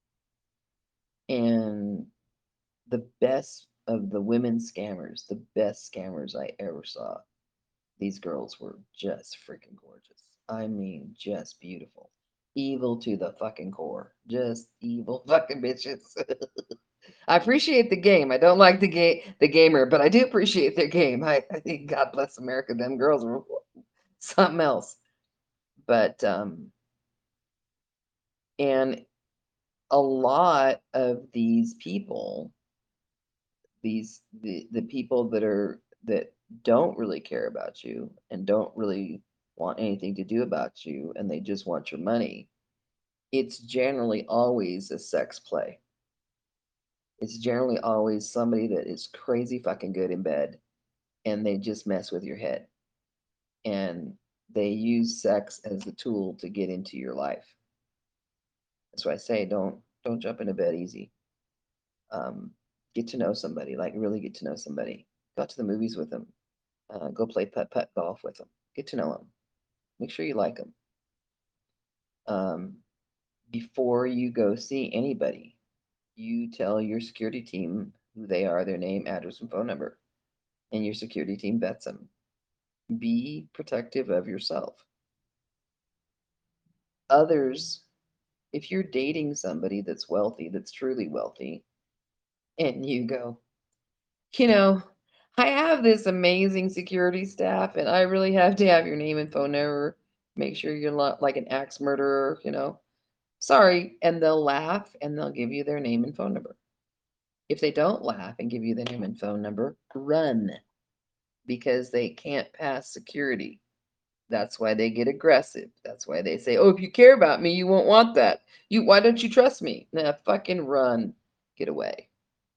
And the best of the women scammers, the best scammers I ever saw, these girls were just freaking gorgeous. I mean, just beautiful. Evil to the fucking core. Just evil fucking bitches. I appreciate the game. I don't like the gamer, but I do appreciate their game. I think God bless America. Them girls were something else. But and a lot of these people, the people that don't really care about you and don't really want anything to do about you and they just want your money, it's generally always a sex play. It's generally always somebody that is crazy fucking good in bed and they just mess with your head. And they use sex as a tool to get into your life. That's why I say don't jump into bed easy. Get to know somebody, like really get to know somebody. Go to the movies with them. Go play putt golf with them. Get to know them. Make sure you like them. Before you go see anybody, you tell your security team who they are, their name, address, and phone number, and your security team vets them. Be protective of yourself. Others, if you're dating somebody that's wealthy, that's truly wealthy, and you go, you know, I have this amazing security staff, and I really have to have your name and phone number. Make sure you're not like an axe murderer, Sorry. And they'll laugh and they'll give you their name and phone number. If they don't laugh and give you their name and phone number, run because they can't pass security. That's why they get aggressive. That's why they say, "Oh, if you care about me, you won't want that. Why don't you trust me?" Nah, fucking run. Get away.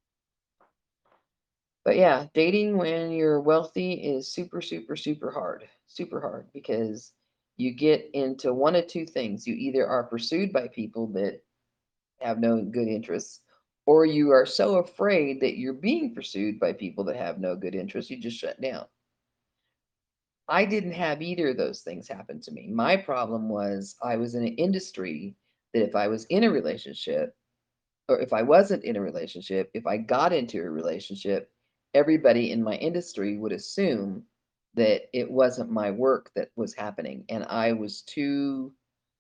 But yeah, dating when you're wealthy is super, super, super hard. Super hard because you get into one of two things. You either are pursued by people that have no good interests, or you are so afraid that you're being pursued by people that have no good interests, you just shut down. I didn't have either of those things happen to me. My problem was I was in an industry that if I was in a relationship, or if I wasn't in a relationship, if I got into a relationship, everybody in my industry would assume that it wasn't my work that was happening. And I was too,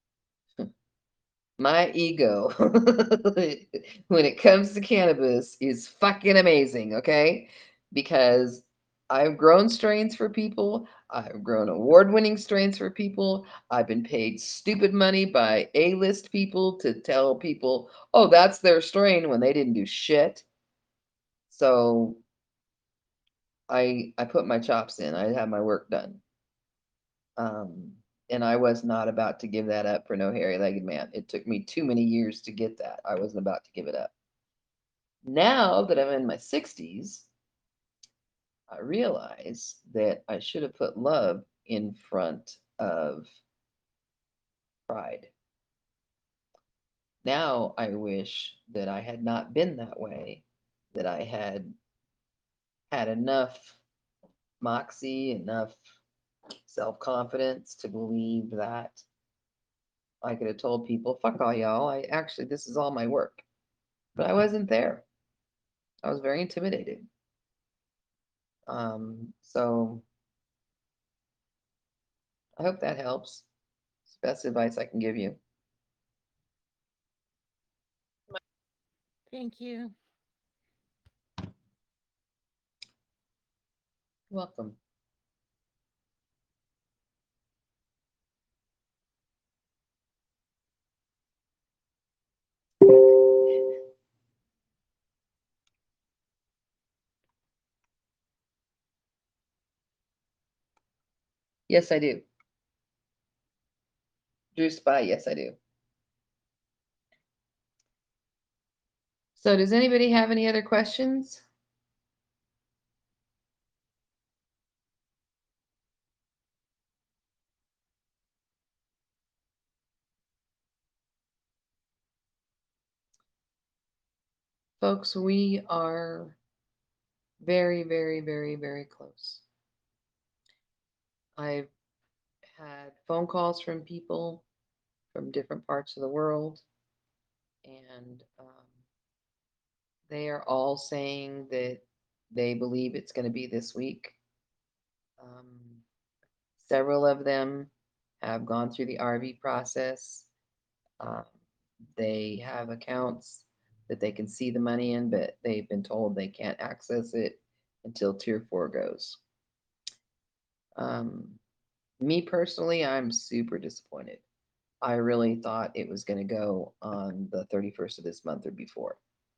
my ego, when it comes to cannabis, is fucking amazing, okay? Because I've grown strains for people. I've grown award-winning strains for people. I've been paid stupid money by A-list people to tell people, oh, that's their strain when they didn't do shit. So I put my chops in. I had my work done. And I was not about to give that up for no hairy-legged man. It took me too many years to get that. I wasn't about to give it up. Now that I'm in my 60s, I realize that I should have put love in front of pride. Now I wish that I had not been that way, that I had had enough moxie, enough self-confidence to believe that I could have told people, fuck all y'all, this is all my work. But I wasn't there. I was very intimidated. So I hope that helps. It's the best advice I can give you. Thank you. Welcome. Yes, I do. Drew Spy, yes, I do. So does anybody have any other questions? Folks, we are very, very, very, very close. I've had phone calls from people from different parts of the world, and they are all saying that they believe it's going to be this week. Several of them have gone through the RV process. Um, they have accounts that they can see the money in, but they've been told they can't access it until Tier 4 goes. Me personally, I'm super disappointed. I really thought it was going to go on the 31st of this month or before.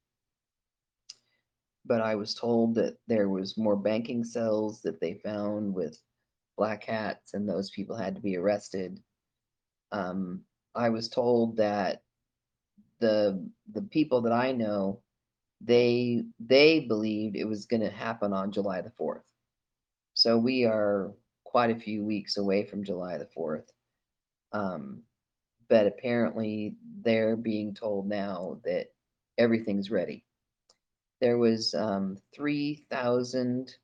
But I was told that there was more banking cells that they found with black hats, and those people had to be arrested. I was told that the people that I know, they believed it was going to happen on July the 4th. So we are quite a few weeks away from July the 4th. But apparently they're being told now that everything's ready. There was 3,000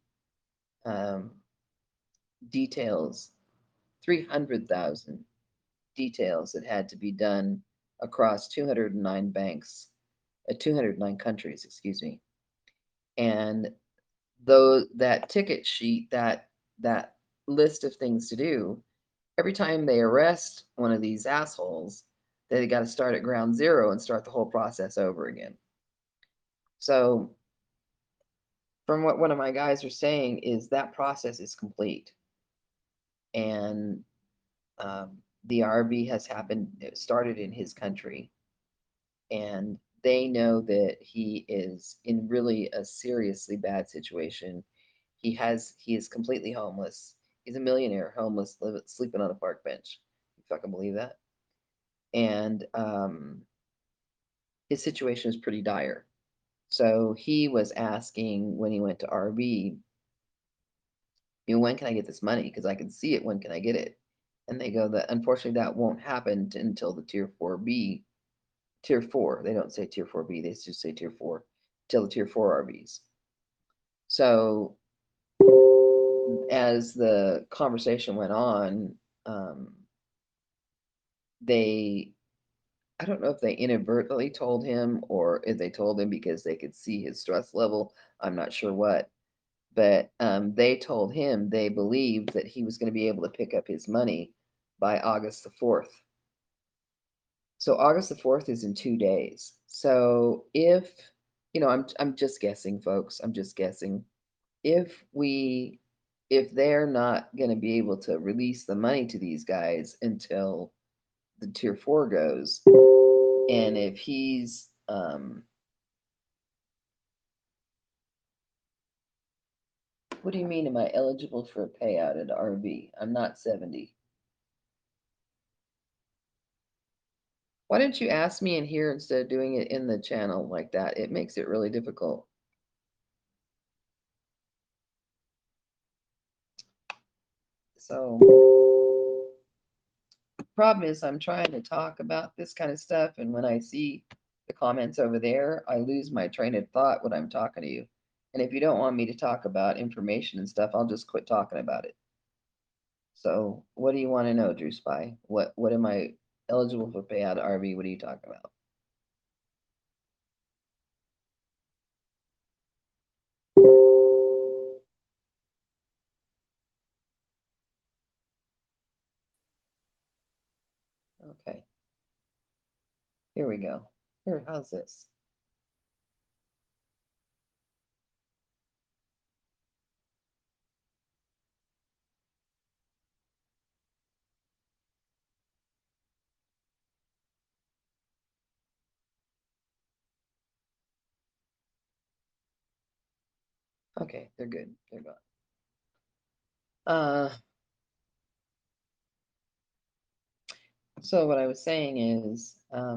details, 300,000 details that had to be done across 209 banks, 209 countries, excuse me. And though that ticket sheet, that list of things to do, every time they arrest one of these assholes, they got to start at ground zero and start the whole process over again. So from what one of my guys are saying is that process is complete. And the RV has happened, it started in his country. And they know that he is in really a seriously bad situation. He is completely homeless. He's a millionaire, homeless, sleeping on a park bench. You fucking believe that? And his situation is pretty dire. So he was asking when he went to RV, when can I get this money? Because I can see it. When can I get it? And they go that unfortunately that won't happen until the Tier 4B, Tier 4. They don't say Tier 4B. They just say Tier 4 till the Tier 4 RVs. So as the conversation went on, I don't know if they inadvertently told him or if they told him because they could see his stress level. I'm not sure what. But they told him they believed that he was going to be able to pick up his money by August the 4th. So August the 4th is in 2 days. So if, I'm just guessing, folks, I'm just guessing. if they're not going to be able to release the money to these guys until the tier 4 goes, and if he's what do you mean, am I eligible for a payout at RV? I'm not 70. Why don't you ask me in here instead of doing it in the channel like that? It makes it really difficult. So the problem is I'm trying to talk about this kind of stuff, and when I see the comments over there, I lose my train of thought when I'm talking to you. And if you don't want me to talk about information and stuff, I'll just quit talking about it. So what do you want to know, Drew Spy? What am I eligible for payout RV? What are you talking about? Okay. Here we go. Here, how's this? Okay, they're good. They're gone. So what I was saying is,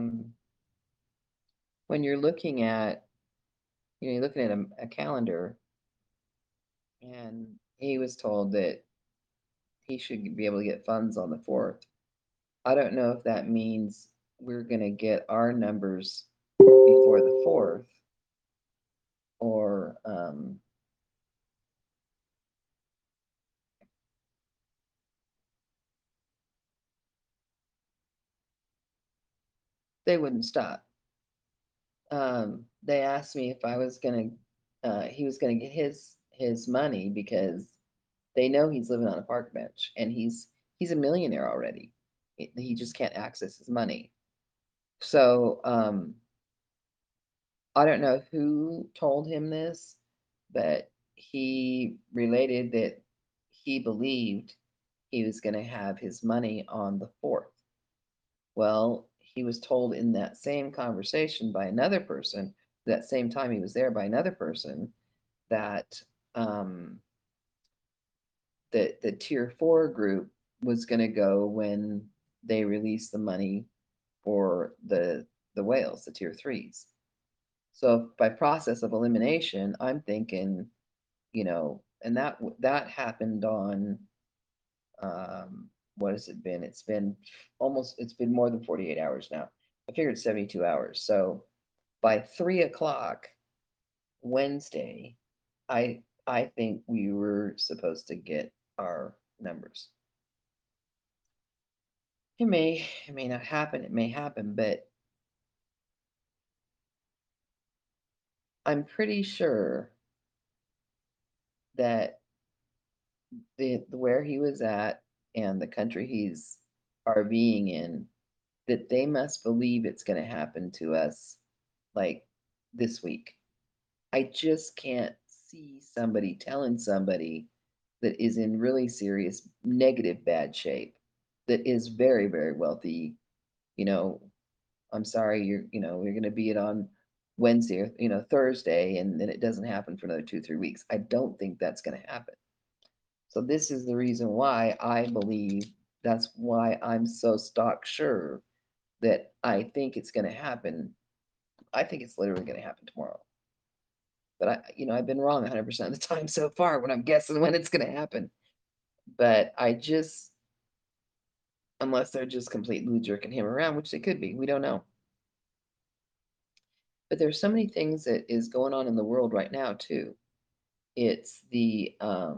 when you're looking at, you're looking at a calendar, and he was told that he should be able to get funds on the 4th. I don't know if that means we're going to get our numbers before the 4th, or they wouldn't stop. They asked me if I was going to, he was going to get his money because they know he's living on a park bench, and he's a millionaire already. He just can't access his money. So I don't know who told him this, but he related that he believed he was going to have his money on the 4th. Well, he was told in that same conversation by another person, that same time he was there by another person, that that the tier 4 group was going to go when they release the money for the whales, the tier 3s. So by process of elimination, I'm thinking, and that happened on what has it been? It's been more than 48 hours now. I figured 72 hours. So by 3 o'clock Wednesday, I think we were supposed to get our numbers. It may not happen, it may happen, but I'm pretty sure that where he was at and the country he's RVing in, that they must believe it's going to happen to us like this week. I just can't see somebody telling somebody that is in really serious negative bad shape, that is very, very wealthy, you know, I'm sorry, you're going to be it on Wednesday or, Thursday, and then it doesn't happen for another 2, 3 weeks. I don't think that's going to happen. So this is the reason why I believe, that's why I'm so stock sure that I think it's going to happen. I think it's literally going to happen tomorrow. But I've been wrong 100% of the time so far when I'm guessing when it's going to happen. But unless they're just completely jerking him around, which they could be, we don't know. But there's so many things that is going on in the world right now too. It's the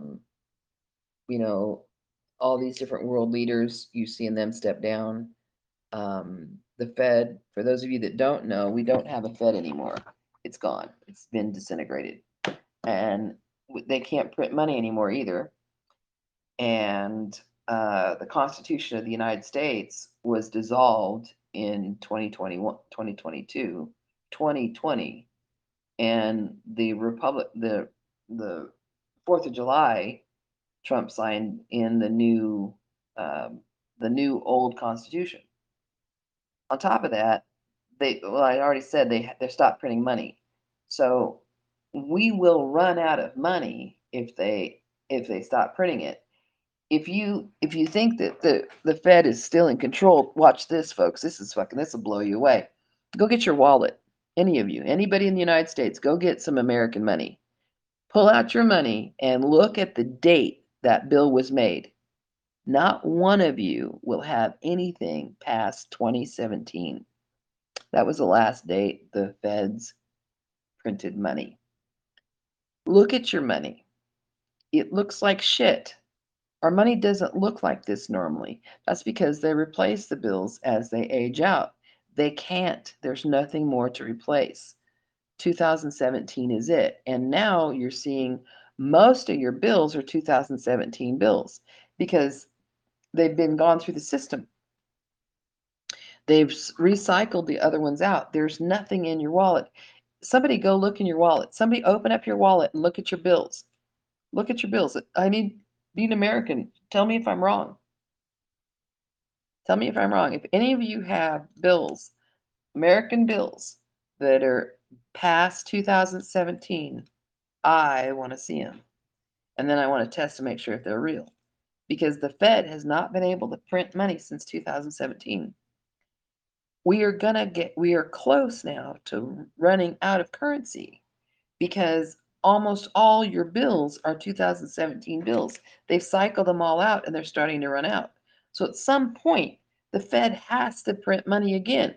all these different world leaders, you seeing them step down. The Fed, for those of you that don't know, we don't have a Fed anymore. It's gone. It's been disintegrated. And they can't print money anymore either. And the Constitution of the United States was dissolved in 2021, 2022, 2020. And the 4th of July, Trump signed in the new old Constitution. On top of that, I already said they stopped printing money. So we will run out of money if they stop printing it. If you think that the Fed is still in control, watch this, folks. This will blow you away. Go get your wallet. Any of you, anybody in the United States, go get some American money. Pull out your money and look at the date that bill was made. Not one of you will have anything past 2017. That was the last date the Feds printed money. Look at your money. It looks like shit. Our money doesn't look like this normally. That's because they replace the bills as they age out. They can't. There's nothing more to replace. 2017 is it. And now you're seeing most of your bills are 2017 bills because they've been gone through the system. They've recycled the other ones out. There's nothing in your wallet. Somebody go look in your wallet. Somebody open up your wallet and look at your bills. Look at your bills. I need, be an American. Tell me if I'm wrong. Tell me if I'm wrong. If any of you have bills, American bills, that are past 2017, I want to see them. And then I want to test to make sure if they're real. Because the Fed has not been able to print money since 2017. We are close now to running out of currency because almost all your bills are 2017 bills. They've cycled them all out and they're starting to run out. So at some point, the Fed has to print money again.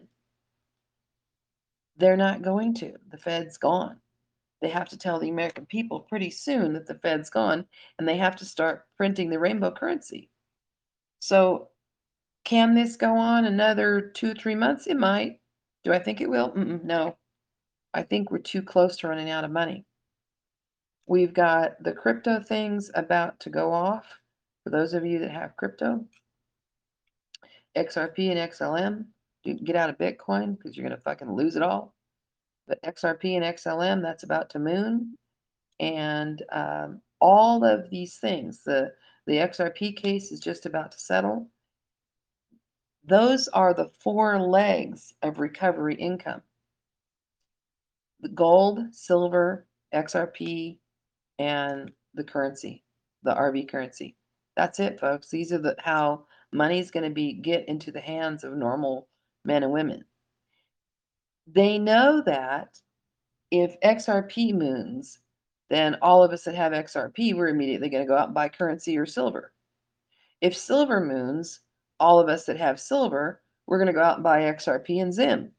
They're not going to. The Fed's gone. They have to tell the American people pretty soon that the Fed's gone and they have to start printing the rainbow currency. So can this go on another 2 or 3 months? It might. Do I think it will? No. I think we're too close to running out of money. We've got the crypto things about to go off. For those of you that have crypto, XRP and XLM, get out of Bitcoin because you're going to fucking lose it all. But XRP and XLM, that's about to moon. And all of these things, the XRP case is just about to settle. Those are the 4 legs of recovery income. The gold, silver, XRP, and the currency, the RV currency. That's it, folks. These are how money is going to get into the hands of normal men and women. They know that if XRP moons, then all of us that have XRP, we're immediately going to go out and buy currency or silver. If silver moons, all of us that have silver, we're going to go out and buy XRP and Zim,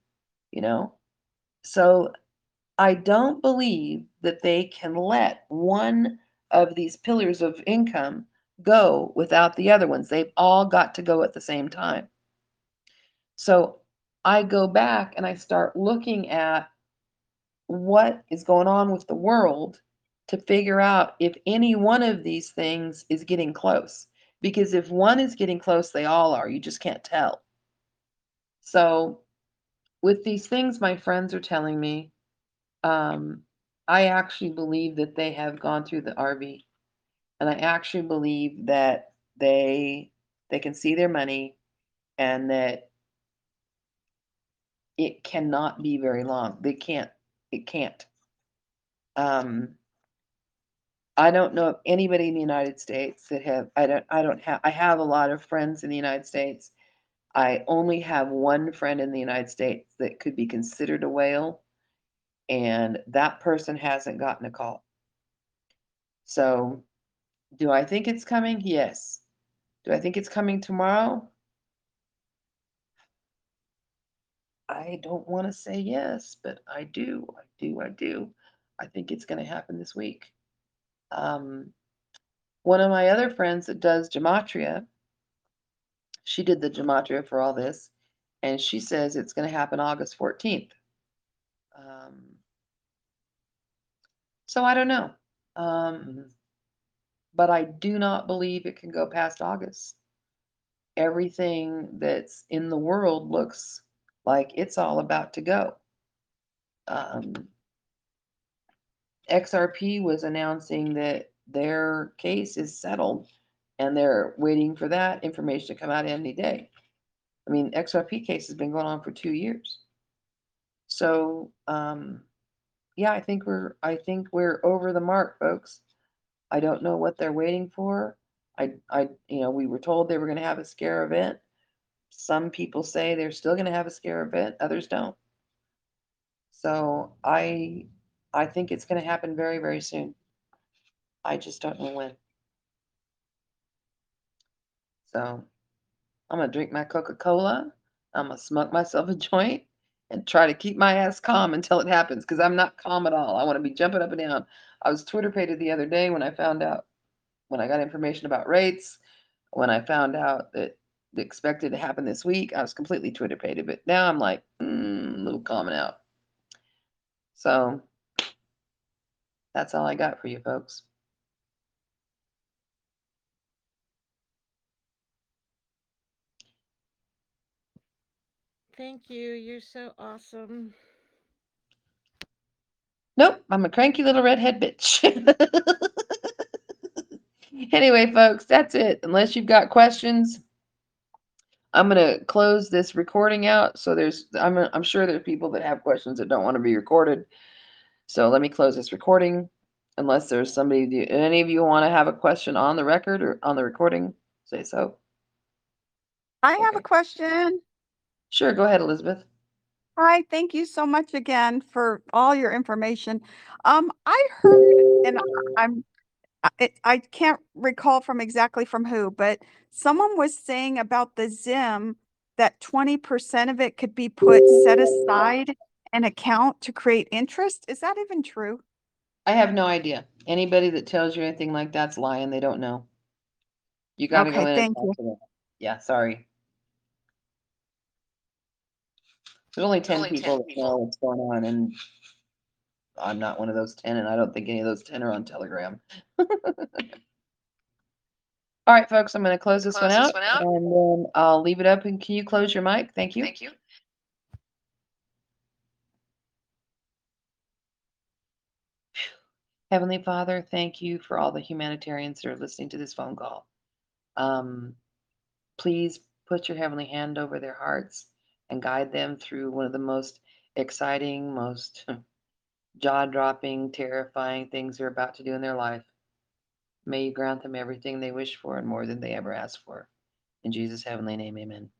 So I don't believe that they can let one of these pillars of income go without the other ones. They've all got to go at the same time. So I go back and I start looking at what is going on with the world to figure out if any one of these things is getting close. Because if one is getting close, they all are. You just can't tell. So with these things my friends are telling me, I actually believe that they have gone through the RV, and I actually believe that they can see their money and that it cannot be very long. It can't. I don't know of anybody in the United States that I have a lot of friends in the United States. I only have one friend in the United States that could be considered a whale, and that person hasn't gotten a call. So, do I think it's coming? Yes. Do I think it's coming tomorrow? I don't want to say yes, but I do. I think it's going to happen this week. One of my other friends that does gematria, she did the gematria for all this, and she says it's going to happen August 14th. So I don't know. But I do not believe it can go past August. Everything that's in the world looks like it's all about to go. XRP was announcing that their case is settled and they're waiting for that information to come out any day. I mean, XRP case has been going on for 2 years. So, yeah, I think we're over the mark, folks. I don't know what they're waiting for. We were told they were going to have a scare event. Some people say they're still going to have a scare event, others don't. So I think it's going to happen very, very soon. I just don't know when. So I'm going to drink my Coca-Cola. I'm going to smoke myself a joint and try to keep my ass calm until it happens, because I'm not calm at all. I want to be jumping up and down. I was Twitter-pated the other day when I got information about rates, when I found out that they expected to happen this week. I was completely Twitter-pated, but now I'm like, a little calming out. So that's all I got for you folks. Thank you. You're so awesome. Nope, I'm a cranky little redhead bitch. Anyway, folks, that's it. Unless you've got questions, I'm gonna close this recording out. So I'm sure there's people that have questions that don't want to be recorded. So let me close this recording. Unless there's any of you want to have a question on the record or on the recording, say so. I have Okay. a question. Sure, go ahead, Elizabeth. Hi, thank you so much again for all your information. I heard, and I can't recall exactly from who, but someone was saying about the Zim that 20% of it could be set aside an account to create interest. Is that even true? I have no idea. Anybody that tells you anything like that's lying. They don't know. You got to go Okay, in and thank talk you. to them. Yeah, sorry. There's only 10 people that know what's going on, and I'm not one of those 10, and I don't think any of those 10 are on Telegram. All right, folks, I'm going to close this one out, and then I'll leave it up. And can you close your mic? Thank you. Heavenly Father, thank you for all the humanitarians that are listening to this phone call. Please put your heavenly hand over their hearts and guide them through one of the most exciting, most jaw-dropping, terrifying things they're about to do in their life. May you grant them everything they wish for and more than they ever asked for. In Jesus' heavenly name, amen.